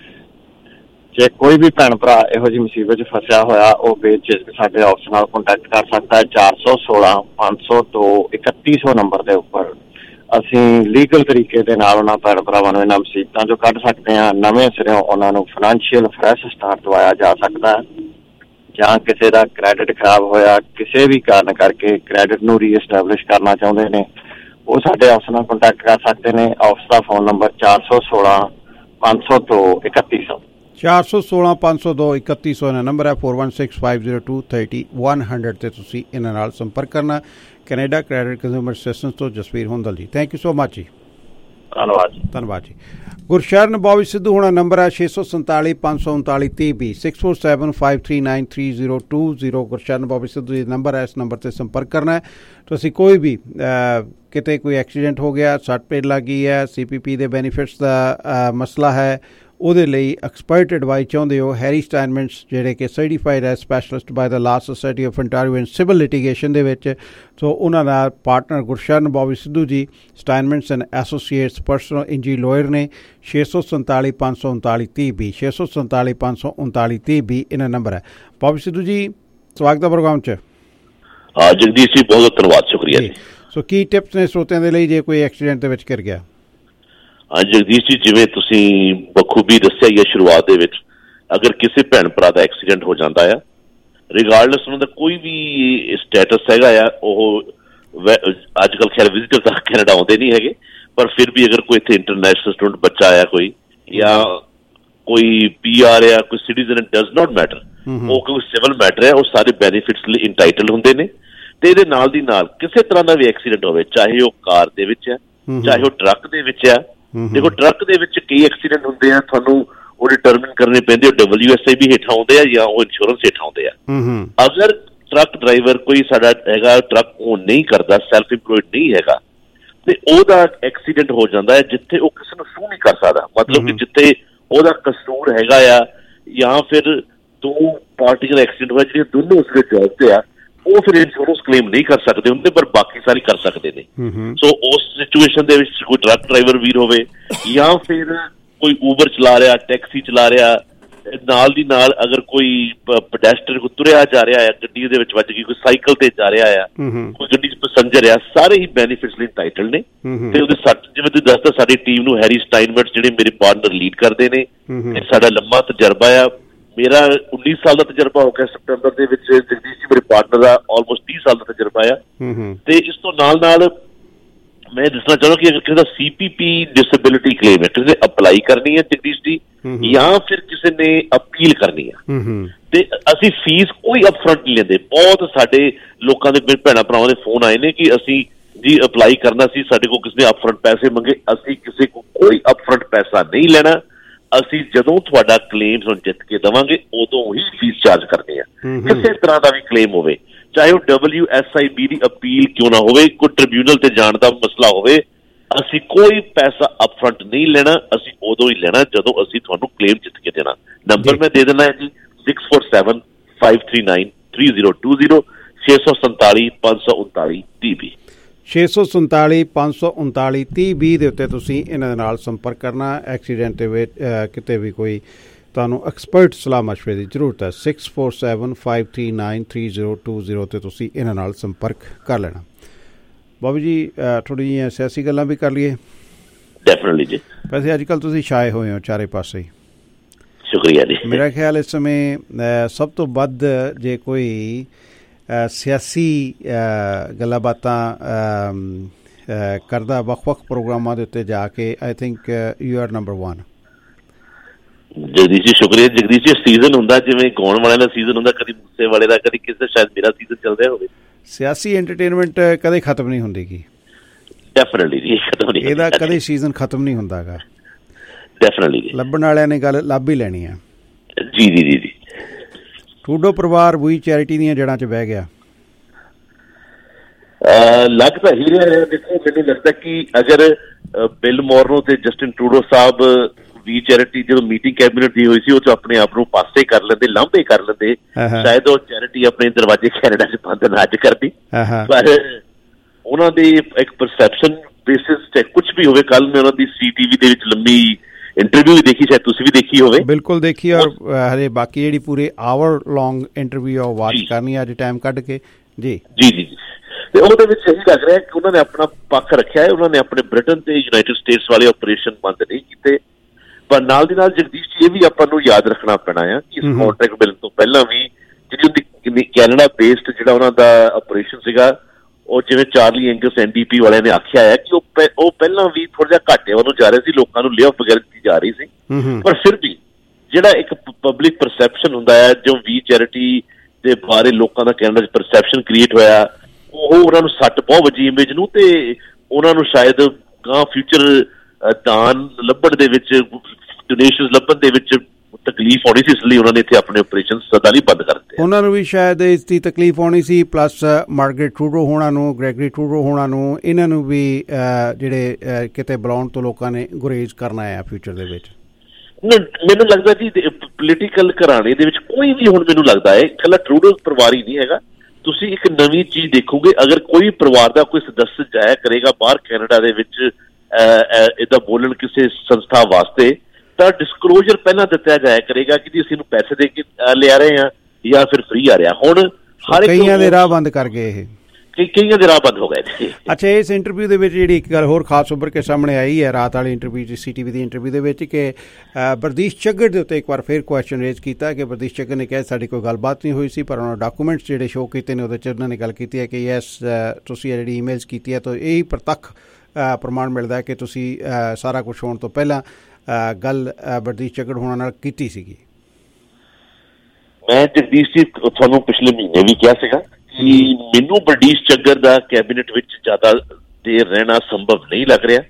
ਜੇ ਕੋਈ ਵੀ ਭੈਣ ਭਰਾ ਇਹੋ ਜਿਹੀ ਮੁਸੀਬਤ 'ਚ ਫਸਿਆ ਹੋਇਆ ਉਹ ਬੇਝਿਜਕ ਸਾਡੇ ਆਫਿਸ ਨਾਲ ਕੰਟੈਕਟ ਕਰ ਸਕਦਾ ਹੈ। 416 502 3100 ਨੰਬਰ ਦੇ ਉੱਪਰ ਅਸੀਂ ਲੀਗਲ ਤਰੀਕੇ ਦੇ ਨਾਲ ਉਹਨਾਂ ਭੈਣ ਭਰਾਵਾਂ ਨੂੰ ਇਹਨਾਂ ਮੁਸੀਬਤਾਂ 'ਚੋਂ ਕੱਢ ਸਕਦੇ ਹਾਂ। ਨਵੇਂ ਸਿਰਿਓਂ ਉਹਨਾਂ ਨੂੰ ਫਾਈਨੈਂਸ਼ੀਅਲ ਫਰੈਸ਼ ਸਟਾਰਟ ਦਵਾਇਆ ਜਾ ਸਕਦਾ ਹੈ। ਜਾਂ ਕਿਸੇ ਦਾ ਕ੍ਰੈਡਿਟ ਖਰਾਬ ਹੋਇਆ, ਕਿਸੇ ਵੀ ਕਾਰਨ ਕਰਕੇ ਕ੍ਰੈਡਿਟ ਨੂੰ ਰੀਐਸਟੈਬਲਿਸ਼ ਕਰਨਾ ਚਾਹੁੰਦੇ ਨੇ, ਉਹ ਸਾਡੇ ਆਫਿਸ ਨਾਲ ਕੰਟੈਕਟ ਕਰ ਸਕਦੇ ਨੇ। ਆਫਿਸ ਦਾ ਫੋਨ ਨੰਬਰ 416 502 3100 416 502 3100 ਦਾ ਨੰਬਰ ਹੈ। 4165 502 3100 ਤੇ ਤੁਸੀਂ ਇਹਨਾਂ ਨਾਲ ਸੰਪਰਕ ਕਰਨਾ। ਕੈਨੇਡਾ ਕ੍ਰੈਡਿਟ ਕੰਜ਼ਿਊਮਰ ਅਸਿਸਟੈਂਸ ਤੋਂ ਜਸਵੀਰ ਹੁੰਦਲ ਜੀ। ਥੈਂਕ ਯੂ ਸੋ ਮਚ ਜੀ। ਧੰਨਵਾਦ ਜੀ। ਗੁਰਸ਼ਰਨ ਬੌਬੀ ਸਿੱਧੂ ਹੋਣਾ ਨੰਬਰ ਹੈ 647 539 3020 647 539 3020। ਗੁਰਸ਼ਰਨ ਬੌਬੀ ਸਿੱਧੂ ਜੀ ਨੰਬਰ ਹੈ, ਇਸ ਨੰਬਰ 'ਤੇ ਸੰਪਰਕ ਕਰਨਾ ਹੈ। ਤੁਸੀਂ ਕੋਈ ਵੀ ਕਿਤੇ ਕੋਈ ਐਕਸੀਡੈਂਟ ਹੋ ਗਿਆ, ਸੱਟ ਪੇਟ ਲੱਗ ਗਈ ਹੈ, CPP ਦੇ ਬੈਨੀਫਿਟਸ ਦਾ ਮਸਲਾ ਹੈ, ਉਹਦੇ ਲਈ ਐਕਸਪਰਟ ਐਡਵਾਈਸ ਚਾਹੁੰਦੇ ਹੋ, ਹੈਰੀ ਸਟਾਈਨਮੈਂਟਸ ਜਿਹੜੇ ਕਿ ਸਰਟੀਫਾਈਡ ਹੈ specialist by the law society of Ontario in civil litigation ਦੇ ਵਿੱਚ। ਸੋ ਉਹਨਾਂ ਦਾ partner Gursharan Bobby Sidhu ji Steinmetz and associates personal injury lawyer ਨੇ। 647 539 3020 647 539 3020 ਇਹਨਾਂ ਨੰਬਰ ਹੈ। ਬੌਬੀ ਸਿੱਧੂ ਜੀ ਸਵਾਗਤ ਹੈ ਪ੍ਰੋਗਰਾਮ 'ਚ। ਜਗਦੀਸ਼ ਜੀ ਬਹੁਤ ਬਹੁਤ ਧੰਨਵਾਦ, ਸ਼ੁਕਰੀਆ ਜੀ। ਸੋ ਕੀ ਟਿਪਸ ਨੇ ਸਰੋਤਿਆਂ ਦੇ ਲਈ ਜੇ ਕੋਈ ਐਕਸੀਡੈਂਟ ਦੇ ਵਿੱਚ ਘਿਰ ਗਿਆ? ਜਗਦੀਸ਼ ਜੀ, ਜਿਵੇਂ ਤੁਸੀਂ ਬਖੂਬੀ ਦੱਸਿਆ ਹੀ ਹੈ ਸ਼ੁਰੂਆਤ ਦੇ ਵਿੱਚ, ਅਗਰ ਕਿਸੇ ਭੈਣ ਭਰਾ ਦਾ ਐਕਸੀਡੈਂਟ ਹੋ ਜਾਂਦਾ ਆ ਰਿਗਾਰਡਲੈਸ ਉਹਨਾਂ ਦਾ ਕੋਈ ਵੀ ਸਟੇਟਸ ਹੈਗਾ ਆ, ਉਹ ਅੱਜ ਕੱਲ੍ਹ ਖੈਰ ਵਿਜ਼ਿਟਰ ਤਾਂ ਕੈਨੇਡਾ ਆਉਂਦੇ ਨਹੀਂ ਹੈਗੇ, ਪਰ ਫਿਰ ਵੀ ਅਗਰ ਕੋਈ ਇੱਥੇ ਇੰਟਰਨੈਸ਼ਨਲ ਸਟੂਡੈਂਟ ਬੱਚਾ ਆਇਆ ਕੋਈ, ਜਾਂ ਕੋਈ PR ਆ, ਕੋਈ ਸਿਟੀਜ਼ਨ, ਡਜ਼ ਨਾਟ ਮੈਟਰ, ਉਹ ਕੋਈ ਸਿਵਲ ਮੈਟਰ ਹੈ, ਉਹ ਸਾਰੇ ਬੈਨੀਫਿਟਸ ਲਈ ਇੰਟਾਈਟਲਡ ਹੁੰਦੇ ਨੇ। ਤੇ ਇਹਦੇ ਨਾਲ ਦੀ ਨਾਲ ਕਿਸੇ ਤਰ੍ਹਾਂ ਦਾ ਵੀ ਐਕਸੀਡੈਂਟ ਹੋਵੇ, ਚਾਹੇ ਉਹ ਕਾਰ ਦੇ ਵਿੱਚ ਹੈ, ਚਾਹੇ ਉਹ ਟਰੱਕ ਦੇ ਵਿੱਚ ਹੈ। ਦੇਖੋ ਟਰੱਕ ਦੇ ਵਿੱਚ ਕਈ ਐਕਸੀਡੈਂਟ ਹੁੰਦੇ ਆ, ਤੁਹਾਨੂੰ ਉਹ ਡਿਟਰਮਿਨ ਕਰਨੇ ਪੈਂਦੇ, ਉਹ WSI ਵੀ ਹੇਠਾਂ ਆਉਂਦੇ ਆ ਜਾਂ ਉਹ ਇੰਸ਼ੋਰੈਂਸ ਹੇਠਾਂ ਆਉਂਦੇ ਆ। ਅਗਰ ਟਰੱਕ ਡਰਾਈਵਰ ਕੋਈ ਸਾਡਾ ਹੈਗਾ, ਟਰੱਕ ਉਹ ਨਹੀਂ ਕਰਦਾ, ਸੈਲਫ ਇੰਪਲੋਇਡ ਨਹੀਂ ਹੈਗਾ, ਤੇ ਉਹਦਾ ਐਕਸੀਡੈਂਟ ਹੋ ਜਾਂਦਾ ਹੈ ਜਿੱਥੇ ਉਹ ਕਿਸੇ ਨੂੰ ਸੂ ਨਹੀਂ ਕਰ ਸਕਦਾ, ਮਤਲਬ ਕਿ ਜਿੱਥੇ ਉਹਦਾ ਕਸੂਰ ਹੈਗਾ ਆ, ਜਾਂ ਫਿਰ ਦੋ ਪਾਰਟੀਆਂ ਦਾ ਐਕਸੀਡੈਂਟ ਹੋਇਆ ਜਿਹੜੀਆਂ ਦੋਨੋਂ ਉਸਦੇ ਜੌਬ ਤੇ ਆ, ਉਹ ਫਿਰ ਇੰਸ਼ੋਰੈਂਸ ਕਲੇਮ ਨਹੀਂ ਕਰ ਸਕਦੇ ਹੁੰਦੇ, ਪਰ ਬਾਕੀ ਸਾਰੇ ਕਰ ਸਕਦੇ ਨੇ। ਸੋ ਉਸ ਸਿਚੁਏਸ਼ਨ ਦੇ ਵਿੱਚ ਕੋਈ ਟਰੱਕ ਡਰਾਈਵਰ ਵੀਰ ਹੋਵੇ, ਜਾਂ ਫਿਰ ਕੋਈ ਊਬਰ ਚਲਾ ਰਿਹਾ, ਟੈਕਸੀ ਚਲਾ ਰਿਹਾ, ਨਾਲ ਦੀ ਨਾਲ ਅਗਰ ਕੋਈ ਪੈਡੈਸਟਰੀਅਨ ਕੋਈ ਤੁਰਿਆ ਜਾ ਰਿਹਾ ਹੈ, ਗੱਡੀ ਦੇ ਵਿੱਚ ਵੱਜ ਗਈ, ਕੋਈ ਸਾਈਕਲ ਤੇ ਜਾ ਰਿਹਾ ਆ, ਕੋਈ ਗੱਡੀ 'ਚ ਪੈਸੰਜਰ ਆ, ਸਾਰੇ ਹੀ ਬੈਨੀਫਿਟਸ ਲਈ ਟਾਈਟਲ ਨੇ। ਤੇ ਉਹਦੇ ਜਿਵੇਂ ਤੁਸੀਂ ਦੱਸਦਾ, ਸਾਡੀ ਟੀਮ ਨੂੰ ਹੈਰੀ ਸਟਾਈਨਮੈਟ ਜਿਹੜੇ ਮੇਰੇ ਪਾਰਟਨਰ ਲੀਡ ਕਰਦੇ ਨੇ, ਸਾਡਾ ਲੰਮਾ ਤਜਰਬਾ ਆ। ਮੇਰਾ 19 ਸਾਲ ਦਾ ਤਜਰਬਾ ਹੋ ਗਿਆ ਸਤੰਬਰ ਦੇ ਵਿੱਚ, ਜਗਦੀਸ਼ ਜੀ ਮੇਰੇ ਪਾਰਟਨਰ ਦਾ ਆਲਮੋਸਟ 30 ਸਾਲ ਦਾ ਤਜਰਬਾ ਆ। ਤੇ ਇਸ ਤੋਂ ਨਾਲ ਨਾਲ ਮੈਂ ਦੱਸਣਾ ਚਾਹੁੰਦਾ ਕਿ ਅਗਰ ਕਿਸੇ ਦਾ CPP ਡਿਸੇਬਿਲਿਟੀ ਕਲੇਮ ਹੈ, ਕਿਸੇ ਨੇ ਅਪਲਾਈ ਕਰਨੀ ਹੈ ਜਗਦੀਸ਼ ਜੀ, ਜਾਂ ਫਿਰ ਕਿਸੇ ਨੇ ਅਪੀਲ ਕਰਨੀ ਹੈ, ਤੇ ਅਸੀਂ ਫੀਸ ਕੋਈ ਅਪਫਰੰਟ ਨਹੀਂ ਲੈਂਦੇ। ਬਹੁਤ ਸਾਡੇ ਲੋਕਾਂ ਦੇ ਭੈਣਾਂ ਭਰਾਵਾਂ ਦੇ ਫੋਨ ਆਏ ਨੇ ਕਿ ਅਸੀਂ ਜੀ ਅਪਲਾਈ ਕਰਨਾ ਸੀ, ਸਾਡੇ ਕੋਲ ਕਿਸੇ ਨੇ ਅਪਫਰੰਟ ਪੈਸੇ ਮੰਗੇ। ਅਸੀਂ ਕਿਸੇ ਕੋਲ ਕੋਈ ਅਪਫਰੰਟ ਪੈਸਾ ਨਹੀਂ ਲੈਣਾ, ਅਸੀਂ ਜਦੋਂ ਤੁਹਾਡਾ ਕਲੇਮ ਸਾਨੂੰ ਜਿੱਤ ਕੇ ਦੇਵਾਂਗੇ ਉਦੋਂ ਹੀ ਫੀਸ ਚਾਰਜ ਕਰਦੇ ਆ। ਕਿਸੇ ਤਰ੍ਹਾਂ ਦਾ ਵੀ ਕਲੇਮ ਹੋਵੇ, ਚਾਹੇ ਉਹ WSIB ਦੀ ਅਪੀਲ ਕਿਉਂ ਨਾ ਹੋਵੇ, ਕੋਈ ਟ੍ਰਿਬਿਊਨਲ ਤੇ ਜਾਣ ਦਾ ਮਸਲਾ ਹੋਵੇ, ਅਸੀਂ ਕੋਈ ਪੈਸਾ ਅਪਫਰੰਟ ਨਹੀਂ ਲੈਣਾ, ਅਸੀਂ ਉਦੋਂ ਹੀ ਲੈਣਾ ਜਦੋਂ ਅਸੀਂ ਤੁਹਾਨੂੰ ਕਲੇਮ ਜਿੱਤ ਕੇ ਦੇਣਾ। ਨੰਬਰ ਮੈਂ ਦੇ ਦੇਣਾ ਹੈ ਜੀ 6475393020 647-539-3020 647-539-3020 ਦੇ ਉੱਤੇ ਤੁਸੀਂ ਇਹਨਾਂ ਦੇ ਨਾਲ ਸੰਪਰਕ ਕਰਨਾ। ਐਕਸੀਡੈਂਟ ਦੇ ਵਿੱਚ ਕਿਤੇ ਵੀ ਕੋਈ ਤੁਹਾਨੂੰ ਐਕਸਪਰਟ ਸਲਾਹ ਮਸ਼ਵਰੇ ਦੀ ਜ਼ਰੂਰਤ ਹੈ, 6475393020 ਤੇ ਤੁਸੀਂ ਇਹਨਾਂ ਨਾਲ ਸੰਪਰਕ ਕਰ ਲੈਣਾ। ਬਾਬੂ ਜੀ ਥੋੜ੍ਹੀ ਜਿਹੀਆਂ ਸਿਆਸੀ ਗੱਲਾਂ ਵੀ ਕਰ ਲਈਏ। ਡੈਫੀਨਿਟਲੀ ਜੀ। ਵੈਸੇ ਅੱਜ ਕੱਲ੍ਹ ਤੁਸੀਂ ਛਾਏ ਹੋਏ ਹੋ ਚਾਰੇ ਪਾਸੇ। ਸ਼ੁਕਰੀਆ ਜੀ। ਮੇਰਾ ਖਿਆਲ ਇਸ ਸਮੇਂ ਸਭ ਤੋਂ ਵੱਧ ਜੇ ਕੋਈ ਸਿਆਸੀ ਗੱਲਾਂ ਬਾਤਾਂ ਕਰਦਾ ਵੱਖ-ਵੱਖ ਪ੍ਰੋਗਰਾਮਾਂ ਦੇ ਉੱਤੇ ਜਾ ਕੇ, I think you are number 1। Jagdish ji ਸ਼ੁਕਰੀਆ। ਜਗਦੀਸ਼ ਜੀ ਸੀਜ਼ਨ ਹੁੰਦਾ, ਜਿਵੇਂ ਗਾਉਣ ਵਾਲਿਆਂ ਦਾ ਸੀਜ਼ਨ ਹੁੰਦਾ, ਕਦੀ ਮੂਸੇ ਵਾਲੇ ਦਾ, ਕਦੀ ਕਿਸੇ ਦਾ, ਸ਼ਾਇਦ ਮੇਰਾ ਸੀਜ਼ਨ ਚੱਲ ਰਿਹਾ ਹੋਵੇ। ਸਿਆਸੀ ਐਂਟਰਟੇਨਮੈਂਟ ਕਦੇ ਖਤਮ ਨਹੀਂ ਹੁੰਦੀ ਗੀ। ਡੈਫੀਨਿਟਲੀ ਜੀ, ਖਤਮ ਨਹੀਂ, ਇਹਦਾ ਕਦੇ ਸੀਜ਼ਨ ਖਤਮ ਨਹੀਂ ਹੁੰਦਾ ਗਾ। ਡੈਫੀਨਿਟਲੀ ਜੀ। ਲੱਭਣ ਵਾਲਿਆਂ ਨੇ ਗੱਲ ਲੱਭ ਹੀ ਲੈਣੀ ਆ। ਜੀ ਜੀ ਜੀ ਜੀ। ਟਰੂਡੋ ਪਰਿਵਾਰ ਵੀ ਚੈਰਿਟੀ ਦੀਆਂ ਜੜ੍ਹਾਂ 'ਚ ਬਹਿ ਗਿਆ। ਲੱਗ ਤਾਂ ਹੀ ਰਿਹਾ ਹੈ। ਦੇਖੋ ਮੈਨੂੰ ਲੱਗਦਾ ਕਿ ਅਗਰ ਬਿਲ ਮੋਰਨੋ ਤੇ ਜਸਟਿਨ ਟਰੂਡੋ ਸਾਹਿਬ ਵੀ ਚੈਰਿਟੀ ਜਦੋਂ ਮੀਟਿੰਗ ਕੈਬਨਿਟ ਦੀ ਹੋਈ ਸੀ, ਉਹ 'ਚ ਆਪਣੇ ਆਪ ਨੂੰ ਪਾਸੇ ਕਰ ਲੈਂਦੇ, ਲਾਂਭੇ ਕਰ ਲੈਂਦੇ, ਸ਼ਾਇਦ ਉਹ ਚੈਰਿਟੀ ਆਪਣੇ ਦਰਵਾਜ਼ੇ ਕੈਨੇਡਾ 'ਚ ਬੰਦ ਨਾ ਅੱਜ ਕਰਦੀ। ਪਰ ਉਹਨਾਂ ਦੀ ਇੱਕ ਪਰਸੈਪਸ਼ਨ ਬੇਸਿਸ ਤੇ ਕੁਝ ਵੀ ਹੋਵੇ। ਕੱਲ ਮੈਂ ਉਹਨਾਂ ਦੀ CTV ਦੇ ਵਿੱਚ ਲੰਮੀ ਇੰਟਰਵਿਊ ਵੀ ਦੇਖੀ, ਸ਼ਾਇਦ ਤੁਸੀਂ ਵੀ ਦੇਖੀ ਹੋਵੇ। ਬਿਲਕੁਲ ਦੇਖੀ, ਔਰ ਹਲੇ ਬਾਕੀ ਜਿਹੜੀ ਪੂਰੇ ਆਵਰ ਲੌਂਗ ਇੰਟਰਵਿਊ ਉਹ ਵਾਚ ਕਰਨੀ ਅੱਜ ਟਾਈਮ ਕੱਢ ਕੇ। ਜੀ ਜੀ ਜੀ। ਤੇ ਉਹਦੇ ਵਿੱਚ ਇਹੀ ਲੱਗ ਰਿਹਾ ਕਿ ਉਹਨਾਂ ਨੇ ਆਪਣਾ ਪੱਖ ਰੱਖਿਆ ਹੈ। ਉਹਨਾਂ ਨੇ ਆਪਣੇ ਬ੍ਰਿਟਨ ਤੇ ਯੂਨਾਈਟਿਡ ਸਟੇਟਸ ਵਾਲੇ ਆਪਰੇਸ਼ਨ ਬੰਦ ਨਹੀਂ ਕੀਤੇ, ਪਰ ਨਾਲ ਦੀ ਨਾਲ ਜਗਦੀਸ਼ ਜੀ ਇਹ ਵੀ ਆਪਾਂ ਨੂੰ ਯਾਦ ਰੱਖਣਾ ਪੈਣਾ ਆ ਕਿ ਇਸ ਕੰਟਰੈਕਟ ਬਿੱਲ ਤੋਂ ਪਹਿਲਾਂ ਵੀ ਜਿਹੜੀ ਉਹਦੀ ਕੈਨੇਡਾ ਬੇਸਡ ਜਿਹੜਾ ਉਹਨਾਂ ਦਾ ਆਪਰੇਸ਼ਨ ਸੀਗਾ, ਉਹ ਜਿਵੇਂ ਚਾਰਲੀ ਐਂਗਸ NDP ਵਾਲਿਆਂ ਨੇ ਆਖਿਆ ਹੈ ਕਿ ਉਹ ਪਹਿਲਾਂ ਵੀ ਥੋੜਾ ਜਿਹਾ ਘਾਟੇ ਵੱਲੋਂ ਜਾ ਰਹੇ ਸੀ, ਲੋਕਾਂ ਨੂੰ ਲੇਅ ਆਫ ਵਗੈਰਾ ਦਿੱਤੀ ਜਾ ਰਹੀ ਸੀ, ਪਰ ਫਿਰ ਵੀ ਜਿਹੜਾ ਇੱਕ ਪਬਲਿਕ ਪਰਸੈਪਸ਼ਨ ਹੁੰਦਾ ਹੈ, ਜੋ ਵੀ ਚੈਰਿਟੀ ਦੇ ਬਾਰੇ ਲੋਕਾਂ ਦਾ ਕੈਨੇਡਾ 'ਚ ਪਰਸੈਪਸ਼ਨ ਕ੍ਰੀਏਟ ਹੋਇਆ, ਉਹ ਉਹਨਾਂ ਨੂੰ ਸੱਟ ਬਹੁਤ ਵੱਜੀ ਇਮੇਜ ਨੂੰ, ਤੇ ਉਹਨਾਂ ਨੂੰ ਸ਼ਾਇਦ ਗਾਂ ਫਿਊਚਰ ਦਾਨ ਲੱਭਣ ਦੇ ਵਿੱਚ, ਡੋਨੇਸ਼ਨਸ ਲੱਭਣ ਦੇ ਵਿੱਚ ਤਕਲੀਫ ਆਉਣੀ ਸੀ, ਇਸ ਲਈ ਉਹਨਾਂ ਨੇ ਇੱਥੇ ਆਪਣੇ ਆਪਰੇਸ਼ਨ ਸਦਾ ਲਈ ਬੰਦ ਕਰ ਦਿੱਤੇ। ਉਹਨਾਂ ਨੂੰ ਵੀ ਸ਼ਾਇਦ ਇਸ ਦੀ ਤਕਲੀਫ ਆਉਣੀ ਸੀ, ਪਲੱਸ ਮਾਰਗਰੇਟ ਟਰੂਡੋ ਹੋਣਾ ਨੂੰ, ਗ੍ਰੈਗਰੀ ਟਰੂਡੋ ਹੋਣਾ ਨੂੰ, ਇਹਨਾਂ ਨੂੰ ਵੀ ਜਿਹੜੇ ਕਿਤੇ ਬੁਲਾਉਣ ਤੋਂ ਲੋਕਾਂ ਨੇ ਗੁਰੇਜ਼ ਕਰਨਾ ਹੈ ਫਿਊਚਰ ਦੇ ਵਿੱਚ। ਮੈਨੂੰ ਲੱਗਦਾ ਜੀ ਪੋਲੀਟੀਕਲ ਘਰਾਣੇ ਦੇ ਵਿੱਚ ਕੋਈ ਵੀ ਹੁਣ ਮੈਨੂੰ ਲੱਗਦਾ ਹੈ ਇਕੱਲਾ ਟਰੂਡੋ ਪਰਿਵਾਰ ਹੀ ਨਹੀਂ ਹੈਗਾ। ਤੁਸੀਂ ਇੱਕ ਨਵੀਂ ਚੀਜ਼ ਦੇਖੋਗੇ, ਅਗਰ ਕੋਈ ਪਰਿਵਾਰ ਦਾ ਕੋਈ ਸਦੱਸਯ ਜਾਇਆ ਕਰੇਗਾ ਬਾਹਰ ਕੈਨੇਡਾ ਦੇ ਵਿੱਚ ਇਹਦਾ ਬੋਲਣ ਕਿਸੇ ਸੰਸਥਾ ਵਾਸਤੇ, ਤਾਂ ਡਿਸਕਲੋਜ਼ਰ ਪਹਿਲਾਂ ਦਿੱਤਾ ਜਾਇਆ ਕਰੇਗਾ ਕਿ ਜੀ ਅਸੀਂ ਇਹਨੂੰ ਪੈਸੇ ਦੇ ਕੇ ਲਿਆ ਰਹੇ ਹਾਂ ਜਾਂ ਫਿਰ ਫ੍ਰੀ ਆ ਰਿਹਾ। ਹੁਣ ਹਰ ਇੱਕ ਕਈਆਂ ਦੇ ਰਾਹ ਬੰਦ ਕਰ ਗਏ ਇਹ, ਕਈਆਂ ਦੇ ਰਾਹ ਬੰਦ ਹੋ ਗਏ ਨੇ। ਅੱਛਾ, ਇਸ ਇੰਟਰਵਿਊ ਦੇ ਵਿੱਚ ਜਿਹੜੀ ਇੱਕ ਗੱਲ ਹੋਰ ਖਾਸ ਉੱਭਰ ਕੇ ਸਾਹਮਣੇ ਆਈ ਹੈ ਰਾਤ ਵਾਲੀ ਇੰਟਰਵਿਊ 'ਚ, CTV ਦੀ ਇੰਟਰਵਿਊ ਦੇ ਵਿੱਚ, ਕਿ ਬਰਦੀਸ਼ ਚੱਗੜ ਦੇ ਉੱਤੇ ਇੱਕ ਵਾਰ ਫਿਰ ਕੁਐਸਚਨ ਰੇਜ਼ ਕੀਤਾ ਕਿ ਬਰਦੀਸ਼ ਚੱਗੜ ਨੇ ਕਿਹਾ ਸਾਡੀ ਕੋਈ ਗੱਲਬਾਤ ਨਹੀਂ ਹੋਈ ਸੀ, ਪਰ ਉਹਨਾਂ ਡਾਕੂਮੈਂਟਸ ਜਿਹੜੇ ਸ਼ੋਅ ਕੀਤੇ ਨੇ ਉਹਦੇ 'ਚ ਉਹਨਾਂ ਨੇ ਗੱਲ ਕੀਤੀ ਹੈ ਕਿ ਯੈਸ ਤੁਸੀਂ ਜਿਹੜੀ ਈਮੇਲਸ ਕੀਤੀ ਹੈ ਤਾਂ ਇਹੀ ਪ੍ਰਤੱਖ ਪ੍ਰਮਾਣ ਮਿਲਦਾ ਹੈ ਕਿ ਤੁਸੀਂ ਸਾਰਾ ਕੁਛ ਹੋਣ ਤੋਂ ਪਹਿਲਾਂ ਗੱਲ ਬਰਦੀਸ਼ ਚੱਗੜ ਹੋਣਾ ਨਾਲ ਕੀਤੀ ਸੀਗੀ। ਮੈਂ ਜਗਦੀਸ਼ ਜੀ ਤੁਹਾਨੂੰ ਪਿਛਲੇ ਮਹੀਨੇ ਵੀ ਕਿਹਾ ਸੀਗਾ ਕਿ ਮੈਨੂੰ ਬਰਦੀਸ਼ ਚੱਗੜ ਦਾ ਕੈਬਨਿਟ ਵਿੱਚ ਜ਼ਿਆਦਾ ਦੇਰ ਰਹਿਣਾ ਸੰਭਵ ਨਹੀਂ ਲੱਗ ਰਿਹਾ।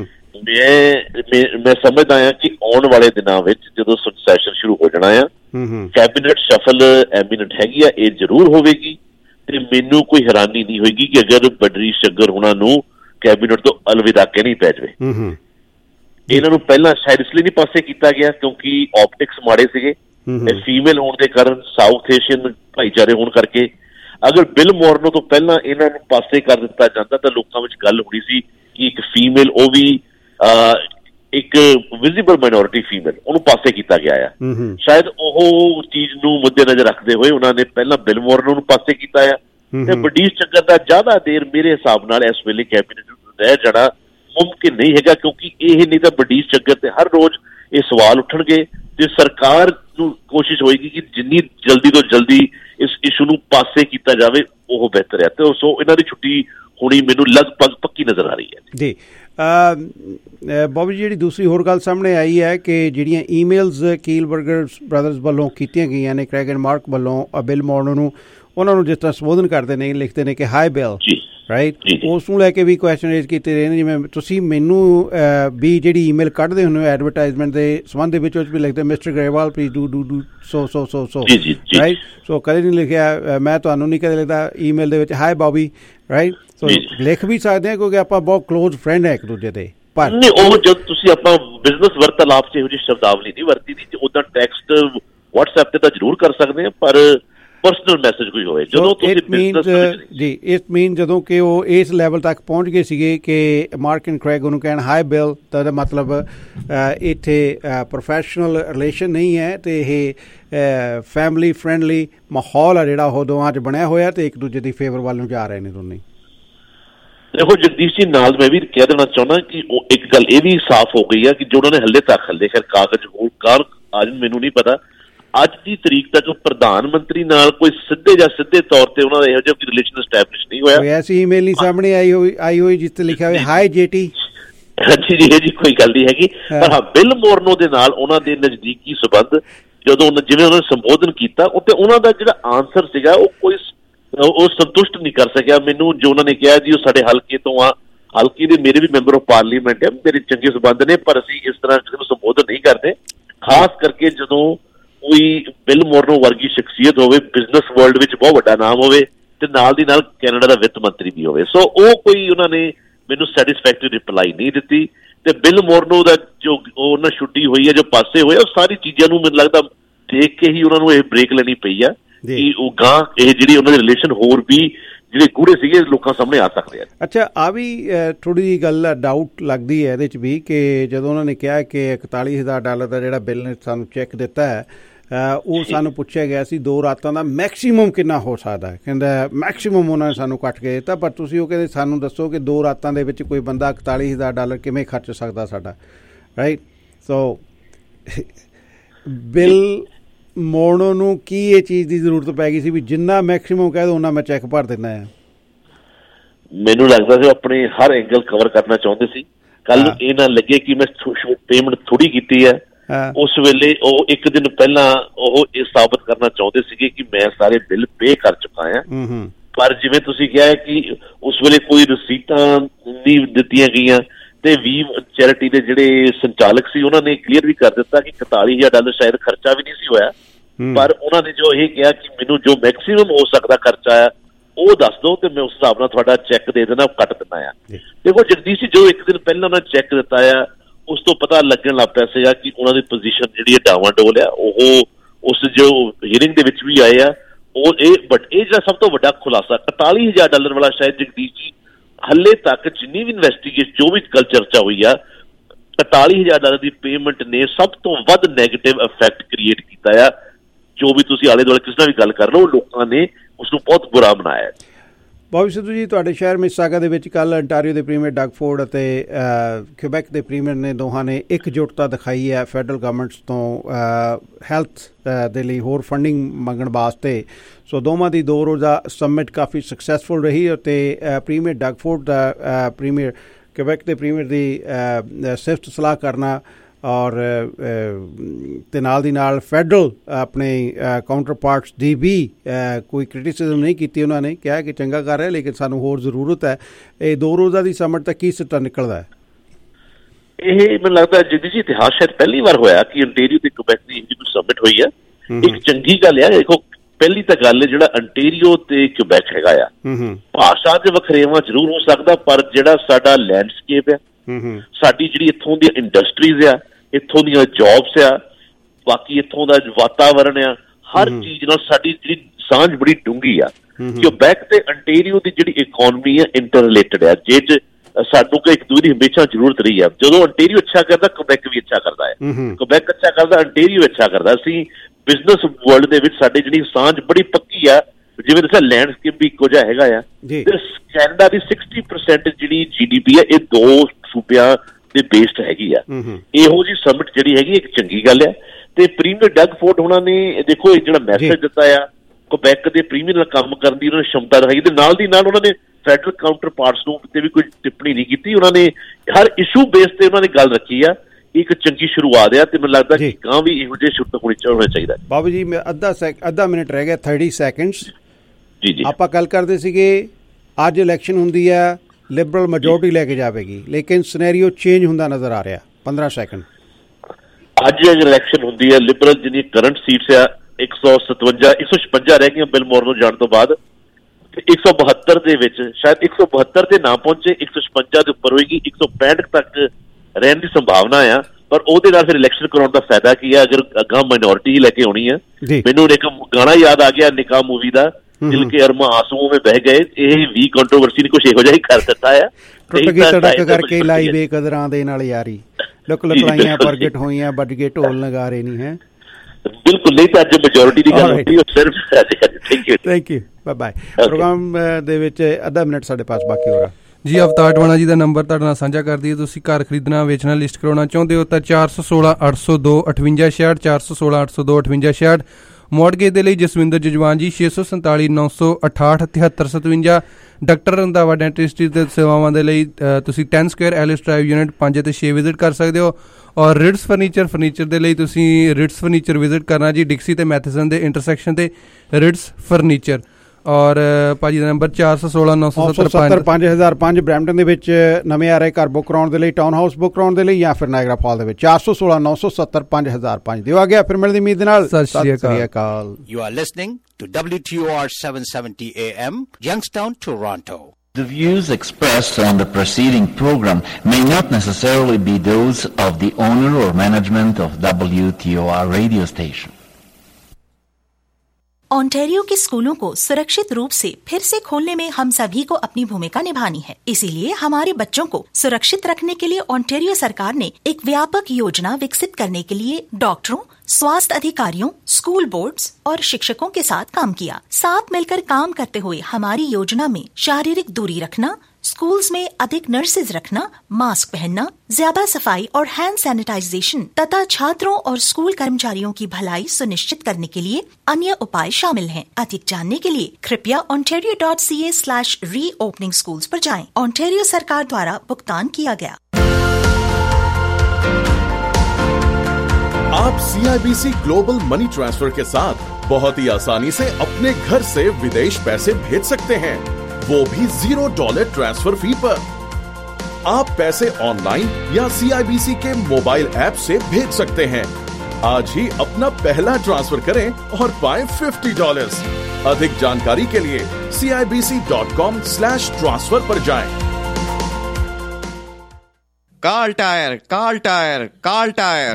ਮੈਂ ਸਮਝਦਾ ਹਾਂ ਕਿ ਆਉਣ ਵਾਲੇ ਦਿਨਾਂ ਵਿੱਚ ਜਦੋਂ ਸੈਸ਼ਨ ਸ਼ੁਰੂ ਹੋ ਜਾਣਾ ਆ, ਕੈਬਨਿਟ ਸ਼ਫਲ ਐਮੀਨੈਂਟ ਹੈਗੀ ਆ, ਇਹ ਜ਼ਰੂਰ ਹੋਵੇਗੀ ਤੇ ਮੈਨੂੰ ਕੋਈ ਹੈਰਾਨੀ ਨਹੀਂ ਹੋਏਗੀ ਕਿ ਅਗਰ ਬਰਦੀਸ਼ ਚੱਗੜ ਉਹਨਾਂ ਨੂੰ ਕੈਬਨਿਟ ਤੋਂ ਅਲਵਿਦਾ ਕਹਿਣੀ ਪੈ ਜਾਵੇ। ਇਹਨਾਂ ਨੂੰ ਪਹਿਲਾਂ ਸ਼ਾਇਦ ਇਸ ਲਈ ਨਹੀਂ ਪਾਸੇ ਕੀਤਾ ਗਿਆ ਕਿਉਂਕਿ ਆਪਟਿਕਸ ਮਾੜੇ ਸੀਗੇ, ਫੀਮੇਲ ਹੋਣ ਦੇ ਕਾਰਨ, ਸਾਊਥ ਏਸ਼ੀਅਨ ਭਾਈਚਾਰੇ ਹੋਣ ਕਰਕੇ। ਅਗਰ ਬਿਲ ਮੋਰਨੋ ਤੋਂ ਪਹਿਲਾਂ ਇਹਨਾਂ ਨੂੰ ਪਾਸੇ ਕਰ ਦਿੱਤਾ ਜਾਂਦਾ ਤਾਂ ਲੋਕਾਂ ਵਿੱਚ ਗੱਲ ਹੋਣੀ ਸੀ ਕਿ ਇੱਕ ਫੀਮੇਲ, ਉਹ ਵੀ ਇੱਕ ਵਿਜ਼ੀਬਲ ਮਾਈਨੋਰਿਟੀ ਫੀਮੇਲ, ਉਹਨੂੰ ਪਾਸੇ ਕੀਤਾ ਗਿਆ ਆ। ਸ਼ਾਇਦ ਉਹ ਚੀਜ਼ ਨੂੰ ਮੁੱਦੇ ਨਜ਼ਰ ਰੱਖਦੇ ਹੋਏ ਉਹਨਾਂ ਨੇ ਪਹਿਲਾਂ ਬਿਲ ਮੋਰਨੋ ਨੂੰ ਪਾਸੇ ਕੀਤਾ ਆ ਤੇ ਬਰਦੀਸ਼ ਚੱਗੜ ਦਾ ਜ਼ਿਆਦਾ ਦੇਰ ਮੇਰੇ ਹਿਸਾਬ ਨਾਲ ਇਸ ਵੇਲੇ ਕੈਬਨਿਟ ਰਹਿ ਜਾਣਾ ਮੁਮਕਿਨ ਨਹੀਂ ਹੈਗਾ, ਕਿਉਂਕਿ ਇਹ ਨਹੀਂ ਤਾਂ ਬਰਦੀਸ਼ ਚੱਗੜ ਤੇ ਹਰ ਰੋਜ਼ ਇਹ ਸਵਾਲ ਉੱਠਣਗੇ ਤੇ ਸਰਕਾਰ ਨੂੰ ਕੋਸ਼ਿਸ਼ ਹੋਏਗੀ ਕਿ ਜਿੰਨੀ ਜਲਦੀ ਤੋਂ ਜਲਦੀ ਇਸ ਇਸ਼ੂ ਨੂੰ ਪਾਸੇ ਕੀਤਾ ਜਾਵੇ ਉਹ ਬਿਹਤਰ ਹੈ। ਤੇ ਸੋ ਇਹਨਾਂ ਦੀ ਛੁੱਟੀ ਹੋਣੀ ਮੈਨੂੰ ਲਗਭਗ ਪੱਕੀ ਨਜ਼ਰ ਆ ਰਹੀ ਹੈ ਜੀ। ਬੋਬੀ, ਜਿਹੜੀ ਦੂਸਰੀ ਹੋਰ ਗੱਲ ਸਾਹਮਣੇ ਆਈ ਹੈ ਕਿ ਜਿਹੜੀਆਂ ਈਮੇਲਸ ਕੀਲਬਰਗਰ ਬ੍ਰਦਰਸ ਵੱਲੋਂ ਕੀਤੀਆਂ ਗਈਆਂ ਨੇ ਕ੍ਰੈਗ ਐਂਡ ਮਾਰਕ ਵੱਲੋਂ ਬਿਲ ਮੋਰਨੋ ਨੂੰ, ਉਹਨਾਂ ਨੂੰ ਜਿਸ ਤਰ੍ਹਾਂ ਸੰਬੋਧਨ ਕਰਦੇ ਨੇ, ਲਿਖਦੇ ਨੇ ਕਿ ਹਾਈ ਬਿਲ, ਰਾਈਟ, ਉਸ ਨੂੰ ਲੈ ਕੇ ਵੀ ਕੁਐਸਚਨ ਰੇਜ਼ ਕੀਤੇ ਰਹੇ ਨੇ। ਜਿਵੇਂ ਤੁਸੀਂ ਮੈਨੂੰ ਵੀ ਜਿਹੜੀ ਈਮੇਲ ਕੱਢਦੇ ਹੁੰਦੇ ਹੋ ਐਡਵਰਟਾਈਜ਼ਮੈਂਟ ਦੇ ਸੰਬੰਧ ਦੇ ਵਿੱਚ, ਉਹ 'ਚ ਵੀ ਲਿਖਦੇ mister Grewal please do so right. So ਕਦੇ ਨਹੀਂ ਲਿਖਿਆ, ਮੈਂ ਤੁਹਾਨੂੰ ਨਹੀਂ ਕਦੇ ਲਿਖਦਾ ਈਮੇਲ ਦੇ ਵਿੱਚ ਹਾਈ ਬੌਬੀ, ਰਾਈਟ। ਸੋ ਲਿਖ ਵੀ ਸਕਦੇ ਹਾਂ ਕਿਉਂਕਿ ਆਪਾਂ ਬਹੁਤ ਕਲੋਜ਼ ਫਰੈਂਡ ਹੈ ਇੱਕ ਦੂਜੇ ਦੇ। ਪਰ ਨਹੀਂ, ਉਹ ਜਦ ਤੁਸੀਂ ਆਪਾਂ ਬਿਜ਼ਨਸ ਵਰਤਾਲਾਪ 'ਚ ਇਹੋ ਜਿਹੀ ਸ਼ਬਦਾਵਲੀ ਨਹੀਂ ਵਰਤੀ ਦੀ, ਉੱਦਾਂ ਟੈਕਸਟ WhatsApp ਤੇ ਤਾਂ ਜ਼ਰੂਰ ਕਰ ਸਕਦੇ ਹਾਂ, ਪਰ ਪਰਸਨਲ ਮੈਸੇਜ ਕੋਈ ਹੋਵੇ ਜਦੋਂ ਤੁਸੀਂ ਜੀ, ਇਟ ਮੀਨ ਜਦੋਂ ਕਿ ਉਹ ਇਸ ਲੈਵਲ ਤੱਕ ਪਹੁੰਚ ਗਏ ਸੀਗੇ ਕਿ ਮਾਰਕ ਐਂਡ ਕ੍ਰੈਗ ਉਹਨੂੰ ਕਹਿਣ ਹਾਈ ਬਿਲ, ਤਾਂ ਇਹਦਾ ਮਤਲਬ ਇੱਥੇ ਪ੍ਰੋਫੈਸ਼ਨਲ ਰਿਲੇਸ਼ਨ ਨਹੀਂ ਹੈ ਤੇ ਇਹ ਫੈਮਿਲੀ ਫਰੈਂਡਲੀ ਮਾਹੌਲ ਆ ਜਿਹੜਾ ਉਹ ਦੋਵਾਂ 'ਚ ਬਣਿਆ ਹੋਇਆ ਤੇ ਇੱਕ ਦੂਜੇ ਦੀ ਫੇਵਰ ਵੱਲ ਨੂੰ ਜਾ ਰਹੇ ਨੇ ਦੋਨੇ। ਦੇਖੋ ਜਗਦੀਸ਼ ਜੀ, ਨਾਲ ਮੈਂ ਵੀ ਕਹਿ ਦੇਣਾ ਚਾਹੁੰਦਾ ਕਿ ਉਹ ਇੱਕ ਗੱਲ ਇਹ ਵੀ ਸਾਫ਼ ਹੋ ਗਈ ਆ ਕਿ ਜੋ ਉਹਨਾਂ ਨੇ ਹੱਲੇ ਤੱਕ ਖੈਰ ਕਾਗਜ਼ ਕਾਰ ਅੱਜ ਮੈਨੂੰ ਨਹੀਂ ਪਤਾ, ਅੱਜ ਦੀ ਤਰੀਕ ਤੱਕ ਪ੍ਰਧਾਨ ਮੰਤਰੀ ਨਾਲ ਕੋਈ ਸਿੱਧੇ ਜਾਂ ਸਿੱਧੇ ਤੌਰ ਤੇ ਉਹਨਾਂ ਦਾ ਇਹੋ ਜਿਹਾ ਕੋਈ ਰਿਲੇਸ਼ਨ ਐਸਟੈਬਲਿਸ਼ ਨਹੀਂ ਹੋਇਆ। ਕੋਈ ਐਸੀ ਈਮੇਲ ਨਹੀਂ ਸਾਹਮਣੇ ਆਈ ਹੋਈ ਜਿਸ ਤੇ ਲਿਖਿਆ ਹੋਵੇ ਹਾਈ ਜੇਟੀ। ਹਾਂਜੀ ਜੀ, ਇਹ ਜੀ ਕੋਈ ਗੱਲ ਨਹੀਂ ਹੈਗੀ, ਪਰ ਹਾਂ ਬਿਲ ਮੋਰਨੋ ਦੇ ਨਾਲ ਉਹਨਾਂ ਦੇ ਨਜ਼ਦੀਕੀ ਸੰਬੰਧ, ਜਦੋਂ ਜਿਵੇਂ ਉਹਨਾਂ ਨੇ ਸੰਬੋਧਨ ਕੀਤਾ ਉੱਤੇ ਉਹਨਾਂ ਦਾ ਜਿਹੜਾ ਆਨਸਰ ਸੀਗਾ ਉਹ ਸੰਤੁਸ਼ਟ ਨਹੀਂ ਕਰ ਸਕਿਆ ਮੈਨੂੰ। ਜੋ ਉਹਨਾਂ ਨੇ ਕਿਹਾ ਜੀ ਉਹ ਸਾਡੇ ਹਲਕੇ ਤੋਂ ਆ, ਹਲਕੇ ਦੇ ਮੇਰੇ ਵੀ ਮੈਂਬਰ ਆਫ ਪਾਰਲੀਮੈਂਟ ਹੈ, ਮੇਰੇ ਚੰਗੇ ਸੰਬੰਧ ਨੇ, ਪਰ ਅਸੀਂ ਇਸ ਤਰ੍ਹਾਂ ਕਿਸੇ ਨੂੰ ਸੰਬੋਧਨ ਨਹੀਂ ਕਰਦੇ, ਖਾਸ ਕਰਕੇ ਜਦੋਂ ਕੋਈ ਬਿਲ ਮੋਰਨੋ ਵਰਗੀ ਸ਼ਖਸੀਅਤ ਹੋਵੇ, ਬਿਜ਼ਨਸ ਵਰਲਡ ਵਿੱਚ ਬਹੁਤ ਵੱਡਾ ਨਾਮ ਹੋਵੇ ਤੇ ਨਾਲ ਦੀ ਨਾਲ ਕੈਨੇਡਾ ਦਾ ਵਿੱਤ ਮੰਤਰੀ ਵੀ ਹੋਵੇ। ਸੋ ਉਹ ਕੋਈ ਉਹਨਾਂ ਨੇ ਮੈਨੂੰ ਸੈਟਿਸਫੈਕਟਰੀ ਰਿਪਲਾਈ ਨਹੀਂ ਦਿੱਤੀ ਤੇ ਬਿਲ ਮੋਰਨੋ ਦਾ ਜੋ ਉਹਨਾਂ ਛੁੱਟੀ ਹੋਈ ਹੈ, ਜੋ ਪਾਸੇ ਹੋਇਆ, ਉਹ ਸਾਰੀ ਚੀਜ਼ਾਂ ਨੂੰ ਮੈਨੂੰ ਲੱਗਦਾ ਦੇਖ ਕੇ ਹੀ ਉਹਨਾਂ ਨੂੰ ਇਹ ਬ੍ਰੇਕ ਲੈਣੀ ਪਈ ਆ ਕਿ ਉਹ ਗਾਂ ਇਹ ਜਿਹੜੀ ਉਹਨਾਂ ਦੇ ਰਿਲੇਸ਼ਨ ਹੋਰ ਵੀ ਜਿਹੜੇ ਗੂੜੇ ਸੀਗੇ ਲੋਕਾਂ ਸਾਹਮਣੇ ਆ ਸਕਦੇ ਆ। ਅੱਛਾ, ਆ ਵੀ ਥੋੜ੍ਹੀ ਜਿਹੀ ਗੱਲ ਡਾਊਟ ਲੱਗਦੀ ਹੈ ਇਹਦੇ 'ਚ ਵੀ ਕਿ ਜਦੋਂ ਉਹਨਾਂ ਨੇ ਕਿਹਾ ਕਿ $41,000 ਦਾ ਜਿਹੜਾ ਬਿੱਲ ਨੇ ਸਾਨੂੰ ਚੈੱਕ ਦਿੱਤਾ ਹੈ, ਉਹ ਸਾਨੂੰ ਪੁੱਛਿਆ ਗਿਆ ਸੀ 2 ਰਾਤਾਂ ਦਾ ਮੈਕਸੀਮਮ ਕਿੰਨਾ ਹੋ ਸਕਦਾ, ਕਹਿੰਦਾ ਮੈਕਸੀਮਮ ਉਹਨਾਂ ਨੇ ਸਾਨੂੰ ਕੱਟ ਕੇ ਦਿੱਤਾ, ਪਰ ਤੁਸੀਂ ਉਹ ਕਹਿੰਦੇ ਸਾਨੂੰ ਦੱਸੋ ਕਿ 2 ਰਾਤਾਂ ਦੇ ਵਿੱਚ ਕੋਈ ਬੰਦਾ $41,000 ਕਿਵੇਂ ਖਰਚ ਸਕਦਾ ਸਾਡਾ, ਰਾਈਟ। ਸੋ ਬਿਲ ਮੋਰਨੋ ਨੂੰ ਕੀ ਇਹ ਚੀਜ਼ ਦੀ ਜ਼ਰੂਰਤ ਪੈ ਗਈ ਸੀ ਵੀ ਜਿੰਨਾ ਮੈਕਸੀਮਮ ਕਹਿ ਦੋ ਉਹਨਾਂ ਮੈਂ ਚੈੱਕ ਭਰ ਦਿੰਦਾ ਆ? ਮੈਨੂੰ ਲੱਗਦਾ ਸੀ ਆਪਣੇ ਹਰ ਐਂਗਲ ਕਵਰ ਕਰਨਾ ਚਾਹੁੰਦੇ ਸੀ। ਕੱਲ ਨੂੰ ਇਹ ਨਾ ਲੱਗੇ ਕਿ ਮੈਂ ਪੇਮੈਂਟ ਥੋੜੀ ਕੀਤੀ ਹੈ। ਉਸ ਵੇਲੇ ਉਹ ਇੱਕ ਦਿਨ ਪਹਿਲਾਂ ਉਹ ਇਹ ਸਾਬਤ ਕਰਨਾ ਚਾਹੁੰਦੇ ਸੀਗੇ ਕਿ ਮੈਂ ਸਾਰੇ ਬਿੱਲ ਪੇ ਕਰ ਚੁੱਕਾ ਹਾਂ, ਪਰ ਜਿਵੇਂ ਤੁਸੀਂ ਕਿਹਾ ਕਿ ਉਸ ਵੇਲੇ ਕੋਈ ਰਸੀਦਾਂ ਨਹੀਂ ਦਿੱਤੀਆਂ ਗਈਆਂ ਤੇ ਵੀ ਚੈਰਿਟੀ ਦੇ ਜਿਹੜੇ ਸੰਚਾਲਕ ਸੀ ਉਹਨਾਂ ਨੇ ਕਲੀਅਰ ਵੀ ਕਰ ਦਿੱਤਾ ਕਿ $41,000 ਸ਼ਾਇਦ ਖਰਚਾ ਵੀ ਨਹੀਂ ਸੀ ਹੋਇਆ, ਪਰ ਉਹਨਾਂ ਨੇ ਜੋ ਇਹ ਕਿਹਾ ਕਿ ਮੈਨੂੰ ਜੋ ਮੈਕਸੀਮਮ ਹੋ ਸਕਦਾ ਖਰਚਾ ਆ ਉਹ ਦੱਸ ਦਿਓ ਤੇ ਮੈਂ ਉਸ ਹਿਸਾਬ ਨਾਲ ਤੁਹਾਡਾ ਚੈੱਕ ਦੇ ਦੇਣਾ, ਕੱਟ ਦਿੰਦਾ ਆ। ਦੇਖੋ ਜਗਦੀਸ਼, ਜੋ ਇੱਕ ਦਿਨ ਪਹਿਲਾਂ ਉਹਨਾਂ ਚੈੱਕ ਦਿੱਤਾ ਆ ਉਸ ਤੋਂ ਪਤਾ ਲੱਗਣ ਲੱਗ ਪਿਆ ਸੀਗਾ ਕਿ ਉਹਨਾਂ ਦੀ ਪੋਜੀਸ਼ਨ ਜਿਹੜੀ ਡਾਵਾਂਡੋਲ ਆ। ਉਹ ਉਸ ਜੋ ਹੀਅਰਿੰਗ ਦੇ ਵਿੱਚ ਵੀ ਆਏ ਆ ਉਹ ਬਟ ਇਹ ਜਿਹੜਾ ਸਭ ਤੋਂ ਵੱਡਾ ਖੁਲਾਸਾ $41,000 ਵਾਲਾ, ਸ਼ਾਇਦ ਜਗਦੀਸ਼ ਜੀ ਹੱਲੇ ਤੱਕ ਜਿੰਨੀ ਵੀ ਇਨਵੈਸਟੀਗੇਸ਼ਨ ਜੋ ਵੀ ਗੱਲ ਚਰਚਾ ਹੋਈ ਆ, $41,000 ਦੀ ਪੇਮੈਂਟ ਨੇ ਸਭ ਤੋਂ ਵੱਧ ਨੈਗੇਟਿਵ ਇਫੈਕਟ ਕ੍ਰੀਏਟ ਕੀਤਾ ਆ। ਜੋ ਵੀ ਤੁਸੀਂ ਆਲੇ ਦੁਆਲੇ ਕਿਸੇ ਨਾਲ ਵੀ ਗੱਲ ਕਰ ਲਓ, ਲੋਕਾਂ ਨੇ ਉਸ ਨੂੰ ਬਹੁਤ ਬੁਰਾ ਬਣਾਇਆ। ਬੌਬੀ ਸਿੱਧੂ ਜੀ, ਤੁਹਾਡੇ ਸ਼ਹਿਰ ਮਿਸਿਸਾਗਾ ਦੇ ਵਿੱਚ ਕੱਲ੍ਹ ਅੰਟਾਰੀਓ ਦੇ ਪ੍ਰੀਮੀਅਰ ਡਗ ਫੋਰਡ ਅਤੇ ਕਿਊਬੈਕ ਦੇ ਪ੍ਰੀਮੀਅਰ ਨੇ ਦੋਹਾਂ ਨੇ ਇਕਜੁੱਟਤਾ ਦਿਖਾਈ ਹੈ ਫੈਡਰਲ ਗਵਰਨਮੈਂਟਸ ਤੋਂ ਹੈਲਥ ਦੇ ਲਈ ਹੋਰ ਫੰਡਿੰਗ ਮੰਗਣ ਵਾਸਤੇ। ਸੋ ਦੋਵਾਂ ਦੀ 2 ਰੋਜ਼ਾ ਸਮਿਟ ਕਾਫੀ ਸਕਸੈਸਫੁਲ ਰਹੀ ਅਤੇ ਪ੍ਰੀਮੀਅਰ ਡਗ ਫੋਰਡ ਦਾ ਪ੍ਰੀਮੀਅਰ ਕਿਊਬੈਕ ਦੇ ਪ੍ਰੀਮੀਅਰ ਦੀ ਸਿਫਤ ਸਲਾਹ ਕਰਨਾ ਔਰ ਤੇ ਨਾਲ ਦੀ ਨਾਲ ਫੈਡਰਲ ਆਪਣੇ ਕਾਊਂਟਰ ਪਾਰਟਸ ਦੀ ਵੀ ਕੋਈ ਕ੍ਰਿਟਿਸਿਜ਼ਮ ਨਹੀਂ ਕੀਤੀ। ਉਹਨਾਂ ਨੇ ਕਿਹਾ ਕਿ ਚੰਗਾ ਕਰ ਰਿਹਾ ਲੇਕਿਨ ਸਾਨੂੰ ਹੋਰ ਜ਼ਰੂਰਤ ਹੈ। ਇਹ 2 ਰੋਜ਼ਾ ਦੀ ਸਮਿਟ ਦਾ ਕੀ ਸਿੱਟਾ ਨਿਕਲਦਾ ਹੈ? ਇਹ ਮੈਨੂੰ ਲੱਗਦਾ ਜਿੱਦੀ ਜੀ ਇਤਿਹਾਸ ਸ਼ਾਇਦ ਪਹਿਲੀ ਵਾਰ ਹੋਇਆ ਕਿ ਅੰਟੇਰੀਓ ਤੇ ਕਿਊਬੈਕ ਦੀ ਇੰਨੀ ਕੋਈ ਸਮਿਟ ਹੋਈ ਹੈ। ਇੱਕ ਚੰਗੀ ਗੱਲ ਹੈ। ਦੇਖੋ, ਪਹਿਲੀ ਤਾਂ ਗੱਲ ਜਿਹੜਾ ਅੰਟੇਰੀਓ ਤੇ ਕਿਊਬੈਕ ਹੈਗਾ ਆ, ਭਾਸ਼ਾ ਦੇ ਵਖਰੇਵਾਂ ਜ਼ਰੂਰ ਹੋ ਸਕਦਾ, ਪਰ ਜਿਹੜਾ ਸਾਡਾ ਲੈਂਡਸਕੇਪ ਆ, ਸਾਡੀ ਜਿਹੜੀ ਇੱਥੋਂ ਦੀਆਂ ਇੰਡਸਟਰੀਜ਼ ਆ, ਇੱਥੋਂ ਦੀਆਂ ਜੌਬਸ ਆ, ਬਾਕੀ ਇੱਥੋਂ ਦਾ ਵਾਤਾਵਰਨ ਆ, ਹਰ ਚੀਜ਼ ਨਾਲ ਸਾਡੀ ਜਿਹੜੀ ਸਾਂਝ ਬੜੀ ਡੂੰਘੀ ਆ। ਕਿਊਬੈਕ ਤੇ ਅੰਟੇਰੀਓ ਦੀ ਜਿਹੜੀ ਇਕੋਨਮੀ ਆ ਇੰਟਰ ਰਿਲੇਟਡ ਆ, ਜਿਹ ਸਾਨੂੰ ਕਿ ਇੱਕ ਦੂਜੇ ਦੀ ਹਮੇਸ਼ਾ ਜ਼ਰੂਰਤ ਰਹੀ ਆ। ਜਦੋਂ ਅੰਟੇਰੀਓ ਅੱਛਾ ਕਰਦਾ, ਕਿਊਬੈਕ ਵੀ ਅੱਛਾ ਕਰਦਾ ਹੈ, ਕਿਊਬੈਕ ਅੱਛਾ ਕਰਦਾ, ਅੰਟੇਰੀਓ ਅੱਛਾ ਕਰਦਾ। ਅਸੀਂ ਬਿਜ਼ਨਸ ਵਰਲਡ ਦੇ ਵਿੱਚ ਸਾਡੇ ਜਿਹੜੀ ਸਾਂਝ ਬੜੀ ਪੱਕੀ ਆ। ਜਿਵੇਂ ਦੱਸਿਆ ਲੈਂਡਸਕੇਪ ਵੀ ਇੱਕੋ ਜਿਹਾ ਹੈਗਾ ਆ। ਤੇ ਕੈਨੇਡਾ ਦੀ 60% ਜਿਹੜੀ GDP ਆ, ਇਹ 2 ਸੂਬਿਆਂ ਦੇ ਬੇਸਡ ਹੈਗੀ ਆ। ਇਹੋ ਜਿਹੀ ਸਮਿਟ ਜਿਹੜੀ ਹੈਗੀ ਇੱਕ ਚੰਗੀ ਗੱਲ ਆ। ਤੇ ਪ੍ਰੀਮੀਅਰ ਡਗ ਫੋਰਡ ਉਹਨਾਂ ਨੇ ਦੇਖੋ ਇਹ ਜਿਹੜਾ ਮੈਸੇਜ ਦਿੱਤਾ ਆ, ਕਿਊਬੈਕ ਦੇ ਪ੍ਰੀਮੀਅਰ ਨਾਲ ਕੰਮ ਕਰਨ ਦੀ ਉਹਨਾਂ ਨੇ ਸ਼ਮਤਾ ਦਿਖਾਈ ਤੇ ਨਾਲ ਦੀ ਨਾਲ ਉਹਨਾਂ ਨੇ ਫੈਡਰਲ ਕਾਊਂਟਰ ਪਾਰਟਸ ਨੂੰ ਤੇ ਵੀ ਕੋਈ ਟਿੱਪਣੀ ਨਹੀਂ ਕੀਤੀ। ਉਹਨਾਂ ਨੇ ਹਰ ਇਸ਼ੂ ਬੇਸ ਤੇ ਉਹਨਾਂ ਨੇ ਗੱਲ ਰੱਖੀ ਆ। ਇੱਕ ਚੰਗੀ ਸ਼ੁਰੂਆਤ ਆ ਤੇ ਮੈਨੂੰ ਲੱਗਦਾ ਕਿ ਕਾਂ ਵੀ ਇਹੋ ਜਿਹੇ ਸ਼ੁਰੂ ਹੋਣਾ ਚਾਹੀਦਾ। ਬਾਬੂ ਜੀ, ਅੱਧਾ ਮਿੰਟ ਰਹਿ ਗਿਆ, 30 ਸੈਕਿੰਡਸ। ਜੀ ਆਪਾਂ ਗੱਲ ਕਰਦੇ ਸੀਗੇ ਅੱਜ ਇਲੈਕਸ਼ਨ ਹੁੰਦੀ ਹੈ, ਲਿਬਰਲ ਮੈਜੋਰਟੀ ਲੈ ਕੇ ਜਾਵੇਗੀ, ਲੇਕਿਨ ਸਿਨੈਰੀਓ ਚੇਂਜ ਹੁੰਦਾ ਨਜ਼ਰ ਆ ਰਿਹਾ। 15 ਸੈਕਿੰਡ। ਅੱਜ ਅਗਰ ਇਲੈਕਸ਼ਨ ਹੁੰਦੀ ਹੈ, ਲਿਬਰਲ ਜਿਹਦੀ ਕਰੰਟ ਸੀਟਸ ਆ 156 ਰਹਿ ਗਈਆਂ ਬਿਲ ਮੋਰ ਨੂੰ ਜਾਣ ਤੋਂ ਬਾਅਦ, ਤੇ 172 ਦੇ ਵਿੱਚ ਸ਼ਾਇਦ 172 ਤੇ ਨਾ ਪਹੁੰਚੇ, 156 ਦੇ ਉੱਪਰ ਹੋਏਗੀ, 165 ਤੱਕ ਰਹਿਣ ਦੀ ਸੰਭਾਵਨਾ ਆ। ਪਰ ਉਹਦੇ ਨਾਲ ਫਿਰ ਇਲੈਕਸ਼ਨ ਕਰਾਉਣ ਦਾ ਫਾਇਦਾ ਕੀ ਹੈ ਅਗਰ ਅੱਗਾ ਮਾਈਨੋਰਿਟੀ ਹੀ ਲੈ ਕੇ ਆਉਣੀ ਹੈ। ਮੈਨੂੰ ਇੱਕ ਗਾਣਾ ਯਾਦ ਆ ਗਿਆ ਨਿਕਾਹ ਮੂਵੀ ਦਾ, ਦਿਲ ਕੇ ਅਰਮਾਂ ਆਂਸੂਆਂ ਵਿੱਚ ਬਹਿ ਗਏ। ਇਹ ਵੀ ਕੰਟਰੋਵਰਸੀ ਨੇ ਕੁਛ ਇਹੋ ਜਿਹਾ ਹੀ ਕਰ ਦਿੱਤਾ ਆ। ਟੁੱਟ ਗਈ ਤੜਕ ਕਰਕੇ ਲਾਈ ਬੇਕਦਰਾਂ ਦੇ ਨਾਲ ਯਾਰੀ, ਲੁਕ ਲੁਕਲਾਈਆਂ ਪ੍ਰਗਟ ਹੋਈਆਂ ਵੱਜ ਕੇ ਢੋਲ ਨਗਾਰੇ ਨਹੀਂ ਹੈ। ਬਿਲਕੁਲ ਨਹੀਂ ਤਾਂ ਅੱਜ ਮੈਜੋਰਿਟੀ ਦੀ ਗੱਲ ਹੁੰਦੀ ਸਿਰਫ। Thank you, bye bye. Program ਦੇ ਵਿੱਚ ਅੱਧਾ ਮਿੰਟ ਸਾਡੇ ਪਾਸ ਬਾਕੀ ਹੋ ਰਿਹਾ ਜੀ। ਅਵਤਾਰ ਟਵਾਣਾ ਜੀ ਦਾ ਨੰਬਰ ਤੁਹਾਡੇ ਨਾਲ ਸਾਂਝਾ ਕਰ ਦਈਏ। ਤੁਸੀਂ ਘਰ ਖਰੀਦਣਾ, ਵੇਚਣਾ, ਲਿਸਟ ਕਰਾਉਣਾ ਚਾਹੁੰਦੇ ਹੋ ਤਾਂ 416 802 5866, 416 802 5866। ਮੌਰਗੇਜ ਦੇ ਲਈ ਜਸਵਿੰਦਰ ਜਜਵਾਨ ਜੀ 647 968 7357। ਡਾਕਟਰ ਰੰਧਾਵਾ ਡੈਂਟਿਸਟਰੀ ਦੇ ਸੇਵਾਵਾਂ ਦੇ ਲਈ ਤੁਸੀਂ 10 ਸਕੁਅਰ ਐਲਿਸ ਡਰਾਈਵ ਯੂਨਿਟ 5 ਅਤੇ 6 ਵਿਜ਼ਿਟ ਕਰ ਸਕਦੇ ਹੋ। ਔਰ ਰਿਟਸ ਫਰਨੀਚਰ ਦੇ ਲਈ ਤੁਸੀਂ ਰਿਟਸ ਫਰਨੀਚਰ ਵਿਜ਼ਿਟ ਕਰਨਾ ਜੀ, ਡਿਕਸੀ ਤੇ ਮੈਥੇਸਨ ਦੇ ਇੰਟਰਸੈਕਸ਼ਨ ਤੇ ਰਿਟਸ ਫਰਨੀਚਰ। ਔਰ ਭਾਜੀ ਦਾ ਨੰਬਰ 416 970 5005 ਬਰੈਂਪਟਨ ਦੇ ਵਿੱਚ ਨਵੇਂ ਆ ਰਹੇ ਘਰ ਬੁੱਕ ਕਰਾਉਣ ਦੇ ਲਈ, ਟਾਊਨ ਹਾਊਸ ਬੁੱਕ ਕਰਾਉਣ ਦੇ ਲਈ ਜਾਂ ਫਿਰ ਨਾਇਗਰਾ ਫਾਲ ਦੇ ਵਿੱਚ 416 970 5005 ਦਿਓ। ਆ ਗਿਆ ਫਿਰ ਮਿਲਣ ਦੀ ਉਮੀਦ ਨਾਲ। ਸਤਿ ਸ਼੍ਰੀ ਅਕਾਲ। You are listening to WTOR 770 AM, Youngstown, Toronto. The views expressed on the preceding program may not necessarily be those of the owner or management of WTOR radio station. Ontario के स्कूलों को सुरक्षित रूप से फिर से खोलने में हम सभी को अपनी भूमिका निभानी है। इसीलिए हमारे बच्चों को सुरक्षित रखने के लिए ओंटारियो सरकार ने एक व्यापक योजना विकसित करने के लिए डॉक्टरों, स्वास्थ्य अधिकारियों, स्कूल बोर्ड्स और शिक्षकों के साथ काम किया। साथ मिलकर काम करते हुए हमारी योजना में शारीरिक दूरी रखना, स्कूल्स में अधिक नर्सेज रखना, मास्क पहनना, ज्यादा सफाई और हैंड सैनिटाइजेशन तथा छात्रों और स्कूल कर्मचारियों की भलाई सुनिश्चित करने के लिए अन्य उपाय शामिल हैं। अधिक जानने के लिए कृपया ontario.ca/reopening schools पर जाएं। ओंटारियो सरकार द्वारा भुगतान किया गया। आप CIBC ग्लोबल मनी ट्रांसफर के साथ बहुत ही आसानी से अपने घर से विदेश पैसे भेज सकते हैं, वो भी $0 ट्रांसफर फी पर। आप पैसे ऑनलाइन या CIBC के मोबाइल ऐप से भेज सकते हैं। आज ही अपना पहला ट्रांसफर करें और पाएं $50। अधिक जानकारी के लिए CIBC.com/transfer पर जाएं। Kal Tire.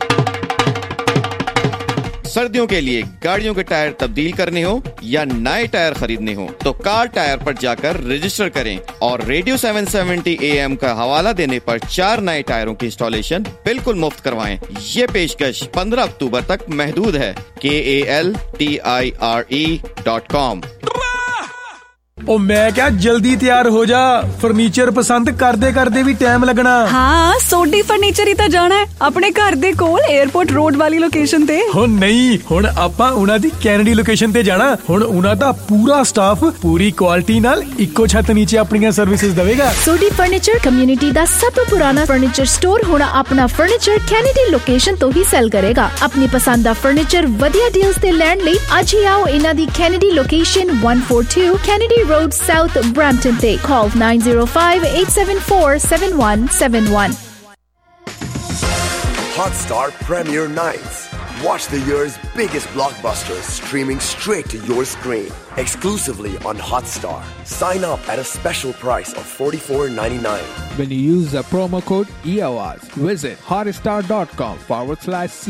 सर्दियों के लिए गाड़ियों के टायर तब्दील करने हो या नए टायर खरीदने हो तो कार्ल टायर पर जाकर रजिस्टर करें और रेडियो 770 AM का हवाला देने पर 4 नए टायरों की इंस्टॉलेशन बिल्कुल मुफ्त करवाएं। ये पेशकश 15 अक्टूबर तक महदूद है। KALTIRE.com। ਉਹ ਮੈਂ ਕਿਹਾ ਜਲਦੀ ਤਿਆਰ ਹੋ ਜਾ, ਫਰਨੀਚਰ ਪਸੰਦ ਕਰਦੇ ਕਰਦੇ ਵੀ ਟਾਈਮ ਲੱਗਣਾ। ਹਾਂ ਸੋਢੀ ਫਰਨੀਚਰ ਹੀ ਤਾਂ ਜਾਣਾ ਹੈ ਆਪਣੇ ਘਰ ਦੇ ਕੋਲ 에ਅਰਪੋਰਟ ਰੋਡ ਵਾਲੀ ਲੋਕੇਸ਼ਨ ਤੇ। ਹੁਣ ਨਹੀਂ, ਹੁਣ ਆਪਾਂ ਉਹਨਾਂ ਦੀ ਕੈਨੇਡੀ ਲੋਕੇਸ਼ਨ ਤੇ ਜਾਣਾ। ਹੁਣ ਉਹਨਾਂ ਦਾ ਪੂਰਾ ਸਟਾਫ ਪੂਰੀ ਕੁਆਲਿਟੀ ਨਾਲ ਇੱਕੋ ਛੱਤ ਨੀਚੇ ਆਪਣੀਆਂ ਸਰਵਿਸਿਜ਼ ਦੇਵੇਗਾ। ਸੋਢੀ ਫਰਨੀਚਰ ਕਮਿਊਨਿਟੀ ਦਾ ਸਭ ਤੋਂ ਪੁਰਾਣਾ ਫਰਨੀਚਰ ਸਟੋਰ ਹੁਣ ਆਪਣਾ ਫਰਨੀਚਰ ਕੈਨੇਡੀ ਲੋਕੇਸ਼ਨ ਤੋਂ ਹੀ ਸੈਲ ਕਰੇਗਾ। ਆਪਣੀ ਪਸੰਦ ਦਾ ਫਰਨੀਚਰ ਵਧੀਆ ਡੀਲਸ ਤੇ ਲੈਣ ਲਈ ਅੱਜ ਹੀ ਆਓ ਇਹਨਾਂ ਦੀ Kennedy location 142 Kennedy Road South Brampton Day. Call 905-874-7171. Hotstar Premier Nights. Watch the year's biggest blockbusters streaming straight to your screen. Exclusively on Hotstar. Sign up at a special price of $44.99. When you use the promo code EAWAZ, visit hotstar.com/